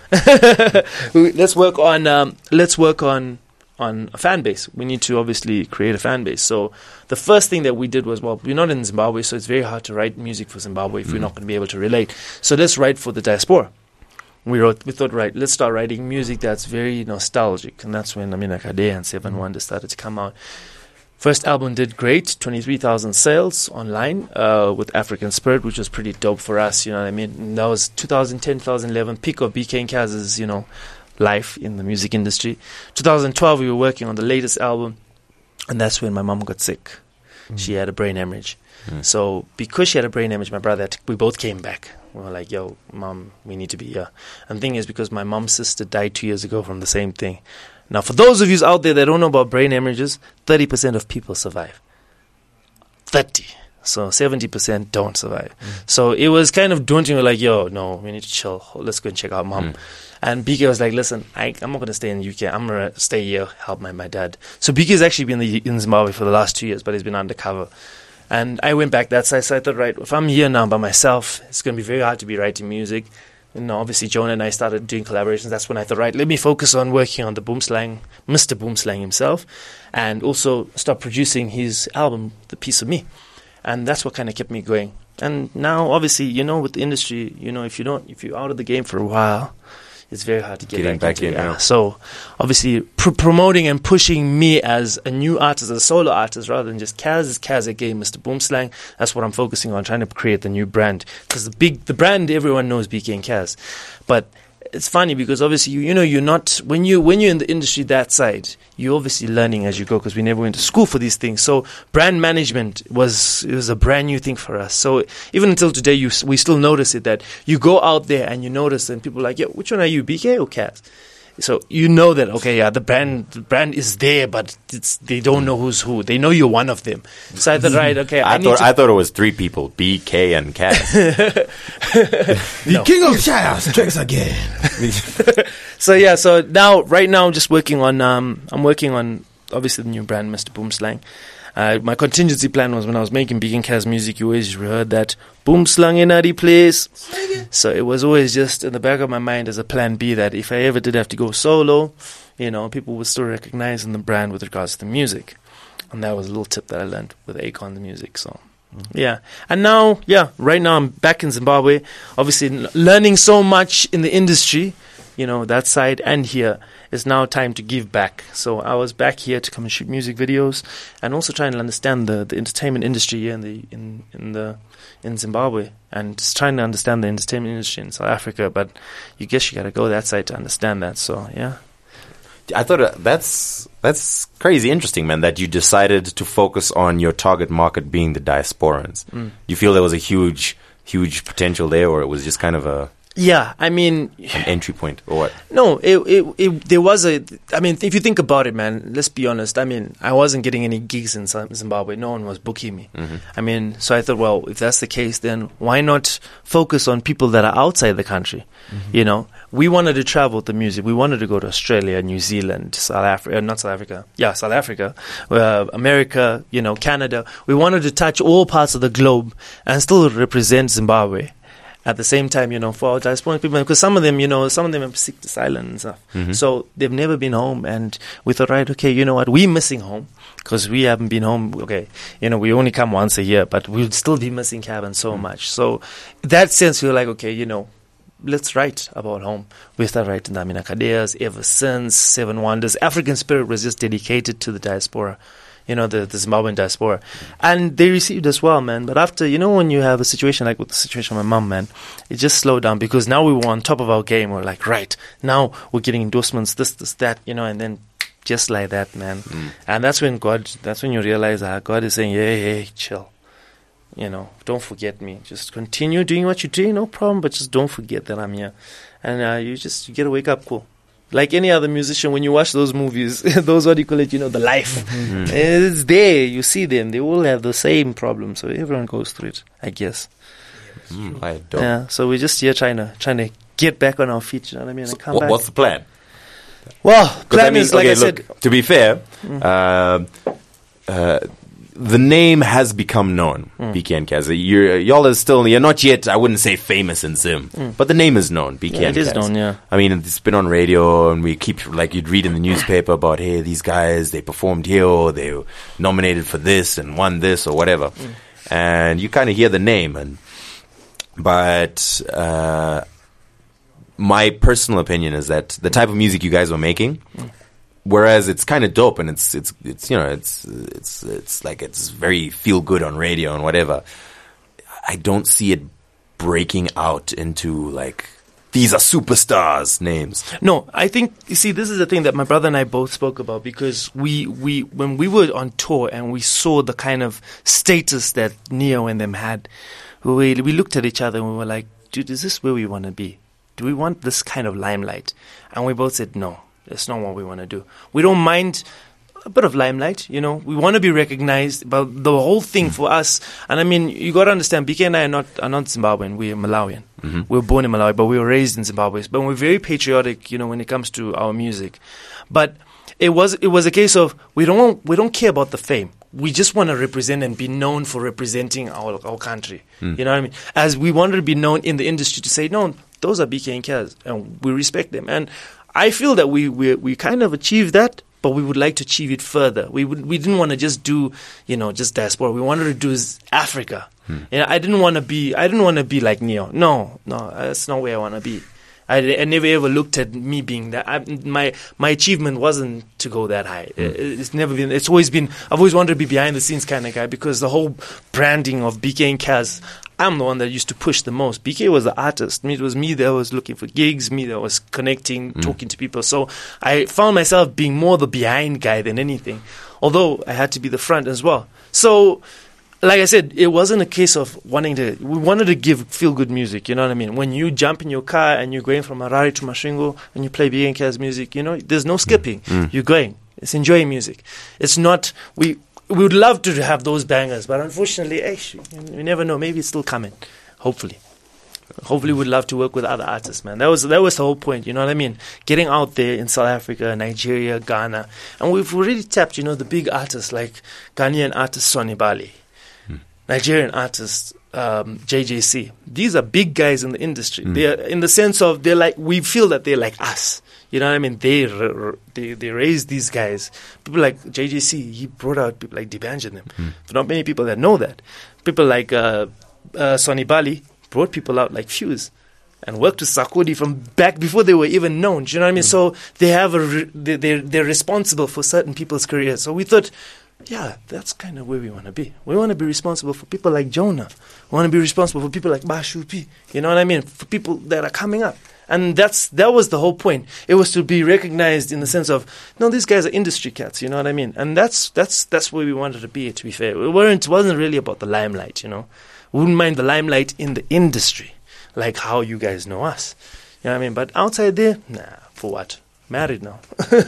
S5: We- let's work on um, let's work on on a fan base. We need to obviously create a fan base. So the first thing that we did was, well, we're not in Zimbabwe, so it's very hard to write music for Zimbabwe if we're not going to be able to relate. So let's write for the diaspora. We wrote. We thought, right, let's start writing music that's very nostalgic, and that's when Amina Kadea and Seven Wonders started to come out. First album did great, twenty-three thousand sales online uh, with African Spirit, which was pretty dope for us, you know what I mean? And that was twenty ten, twenty eleven, peak of B K and Kaz's, you know, life in the music industry. twenty twelve, we were working on the latest album, and that's when my mom got sick. Mm. She had a brain hemorrhage. Mm. So because she had a brain hemorrhage, my brother, had to, we both came back. We were like, yo, mom, we need to be here. And the thing is, because my mom's sister died two years ago from the same thing. Now, for those of you out there that don't know about brain hemorrhages, thirty percent of people survive. thirty. So seventy percent don't survive. Mm. So it was kind of daunting. We're like, yo, no, we need to chill. Let's go and check out mom. Mm. And B K was like, listen, I, I'm not going to stay in the U K. I'm going to stay here, help my, my dad. So B K's actually been in, the, in Zimbabwe for the last two years, but he's been undercover. And I went back that side. So I thought, right, if I'm here now by myself, it's going to be very hard to be writing music. You know, obviously, Jonah and I started doing collaborations. That's when I thought, right, let me focus on working on the Boomslang, Mister Boomslang himself, and also start producing his album, The Piece of Me. And that's what kind of kept me going. And now, obviously, you know, with the industry, you know, if you don't, if you're out of the game for a while, it's very hard to get
S2: Getting
S5: back,
S2: back
S5: into
S2: in,
S5: it. Yeah.
S2: yeah.
S5: So, obviously, pr- promoting and pushing me as a new artist, as a solo artist, rather than just Kaz is Kaz again, Mister Boomslang. That's what I'm focusing on, trying to create the new brand. Because the big, the brand, everyone knows B K and Kaz. But it's funny because obviously, you, you know, you're not, when, you, when you're in the industry that side, you're obviously learning as you go because we never went to school for these things. So brand management was, it was a brand new thing for us. So even until today, you, we still notice it that you go out there and you notice and people are like, yeah, which one are you, B K or Kaz? So you know that, okay, yeah, the brand the brand is there, but it's, they don't know who's who. They know you're one of them. So I thought, right, okay, I,
S2: I
S5: need
S2: thought
S5: to
S2: I thought it was three people: B, K, and Kaz.
S3: The king of Shire strikes again.
S5: So yeah, so now, right now, I'm just working on, um, I'm working on, obviously, the new brand, Mister Boomslang. Uh, my contingency plan was when I was making Big and Kaz music, you always heard that Boomslang in a place. So it was always just in the back of my mind as a plan B that if I ever did have to go solo, you know, people would still recognize in the brand with regards to the music. And that was a little tip that I learned with Akon the music. So yeah, and now, yeah, right now I'm back in Zimbabwe, obviously n- learning so much in the industry, you know, that side and here. It's now time to give back. So I was back here to come and shoot music videos and also trying to understand the, the entertainment industry here in the in, in the in Zimbabwe and just trying to understand the entertainment industry in South Africa. But you guess you got to go that side to understand that. So yeah.
S2: I thought uh, that's that's crazy interesting, man, that you decided to focus on your target market being the diasporans.
S5: Mm.
S2: You feel there was a huge, huge potential there, or it was just kind of a
S5: Yeah, I mean,
S2: an entry point, or what?
S5: No, it, it, it, there was a, I mean, if you think about it, man, let's be honest. I mean, I wasn't getting any gigs in Zimbabwe. No one was booking me.
S2: Mm-hmm.
S5: I mean, so I thought, well, if that's the case, then why not focus on people that are outside the country? Mm-hmm. You know, we wanted to travel with the music. We wanted to go to Australia, New Zealand, South Africa, not South Africa. Yeah, South Africa, uh, America, you know, Canada. We wanted to touch all parts of the globe and still represent Zimbabwe. At the same time, you know, for our diaspora people, because some of them, you know, some of them have seeked asylum and stuff.
S2: Mm-hmm.
S5: So they've never been home. And we thought, right, okay, you know what, we're missing home because we haven't been home. Okay, you know, we only come once a year, but we'll still be missing cabin so mm-hmm. much. So in that sense, we were like, okay, you know, let's write about home. We started writing the Amina Kadeas, Ever Since, Seven Wonders. African Spirit was just dedicated to the diaspora. You know, the, the Zimbabwean diaspora. And they received as well, man. But after, you know, when you have a situation like with the situation with my mom, man, it just slowed down because now we were on top of our game. We're like, right, now we're getting endorsements, this, this, that, you know, and then just like that, man. Mm. And that's when God, that's when you realize that God is saying, hey, hey, chill. You know, don't forget me. Just continue doing what you're doing, no problem, but just don't forget that I'm here. And uh, you just, you get to wake up cool. Like any other musician, when you watch those movies, those, what do you call it, you know, the life. Mm-hmm. It's there. You see them. They all have the same problem. So everyone goes through it, I guess.
S2: Mm, I don't.
S5: Yeah. So we're just here trying to trying to get back on our feet, you know what I mean? And come
S2: what,
S5: back.
S2: What's the plan?
S5: Well, plan
S2: I mean,
S5: is, like
S2: okay,
S5: I said...
S2: Look, to be fair,
S5: Mm.
S2: uh, uh, the name has become known,
S5: Mm.
S2: B K and Kaz. You're, y'all are still, you're not yet, I wouldn't say famous in Zim,
S5: Mm.
S2: but the name is known, B K
S5: Yeah,
S2: and
S5: it is
S2: Kaz.
S5: known, yeah.
S2: I mean, it's been on radio, and we keep, like, you'd read in the newspaper about, hey, these guys, they performed here, or they were nominated for this, and won this, or whatever.
S5: Mm.
S2: And you kind of hear the name, and, but, uh, my personal opinion is that the type of music you guys were making,
S5: Mm.
S2: whereas it's kind of dope and it's it's it's you know it's it's it's like it's very feel good on radio and whatever. I don't see it breaking out into like these are superstars names.
S5: No, I think, you see, this is the thing that my brother and I both spoke about because we, we when we were on tour and we saw the kind of status that Neo and them had, we we looked at each other and we were like, dude, is this where we want to be? Do we want this kind of limelight? And we both said, no, that's not what we want to do. We don't mind a bit of limelight, you know. We want to be recognized, but the whole thing for us, and I mean, you got to understand, B K and I are not, are not Zimbabwean, we're Malawian.
S2: Mm-hmm.
S5: We were born in Malawi, but we were raised in Zimbabwe. But we're very patriotic, you know, when it comes to our music. But it was it was a case of we don't we don't care about the fame. We just want to represent and be known for representing our our country. Mm. You know what I mean? As we wanted to be known in the industry to say, no, those are B K and Kaz, and we respect them. And I feel that we we we kind of achieved that, but we would like to achieve it further. We would we didn't want to just do, you know, just diaspora. We wanted to do Africa. Hmm. You know, I didn't want to be I didn't want to be like Neo. No, no, that's not where I want to be. I, I never ever looked at me being that. I, my my achievement wasn't to go that high.
S2: Mm.
S5: It, it's never been. It's always been. I've always wanted to be behind the scenes kind of guy because the whole branding of B K and Kaz, I'm the one that used to push the most. B K was the artist. Me, it was me that was looking for gigs. Me that was connecting, mm. talking to people. So I found myself being more the behind guy than anything. Although I had to be the front as well. So like I said, it wasn't a case of wanting to. We wanted to give feel good music. You know what I mean? When you jump in your car and you're going from Harare to Masvingo and you play B N K's music, you know, there's no skipping.
S2: Mm.
S5: You're going. It's enjoying music. It's not. We we would love to have those bangers, but unfortunately, eh, you never know. Maybe it's still coming. Hopefully. Hopefully, we'd love to work with other artists, man. That was that was the whole point, you know what I mean? Getting out there in South Africa, Nigeria, Ghana, and we've already tapped, you know, the big artists like Ghanaian artist Sonny Bali, hmm. Nigerian artist um, J J C. These are big guys in the industry. Hmm. They're in the sense of they're like we feel that they're like us. You know what I mean? They they they raised these guys. People like J J C. He brought out people like D'banj and them. Hmm. There are not many people that know that. People like uh, uh, Sonny Bali brought people out like Fuse and worked with Sarkodie from back before they were even known. Do you know what I mean? Mm. So they have a re- they, they're, they're responsible for certain people's careers. So we thought, yeah, that's kind of where we want to be. We want to be responsible for people like Jonah. We want to be responsible for people like Bashupi. You know what I mean? For people that are coming up. And that's that was the whole point. It was to be recognized in the sense of, no, these guys are industry cats. You know what I mean? And that's that's that's where we wanted to be. To be fair, we weren't. It wasn't really about the limelight. You know, we wouldn't mind the limelight in the industry, like how you guys know us. You know what I mean? But outside there, nah. For what? Married now.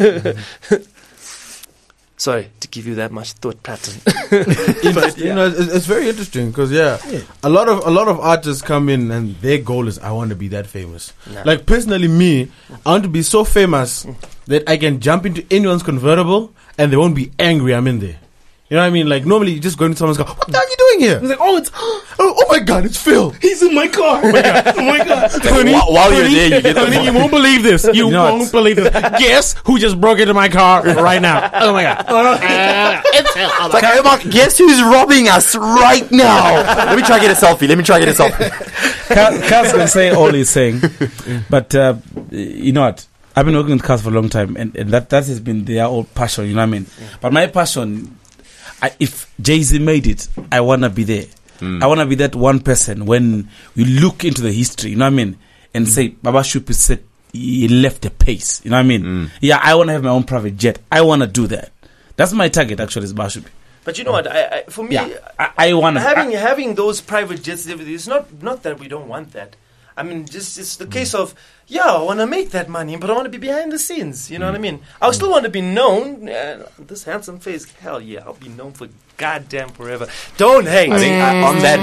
S5: Sorry to give you that much thought pattern.
S3: But, you know, it's, it's very interesting because yeah, yeah, a lot of a lot of artists come in and their goal is I want to be that famous. Nah. Like personally, me, I want to be so famous that I can jump into anyone's convertible and they won't be angry I'm in there. You know what I mean? Like normally you just go into someone's car. What the hell are you doing here? It's like, oh, it's oh, oh my god, it's Phil. He's in my car. Oh my god. Oh my god.
S2: Honey, while, while you're
S3: honey,
S2: there, you get the
S3: honey, you won't believe this. You, you know won't what? believe this. Guess who just broke into my car right now? Oh my god. Uh, it's Phil. Oh
S2: it's like, hey, Mark, guess who's robbing us right now? Let me try to get a selfie. Let me try to get a selfie.
S4: Kaz can say all he's saying, but uh, you know what? I've been working with Kaz for a long time, and, and that that has been their old passion. You know what I mean? Yeah. But my passion. I, if Jay-Z made it, I want to be there. Mm. I want to be that one person when we look into the history, you know what I mean, and mm. say, Baba Shupi said he left a pace, you know what I mean? Mm. Yeah, I want to have my own private jet. I want to do that. That's my target, actually, is Baba Shupi.
S5: But you know what? I, I, for me,
S4: yeah, I, I want to.
S5: Having, having those private jets, it's not, not that we don't want that. I mean, just it's the case of, yeah, I want to make that money, but I want to be behind the scenes. You know mm. what I mean? I still want to be known. Uh, this handsome face, hell yeah, I'll be known for goddamn forever. Don't hate.
S2: I think uh, on that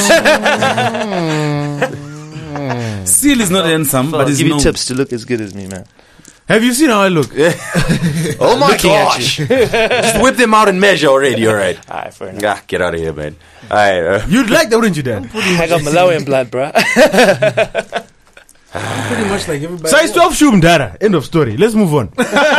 S4: note, Seal is not handsome, but he's
S5: give
S4: known.
S5: You tips to look as good as me, man.
S3: Have you seen how I look?
S2: Oh my gosh! Just whip them out and measure already. All right.
S5: All right, fair enough.
S2: Ah, get out of here, man. All right. Uh.
S3: You'd like that, wouldn't you, Dan?
S5: I got Malawian blood, bro.
S6: Pretty much like everybody.
S3: Size twelve Shum Dara. End of story. Let's move on.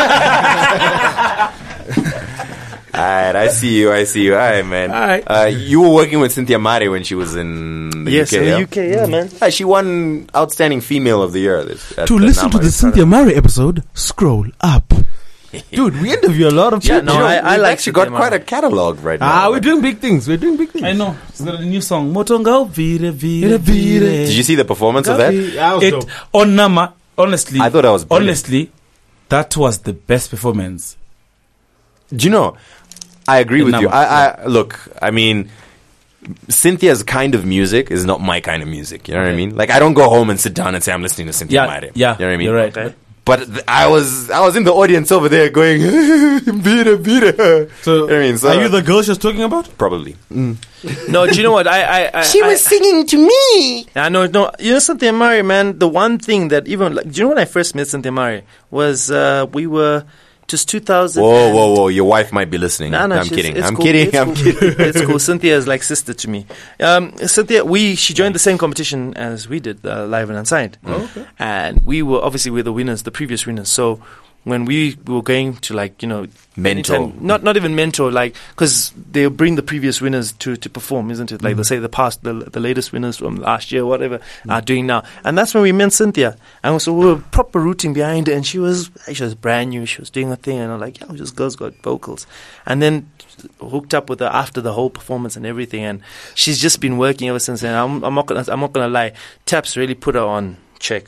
S2: Alright, I see you, I see you. Alright, man.
S3: Alright.
S2: Uh, you were working with Cynthia Mare when she was in the
S5: yes,
S2: U K,
S5: in the
S2: yeah?
S5: U K, yeah, man.
S2: Uh, she won Outstanding Female of the Year. This, at,
S3: to
S2: at
S3: listen
S2: Nama.
S3: to the Cynthia Mare episode, scroll up. Dude, we interview a lot of people.
S5: Yeah, no,
S2: you know,
S5: I, I like
S2: She got quite a catalogue right now.
S3: Ah, we're doing big things. We're doing big things.
S4: I know. It's got a new song. Motonga vire vire vire.
S2: Did you see the performance of that?
S3: Yeah,
S4: It, on Nama, honestly,
S2: I thought that was brilliant.
S4: honestly, that was the best performance.
S2: Do you know? I agree
S4: In
S2: with
S4: Nama,
S2: you. I, I look. I mean, Cynthia's kind of music is not my kind of music. You know what I mean? Like, I don't go home and sit down and say I'm listening to Cynthia
S4: Yeah,
S2: Mare.
S4: yeah,
S2: you know what I mean?
S4: You're right.
S5: Okay.
S2: But th- I was I was in the audience over there going, beat her, beat her.
S3: So,
S2: You know what I mean? So-
S3: are you the girl she's talking about?
S2: Probably.
S5: No, do you know what? I, I, I
S8: She
S5: I,
S8: was singing to me.
S5: I know, no. You know, Cynthia Mare, man. The one thing that even, like, do you know when I first met Cynthia Mare was uh, we were just two thousand.
S2: Whoa, whoa, whoa! Your wife might be listening.
S5: No, no,
S2: I'm
S5: she's-
S2: kidding.
S5: it's
S2: I'm
S5: cool.
S2: kidding.
S5: It's
S2: I'm
S5: cool.
S2: kidding.
S5: It's cool. Cynthia is like sister to me. Um, Cynthia, we she joined the same competition as we did, uh, Live and Unsigned,
S3: Okay.
S5: and we were obviously we're the winners, the previous winners. So when we were going to, like, you know,
S2: Mentor.
S5: anytime- not not even mentor, like, because they'll bring the previous winners to, to perform, isn't it? Like
S3: Mm.
S5: they say the past, the the latest winners from last year, whatever, mm. are doing now, and that's when we met Cynthia, and so we were proper rooting behind her, and she was she was brand new, she was doing her thing, and I'm like, yeah, this girl's got vocals, and then hooked up with her after the whole performance and everything, and she's just been working ever since. And I'm, I'm not gonna I'm not gonna lie, Taps really put her on check.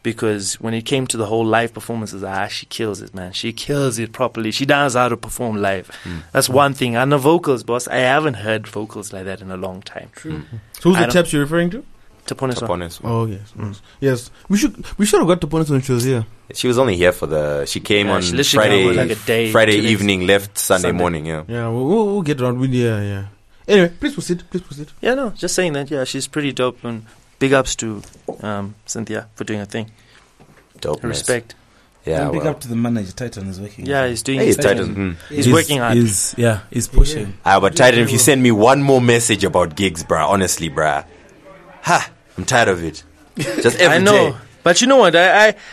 S5: because when it came to the whole live performances, ah, she kills it, man. She kills it properly. She knows how to perform live.
S2: Mm.
S5: That's one thing. And the vocals, boss, I haven't heard vocals like that in a long time.
S3: True. So who's
S5: I
S3: the
S5: don't-
S3: chaps you're referring to?
S5: Tapones.
S2: Tapones.
S3: Oh yes, yes. yes. We should we should have got Tapones when she was here.
S2: She was only here for the. She came
S5: Yeah,
S2: on
S5: she literally
S2: Friday,
S5: came over like a day,
S2: Friday
S5: two days.
S2: evening, left Sunday,
S5: Sunday.
S2: morning. Yeah.
S3: Yeah, we'll, we'll, we'll get around with yeah, yeah. Anyway, please proceed. Please proceed.
S5: Yeah, no, just saying that. Yeah, she's pretty dope. And big ups to um, Cynthia for doing her thing.
S2: Dope.
S5: Respect.
S2: Yeah.
S4: And big
S2: well.
S4: up to the manager. Titan is working.
S5: Yeah, he's doing
S2: Hey,
S5: his
S2: it's
S5: thing.
S2: Titan. Mm.
S5: He's working hard.
S4: He's, yeah, he's pushing.
S2: Ah, but Titan, if you send me one more message about gigs, bruh, honestly, bruh, ha, I'm tired of it. Just every
S5: I know,
S2: day.
S5: but you know what? I, I,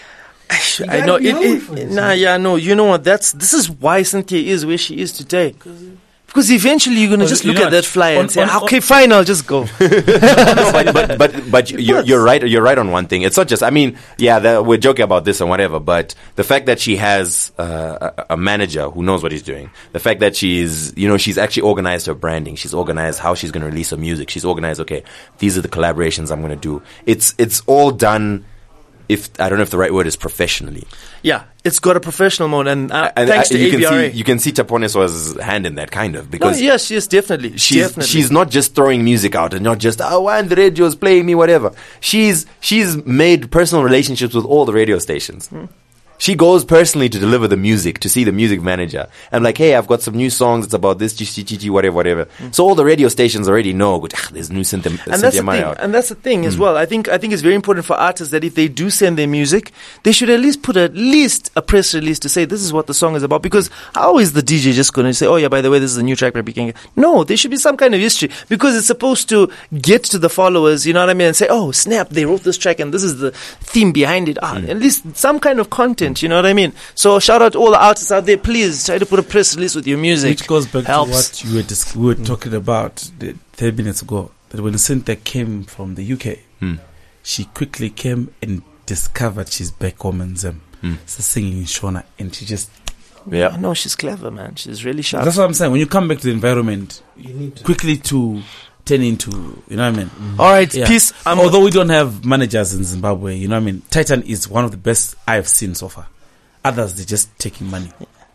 S5: I know.
S6: be
S5: It,
S6: hungry
S5: it,
S6: for this,
S5: nah, yeah, no. You know what? That's this is why Cynthia is where she is today. Because eventually you're gonna
S4: Well,
S5: just
S4: you
S5: look
S4: know
S5: at
S4: what?
S5: that flyer
S4: On-
S5: and say,
S4: on-
S5: "Okay, fine, I'll just go."
S2: No, but but but, but you're, you're right. You're right on one thing. It's not just. I mean, yeah, the, we're joking about this and whatever. But the fact that she has uh, a, a manager who knows what he's doing, the fact that she's, you know, she's actually organized her branding. She's organized how she's going to release her music. She's organized. Okay, these are the collaborations I'm going to do. It's it's all done. If I don't know if the right word is professionally.
S5: Yeah, it's got a professional mode, and, uh,
S2: And
S5: thanks
S2: uh,
S5: to
S2: you
S5: A B R A.
S2: can see you can see Tapones' hand in that kind of
S5: No,
S2: because
S5: yes, yes, definitely,
S2: she's
S5: definitely.
S2: she's not just throwing music out and not just oh and the radio's playing me whatever. She's she's made personal relationships with all the radio stations.
S5: Hmm.
S2: She goes personally to deliver the music to see the music manager. I'm like, hey, I've got some new songs. It's about this, G G G G, whatever, whatever. So all the radio stations already know. Ah, there's new Cynthia,
S5: and that's
S2: Cynthia
S5: the
S2: Maya
S5: thing.
S2: out.
S5: And that's the thing as well. I think I think it's very important for artists that if they do send their music, they should at least put at least a press release to say this is what the song is about. Because how is the D J just going to say, oh yeah, by the way, this is a new track by B K? No, there should be some kind of history because it's supposed to get to the followers. You know what I mean? And say, oh snap, they wrote this track and this is the theme behind it. Ah, at least some kind of content. You know what I mean? So shout out to all the artists out there. Please try to put a press release with your music.
S4: Which goes back
S5: Helps.
S4: to what you were dis- we were talking about the thirty minutes ago. That when Cynthia came from the U K,
S2: Hmm.
S4: she quickly came and discovered she's back home in Zim.
S2: Hmm.
S4: So singing in Shona, and she just.
S2: Yeah.
S5: No, she's clever, man. She's really sharp.
S4: That's what I'm saying. When you come back to the environment,
S6: You need to.
S4: quickly to turn into, you know what I mean?
S5: All right,
S4: Yeah.
S5: peace. I'm
S4: Although we don't have managers in Zimbabwe, you know what I mean? Titan is one of the best I've seen so far. Others, they're just taking money.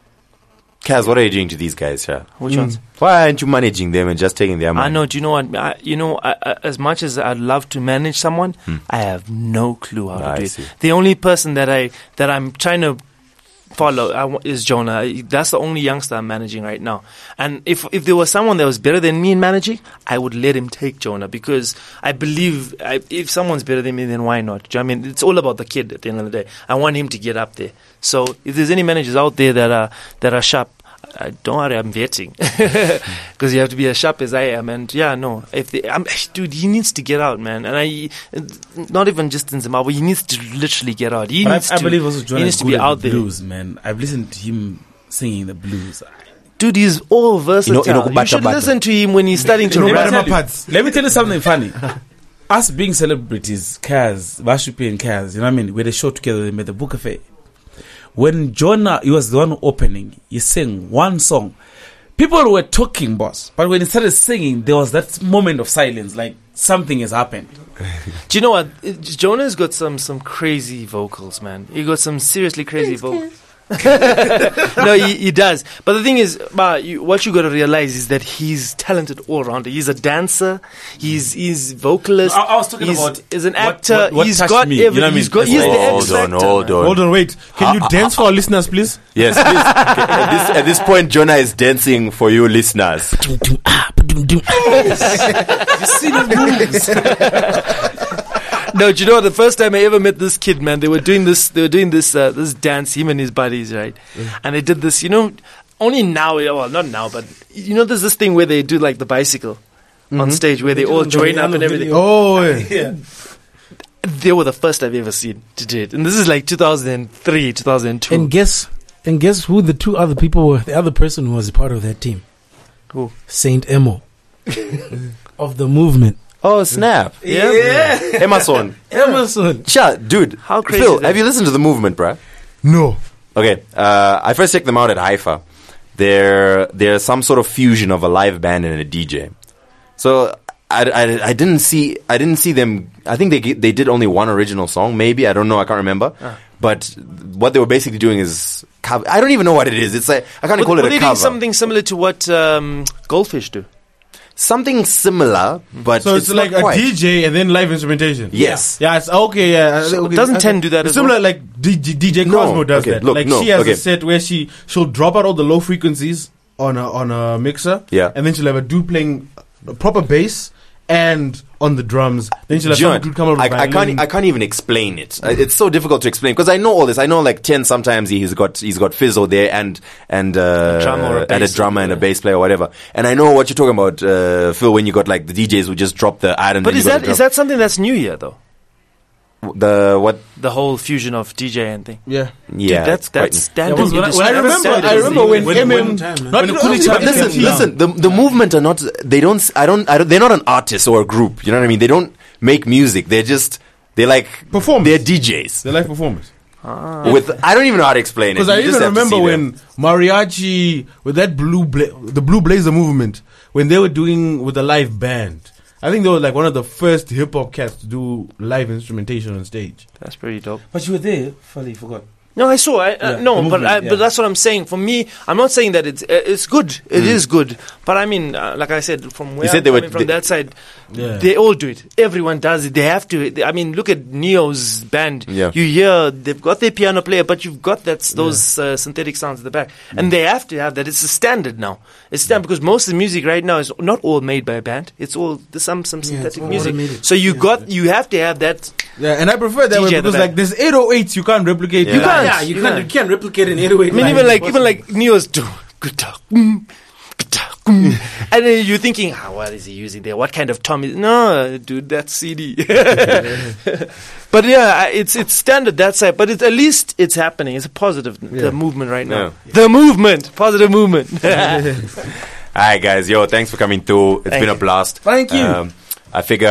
S2: Kaz, what are you doing to these guys, yeah?
S5: Which ones?
S2: Why aren't you managing them and just taking their money?
S5: I know. Do you know what? I, you know, I, I, as much as I'd love to manage someone, I have no clue how
S2: Ah, I
S5: to do
S2: see.
S5: it. The only person that I that I'm trying to follow I wa- is Jonah. That's the only youngster I'm managing right now. And if if there was someone that was better than me in managing, I would let him take Jonah because I believe I, if someone's better than me, then why not? Do you know what I mean? It's all about the kid at the end of the day. I want him to get up there. So if there's any managers out there that are that are sharp. Uh, don't worry, I'm vetting because you have to be as sharp as I am. And yeah, no, if they, I'm, dude, he needs to get out, man. And I, not even just in Zimbabwe, he needs to literally get out. He
S4: But
S5: needs
S4: I, I
S5: to.
S4: believe also
S5: he
S4: Jonah
S5: needs
S4: is
S5: to
S4: good
S5: be
S4: at
S5: out
S4: the
S5: there,
S4: blues, man. I've listened to him singing the blues.
S5: dude. He's all versatile.
S2: You know- you know,
S5: you
S2: bata
S5: should
S2: bata.
S5: listen to him when he's starting to
S4: Let me
S5: rap.
S4: tell you- Let me tell you something funny. Us being celebrities, Kaz, Bashupi and Kaz, you know what I mean? We had a show together in the Book Cafe. When Jonah, he was the one opening, he sang one song. People were talking, boss. But when he started singing, there was that moment of silence, like something has happened.
S5: Do you know what? It- Jonah's got some some crazy vocals, man. He got some seriously crazy vocals. No, he, he does. But the thing is, uh, you, what you got to realize is that he's talented all around. He's a dancer. He's he's vocalist.
S4: I- I was talking
S5: he's,
S4: about
S5: He's an
S4: what-
S5: actor.
S4: what- what
S5: he's
S4: touched
S5: got
S4: me, you know
S5: everything.
S4: what I
S5: He's
S4: mean?
S5: got. He's the
S2: Hold
S5: X
S2: on,
S5: Factor,
S2: hold
S5: man.
S2: on.
S3: Hold on, wait. Can you dance for our listeners, please?
S2: Yes, please. Okay, at, this, at this point, Jonah is dancing for you listeners.
S5: You see the moves. No, do you know the first time I ever met this kid, man? They were doing this. They were doing this. Uh, this dance. Him and his buddies, right? And they did this. You know, only now. Well, not now, but you know, there's this thing where they do like the bicycle on stage, where they all join up and everything.
S3: Oh, yeah.
S5: They were the first I've ever seen to do it, and this is like two thousand three, two thousand two.
S6: And guess, and guess who the two other people were? The other person who was part of that team.
S5: Who?
S6: Saint Emo of the movement.
S2: Oh, snap.
S5: Yeah.
S2: Emerson.
S6: Emerson.
S2: Sure, dude.
S5: How crazy
S2: Phil,
S5: is that?
S2: have you listened to the movement, bruh?
S3: No.
S2: Okay, uh, I first checked them out at Haifa. They're, they're some sort of fusion of a live band and a D J. So I, I, I didn't see I didn't see them. I think they ge- they did only one original song. Maybe I don't know. I can't remember.
S5: Ah.
S2: But what they were basically doing is cover. I don't even know what it is. It's like I can't
S5: Were,
S2: call
S5: were
S2: it
S5: they
S2: a
S5: doing
S2: cover.
S5: something similar to what um, Goldfish do?
S2: Something similar, but
S3: So it's,
S2: it's
S3: like
S2: not
S3: a
S2: quite.
S3: D J and then live instrumentation.
S2: Yes.
S3: Yeah, it's okay. Yeah,
S5: So
S3: okay.
S5: doesn't
S3: I-
S5: Ten do that
S3: it's
S5: as
S3: similar
S5: well?
S3: like D J, D J
S2: No.
S3: Cosmo does
S2: Okay,
S3: that.
S2: look,
S3: like
S2: no,
S3: she has
S2: okay.
S3: a set where she she'll drop out all the low frequencies on a on a mixer.
S2: Yeah.
S3: and then she'll have a dude playing a proper bass and on the drums. Then she'll have
S2: Do you know
S3: some
S2: what?
S3: dude come out with
S2: I, I
S3: violin.
S2: can't. I can't even explain it. I- It's so difficult to explain because I know all this. I know like Ten. Sometimes he's got he's got Fizzo there and and uh,
S5: A drummer or a
S2: and a
S5: bass
S2: drummer and a
S5: player.
S2: bass player or whatever. And I know what you're talking about, uh, Phil. When you got like the D Js who just drop the ad and
S5: But
S2: then
S5: is
S2: you got
S5: that
S2: the
S5: is that something that's new here though?
S2: drum. the what?
S5: The whole fusion of D J and thing.
S3: Yeah.
S2: Yeah,
S5: Dude, that's
S2: it's quite
S5: that's
S2: new.
S5: standard.
S3: Yeah, well,
S5: industry.
S3: I remember.
S5: Standard
S3: I remember when
S6: When-
S3: Eminem.
S6: when time, man.
S3: not
S6: When
S3: even-
S6: Kuli
S3: not
S6: Chaka
S3: even
S2: Listen,
S3: F M.
S2: listen. The the movement are not. They don't. I don't. I don't. They're not an artist or a group. You know what I mean? They don't make music. They're just. They're like
S3: Performers.
S2: They're D Js
S3: The live performance.
S2: with. I don't even know how to explain it.
S3: Because I
S2: You just
S3: even
S2: have to
S3: remember
S2: see
S3: when
S2: them.
S3: Mariachi with that blue bla- the Blue Blazer movement when they were doing with a live band. I think they were like one of the first hip hop cats to do live instrumentation on stage.
S5: That's pretty dope.
S4: But you were there. Fully forgot.
S5: No, I saw. I, uh,
S4: Yeah,
S5: no,
S4: the
S5: but
S4: movement,
S5: I,
S4: yeah.
S5: but that's what I'm saying. For me, I'm not saying that it's uh, it's good. It is good. But I mean, uh, like I said, from where
S2: You said
S5: I'm
S2: they were-
S5: coming from
S2: they-
S5: that side,
S3: Yeah.
S5: they all do it. Everyone does it. They have to. They- I mean, look at Neo's band.
S2: Yeah.
S5: You hear they've got their piano player, but you've got that those uh, synthetic sounds at the back, and they have to have that. It's a standard now. It's standard because most of the music right now is not all made by a band. It's all there's some some
S6: Yeah, it's
S5: synthetic
S6: all
S5: music.
S6: automated.
S5: So you got you have to have that.
S3: Yeah, and I prefer that
S5: D J
S3: way
S5: at the
S3: because
S5: back.
S3: like there's eight oh eights you can't replicate.
S2: Yeah.
S3: You
S5: You
S3: can't.
S5: can't.
S6: Yeah, you
S5: You
S6: can't
S5: can't.
S6: you can't replicate an eight oh eight.
S5: I mean, even like even like Neo's do guitar, mm, guitar, mm. and then you're thinking, ah, what is he using there? What kind of tom is? No, dude, that's C D. But yeah, I- it's it's standard that side. But it's at least it's happening. It's a positive
S3: Yeah.
S5: the movement right now.
S2: Yeah.
S5: The movement, positive movement.
S2: All right, guys. Yo, thanks for coming through. It's
S5: Thank
S2: been a
S5: you.
S2: blast.
S3: Thank you.
S2: Um, I figure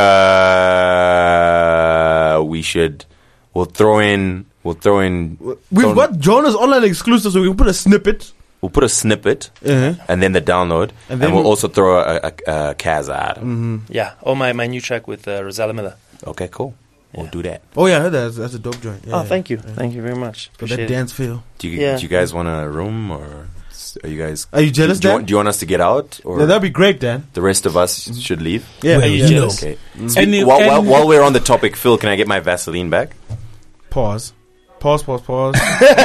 S2: we should. We'll throw in. We'll throw in.
S3: We've
S2: throw-
S3: got Jonas online exclusive, so we can put a snippet.
S2: We'll put a snippet
S3: Uh-huh.
S2: and then the download, and,
S3: And then
S2: we'll
S3: we'll-
S2: also throw a, a, a Kaz ad.
S5: Yeah. Oh, my my new track with uh, Rosella Miller.
S2: Okay, cool. We'll do that.
S3: Oh yeah, I heard that. That's, that's a dope joint. Yeah,
S5: Oh,
S3: yeah.
S5: thank you, thank you very much.
S3: For
S5: Appreciate
S3: that
S5: it.
S3: dance feel.
S2: Do you,
S5: Yeah.
S2: do you guys want a room, or s- are you guys?
S3: Are you jealous,
S2: Do you,
S3: Dan?
S2: want, do you want us to get out, or
S3: Yeah, that'd be great, Dan.
S2: the rest of us should leave?
S3: Yeah.
S6: Well,
S3: yeah.
S6: you know.
S2: Okay.
S4: And you-
S2: while, while,
S4: and-
S2: while we're on the topic, Phil, can I get my Vaseline back?
S3: Pause. Pause. Pause. Pause.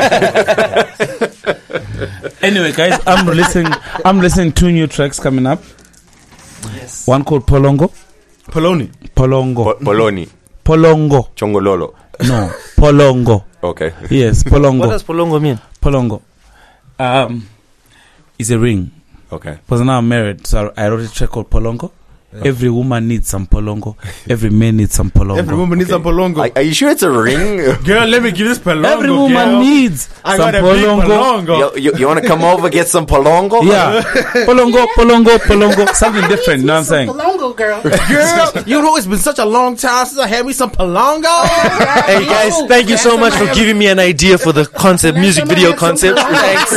S4: Anyway, guys, I'm releasing. I'm releasing two new tracks coming up.
S5: Yes.
S4: One called Polongo.
S3: Poloni.
S4: Polongo.
S2: Po- Poloni,
S4: Polongo.
S2: Chongololo.
S4: No, Polongo.
S2: Okay.
S4: Yes,
S5: What
S4: Polongo.
S5: does Polongo mean?
S4: Polongo. Um, it's a ring.
S2: Okay.
S4: Because now I'm married, so I wrote a track called Polongo. Every woman needs some Polongo. Every man needs some Polongo.
S3: Every woman needs
S2: Okay.
S3: some polongo.
S2: Are, are you sure it's a ring?
S3: Girl, let me give this polongo.
S4: Every woman
S3: girl.
S4: needs
S3: I
S4: some
S3: got a big
S4: Polongo.
S3: polongo.
S2: you you, you want to come over get some polongo?
S4: Yeah, Polongo, Polongo, Polongo. Something different. You know what I'm saying?
S6: Polongo girl.
S3: Girl, you know it's been such a long time since I had me some polongo.
S5: Hey guys, thank you so much for giving me an idea for the concept, music video concept. Thanks.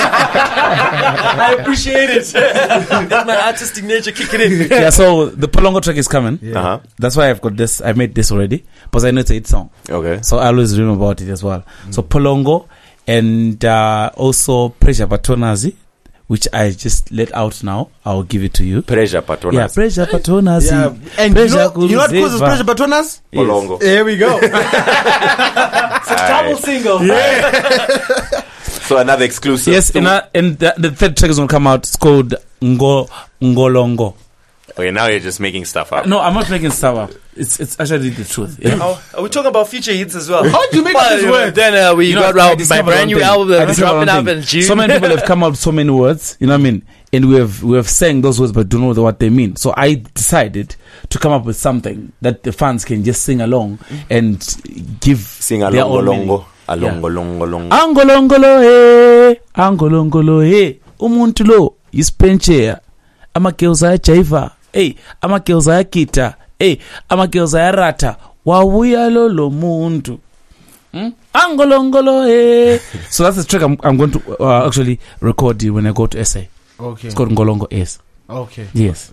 S5: I appreciate it. That's my artistic nature kicking in.
S4: Yeah, so the Polongo track is coming.
S2: Uh huh.
S4: That's why I've got this. I made this already because I know it's a hit song.
S2: Okay.
S4: So I always dream about it as well. So Polongo and uh, also Pressure Patronazi, which I just let out now. I'll give it to you.
S2: Pressure patronas.
S4: Yeah, Pressure Patronazi.
S3: Yeah, and you
S4: Pressure
S3: know, you know what causes
S4: Kuruzeva.
S3: pressure patronas?
S2: Polongo.
S3: There we go.
S2: Double
S5: single.
S2: So another exclusive.
S4: Yes, and, uh, and the, the third track is going to come out. It's called Ngo Ngolongo.
S2: Okay, now you're just making stuff up.
S4: No, I'm not making stuff up. It's it's actually the truth. Yeah.
S5: Oh, are we talking about future hits as well?
S3: How'd you make up this word?
S5: Then uh, we
S4: You know,
S5: got
S4: I
S5: out my
S4: discovered
S5: brand
S4: one
S5: new
S4: thing.
S5: album
S4: I
S5: that's
S4: discovered
S5: dropping
S4: one
S5: up
S4: thing.
S5: in June.
S4: So many people have come out with so many words, you know what I mean? And we have we have sang those words but don't know what they mean. So I decided to come up with something that the fans can just sing along and give
S2: Sing
S4: their
S2: alongo
S4: own meaning.
S2: longo. Alongo longo longo.
S4: Angolongolo he, angolongolo he, umuntu lo ispenchea, amakeuza ya chaiva, hey, amakeuza ya kita, hey, amakeuza ya rata, wawuya lolo muntu. Hmm? Angolongolo he. So that's the track I'm, I'm going to uh, actually record when I go to S A.
S3: Okay.
S4: It's called Ngolongo S.
S3: Okay.
S4: Yes.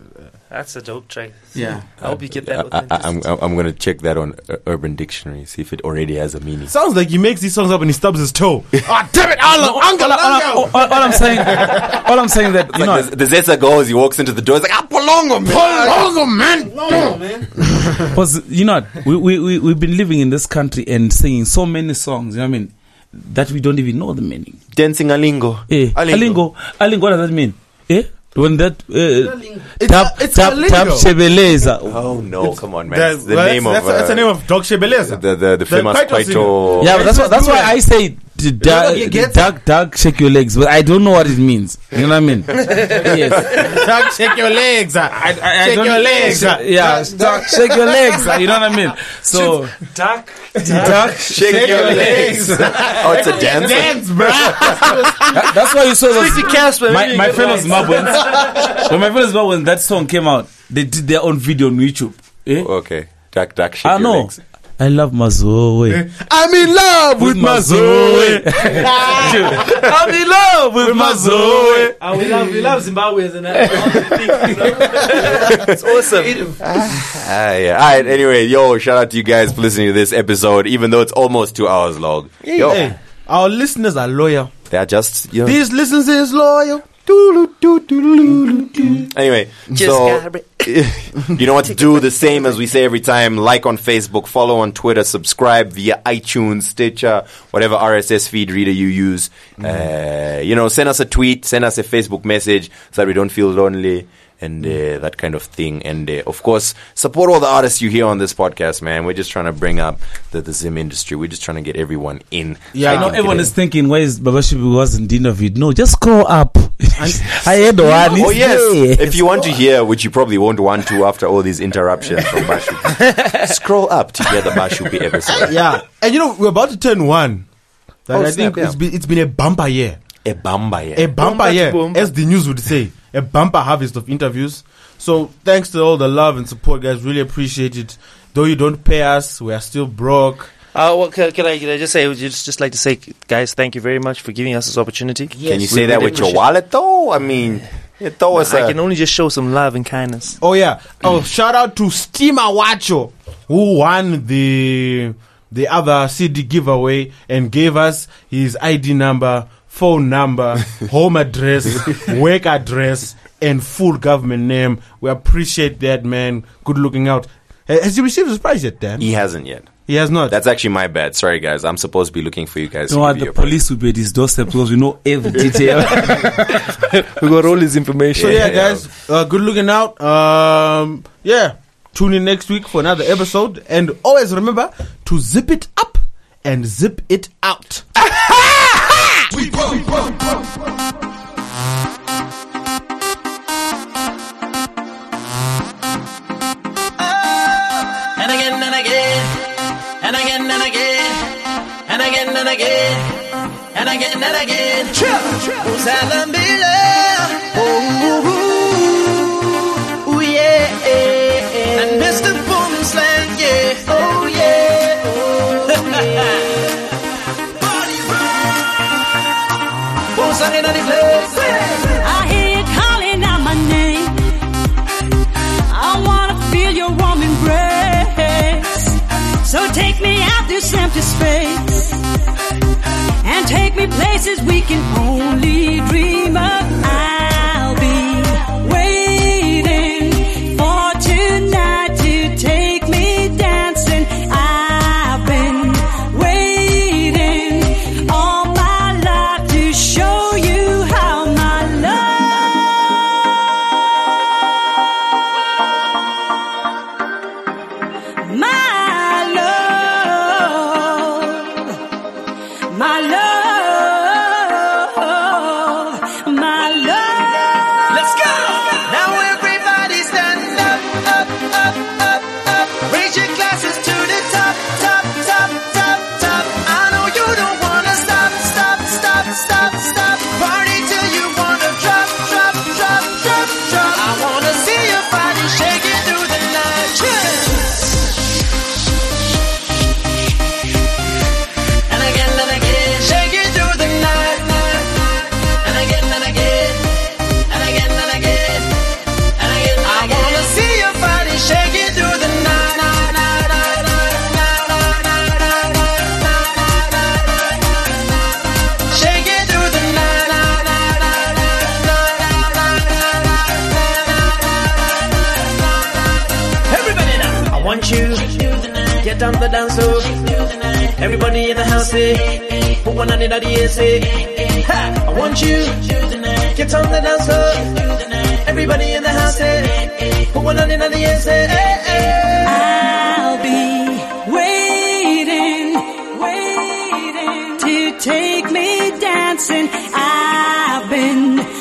S5: That's a dope track.
S4: Yeah.
S5: I hope you get that.
S2: I, I, I'm I'm going to check that on uh, Urban Dictionary, see if it already has a meaning.
S3: Sounds like he makes these songs up and he stubs his toe. Ah, damn it!
S4: No, all, all, all, all, all I'm saying, all I'm saying that you know,
S2: Like the, the Zesa goes, he walks into the door, he's like, ah, Polongo, man. Polongo, man.
S6: No, man.
S4: because you know what, we we we we've been living in this country and singing so many songs. You know what I mean? That we don't even know the meaning.
S2: Dancing Alingo.
S4: Eh, Alingo. Alingo. What does that mean? Eh? When that uh,
S3: It's
S4: tap
S3: a- it's
S4: tap
S3: Alingo.
S4: tap shebeleza.
S2: Oh no, come on, man.
S3: That-
S2: It's the
S3: well,
S2: name
S3: that's,
S2: of
S3: that's, that's
S2: uh,
S3: the name of Dog Shebeleza.
S2: the the, the famous
S3: Kwaito singer.
S2: Kwaito.
S4: Yeah, but that's why that's why
S3: Yeah.
S4: I say d- da-
S3: You get-
S4: duck duck shake your legs, but I don't know what it means. You know what I mean? Yes.
S3: Dog, shake your legs. ah.
S4: I, I, I
S3: Shake
S4: don't-
S3: your legs. ah.
S4: Yeah, duck, shake your legs. You know what I mean? So
S5: Duck.
S4: duck,
S2: Shake your legs. Oh, it's a dance.
S3: Dance, bro.
S4: That- that's why you saw those,
S5: Casper,
S4: my,
S5: maybe
S4: my
S5: you go
S4: fellow Zimbabweans. When my fellow Zimbabweans, when that song came out, they did their own video on YouTube. Eh?
S2: Okay. Duck, duck, shake
S4: I
S2: your
S4: know.
S2: legs.
S4: I love Mazoe.
S3: I'm in love with my Zoe.
S4: I'm in love with Mazoe.
S6: Uh, we love we love Zimbabweans and that.
S5: It's awesome.
S2: Ah, yeah. All right. Anyway, yo, shout out to you guys for listening to this episode, even though it's almost two hours long. Yo,
S3: Hey, our listeners are loyal.
S2: they're just, you know.
S3: These listeners is loyal.
S2: Anyway,
S5: Just
S2: so
S5: got
S2: you know what to do. The same as we say every time. Like on Facebook, follow on Twitter, subscribe via iTunes, Stitcher, whatever R S S feed reader you use. Uh, you know, send us a tweet, send us a Facebook message so that we don't feel lonely and uh, that kind of thing. And uh, of course, support all the artists you hear on this podcast, man. We're just trying to bring up the, the Zim industry. We're just trying to get everyone in.
S3: Yeah,
S4: I
S3: I
S4: know
S3: can
S4: everyone
S3: get
S4: is thinking, why is Babashibi wasn't interviewed? No, just scroll up. I heard one.
S2: Oh
S4: It's
S2: yes,
S4: there.
S2: if you want to hear, which you probably won't want to after all these interruptions from Bashupi, scroll up to hear the Bashupi episode.
S3: Yeah, and you know we're about to turn one. That
S2: Oh,
S3: I
S2: snap,
S3: think
S2: yeah.
S3: it's been it's been a bumper year.
S2: A bamba,
S3: A
S2: yeah.
S3: bumper
S5: Bumper to
S3: year,
S5: bumper.
S3: as the news would say. A bumper harvest of interviews. So thanks to all the love and support, guys. Really appreciate it. Though you don't pay us, we are still broke.
S5: Uh, well, can, can, I, can I just say, I would just, just like to say, guys, thank you very much for giving us this opportunity.
S2: Can you
S5: We
S2: say that
S5: really
S2: with your
S5: appreciate-
S2: wallet though? I mean, yeah, throw us
S5: I
S2: a-
S5: can only just show some love and kindness.
S3: Oh yeah. Oh, shout out to Steamer Wacho, who won the the other C D giveaway and gave us his I D number, phone number, home address, work address, and full government name. We appreciate that, man. Good looking out. Ha- Has he received his prize yet, Dan?
S2: He hasn't yet.
S3: He has not.
S2: That's actually my bad. Sorry, guys. I'm supposed to be looking for you guys.
S4: You
S2: to
S4: know what?
S2: give
S4: The
S2: you a prize.
S4: police will be at his doorstep because we know every detail.
S5: We got all his information.
S3: So yeah,
S2: Yeah.
S3: guys, uh, good looking out. Um, yeah, tune in next week for another episode, and always remember to zip it up and zip it out.
S1: We broke, we broke, broke.
S9: And again and again, and again and again, and again and again, and again and again. Oh, Salamila, oh, ooh, ooh, yeah, and Mister Boomslang, yeah, oh yeah, oh yeah. Body rock, Boomslang in the place.
S10: I hear you calling out my name. I wanna feel your warm embrace. So take me out this empty space and take me places we can only dream of. I'll be waiting for tonight to take me dancing. I've been waiting all my life to show you how my love, my love, my love, my love.
S9: Let's go! Now everybody stand up, up, up, up, up. Raise your glasses to the top, top, top, top, top. I know you don't wanna stop, stop, stop, stop, stop. Party till you wanna drop, drop, drop, drop, drop. I wanna see your body shaking through the night. And again and again, shake get on the dance floor. Everybody in the house, eh? Put one hand in the air, say, ha! I want you. Get on the dance floor. Everybody in the house, eh? Put one hand in the air, say, eh, eh.
S10: I'll be waiting, waiting to take me dancing. I've been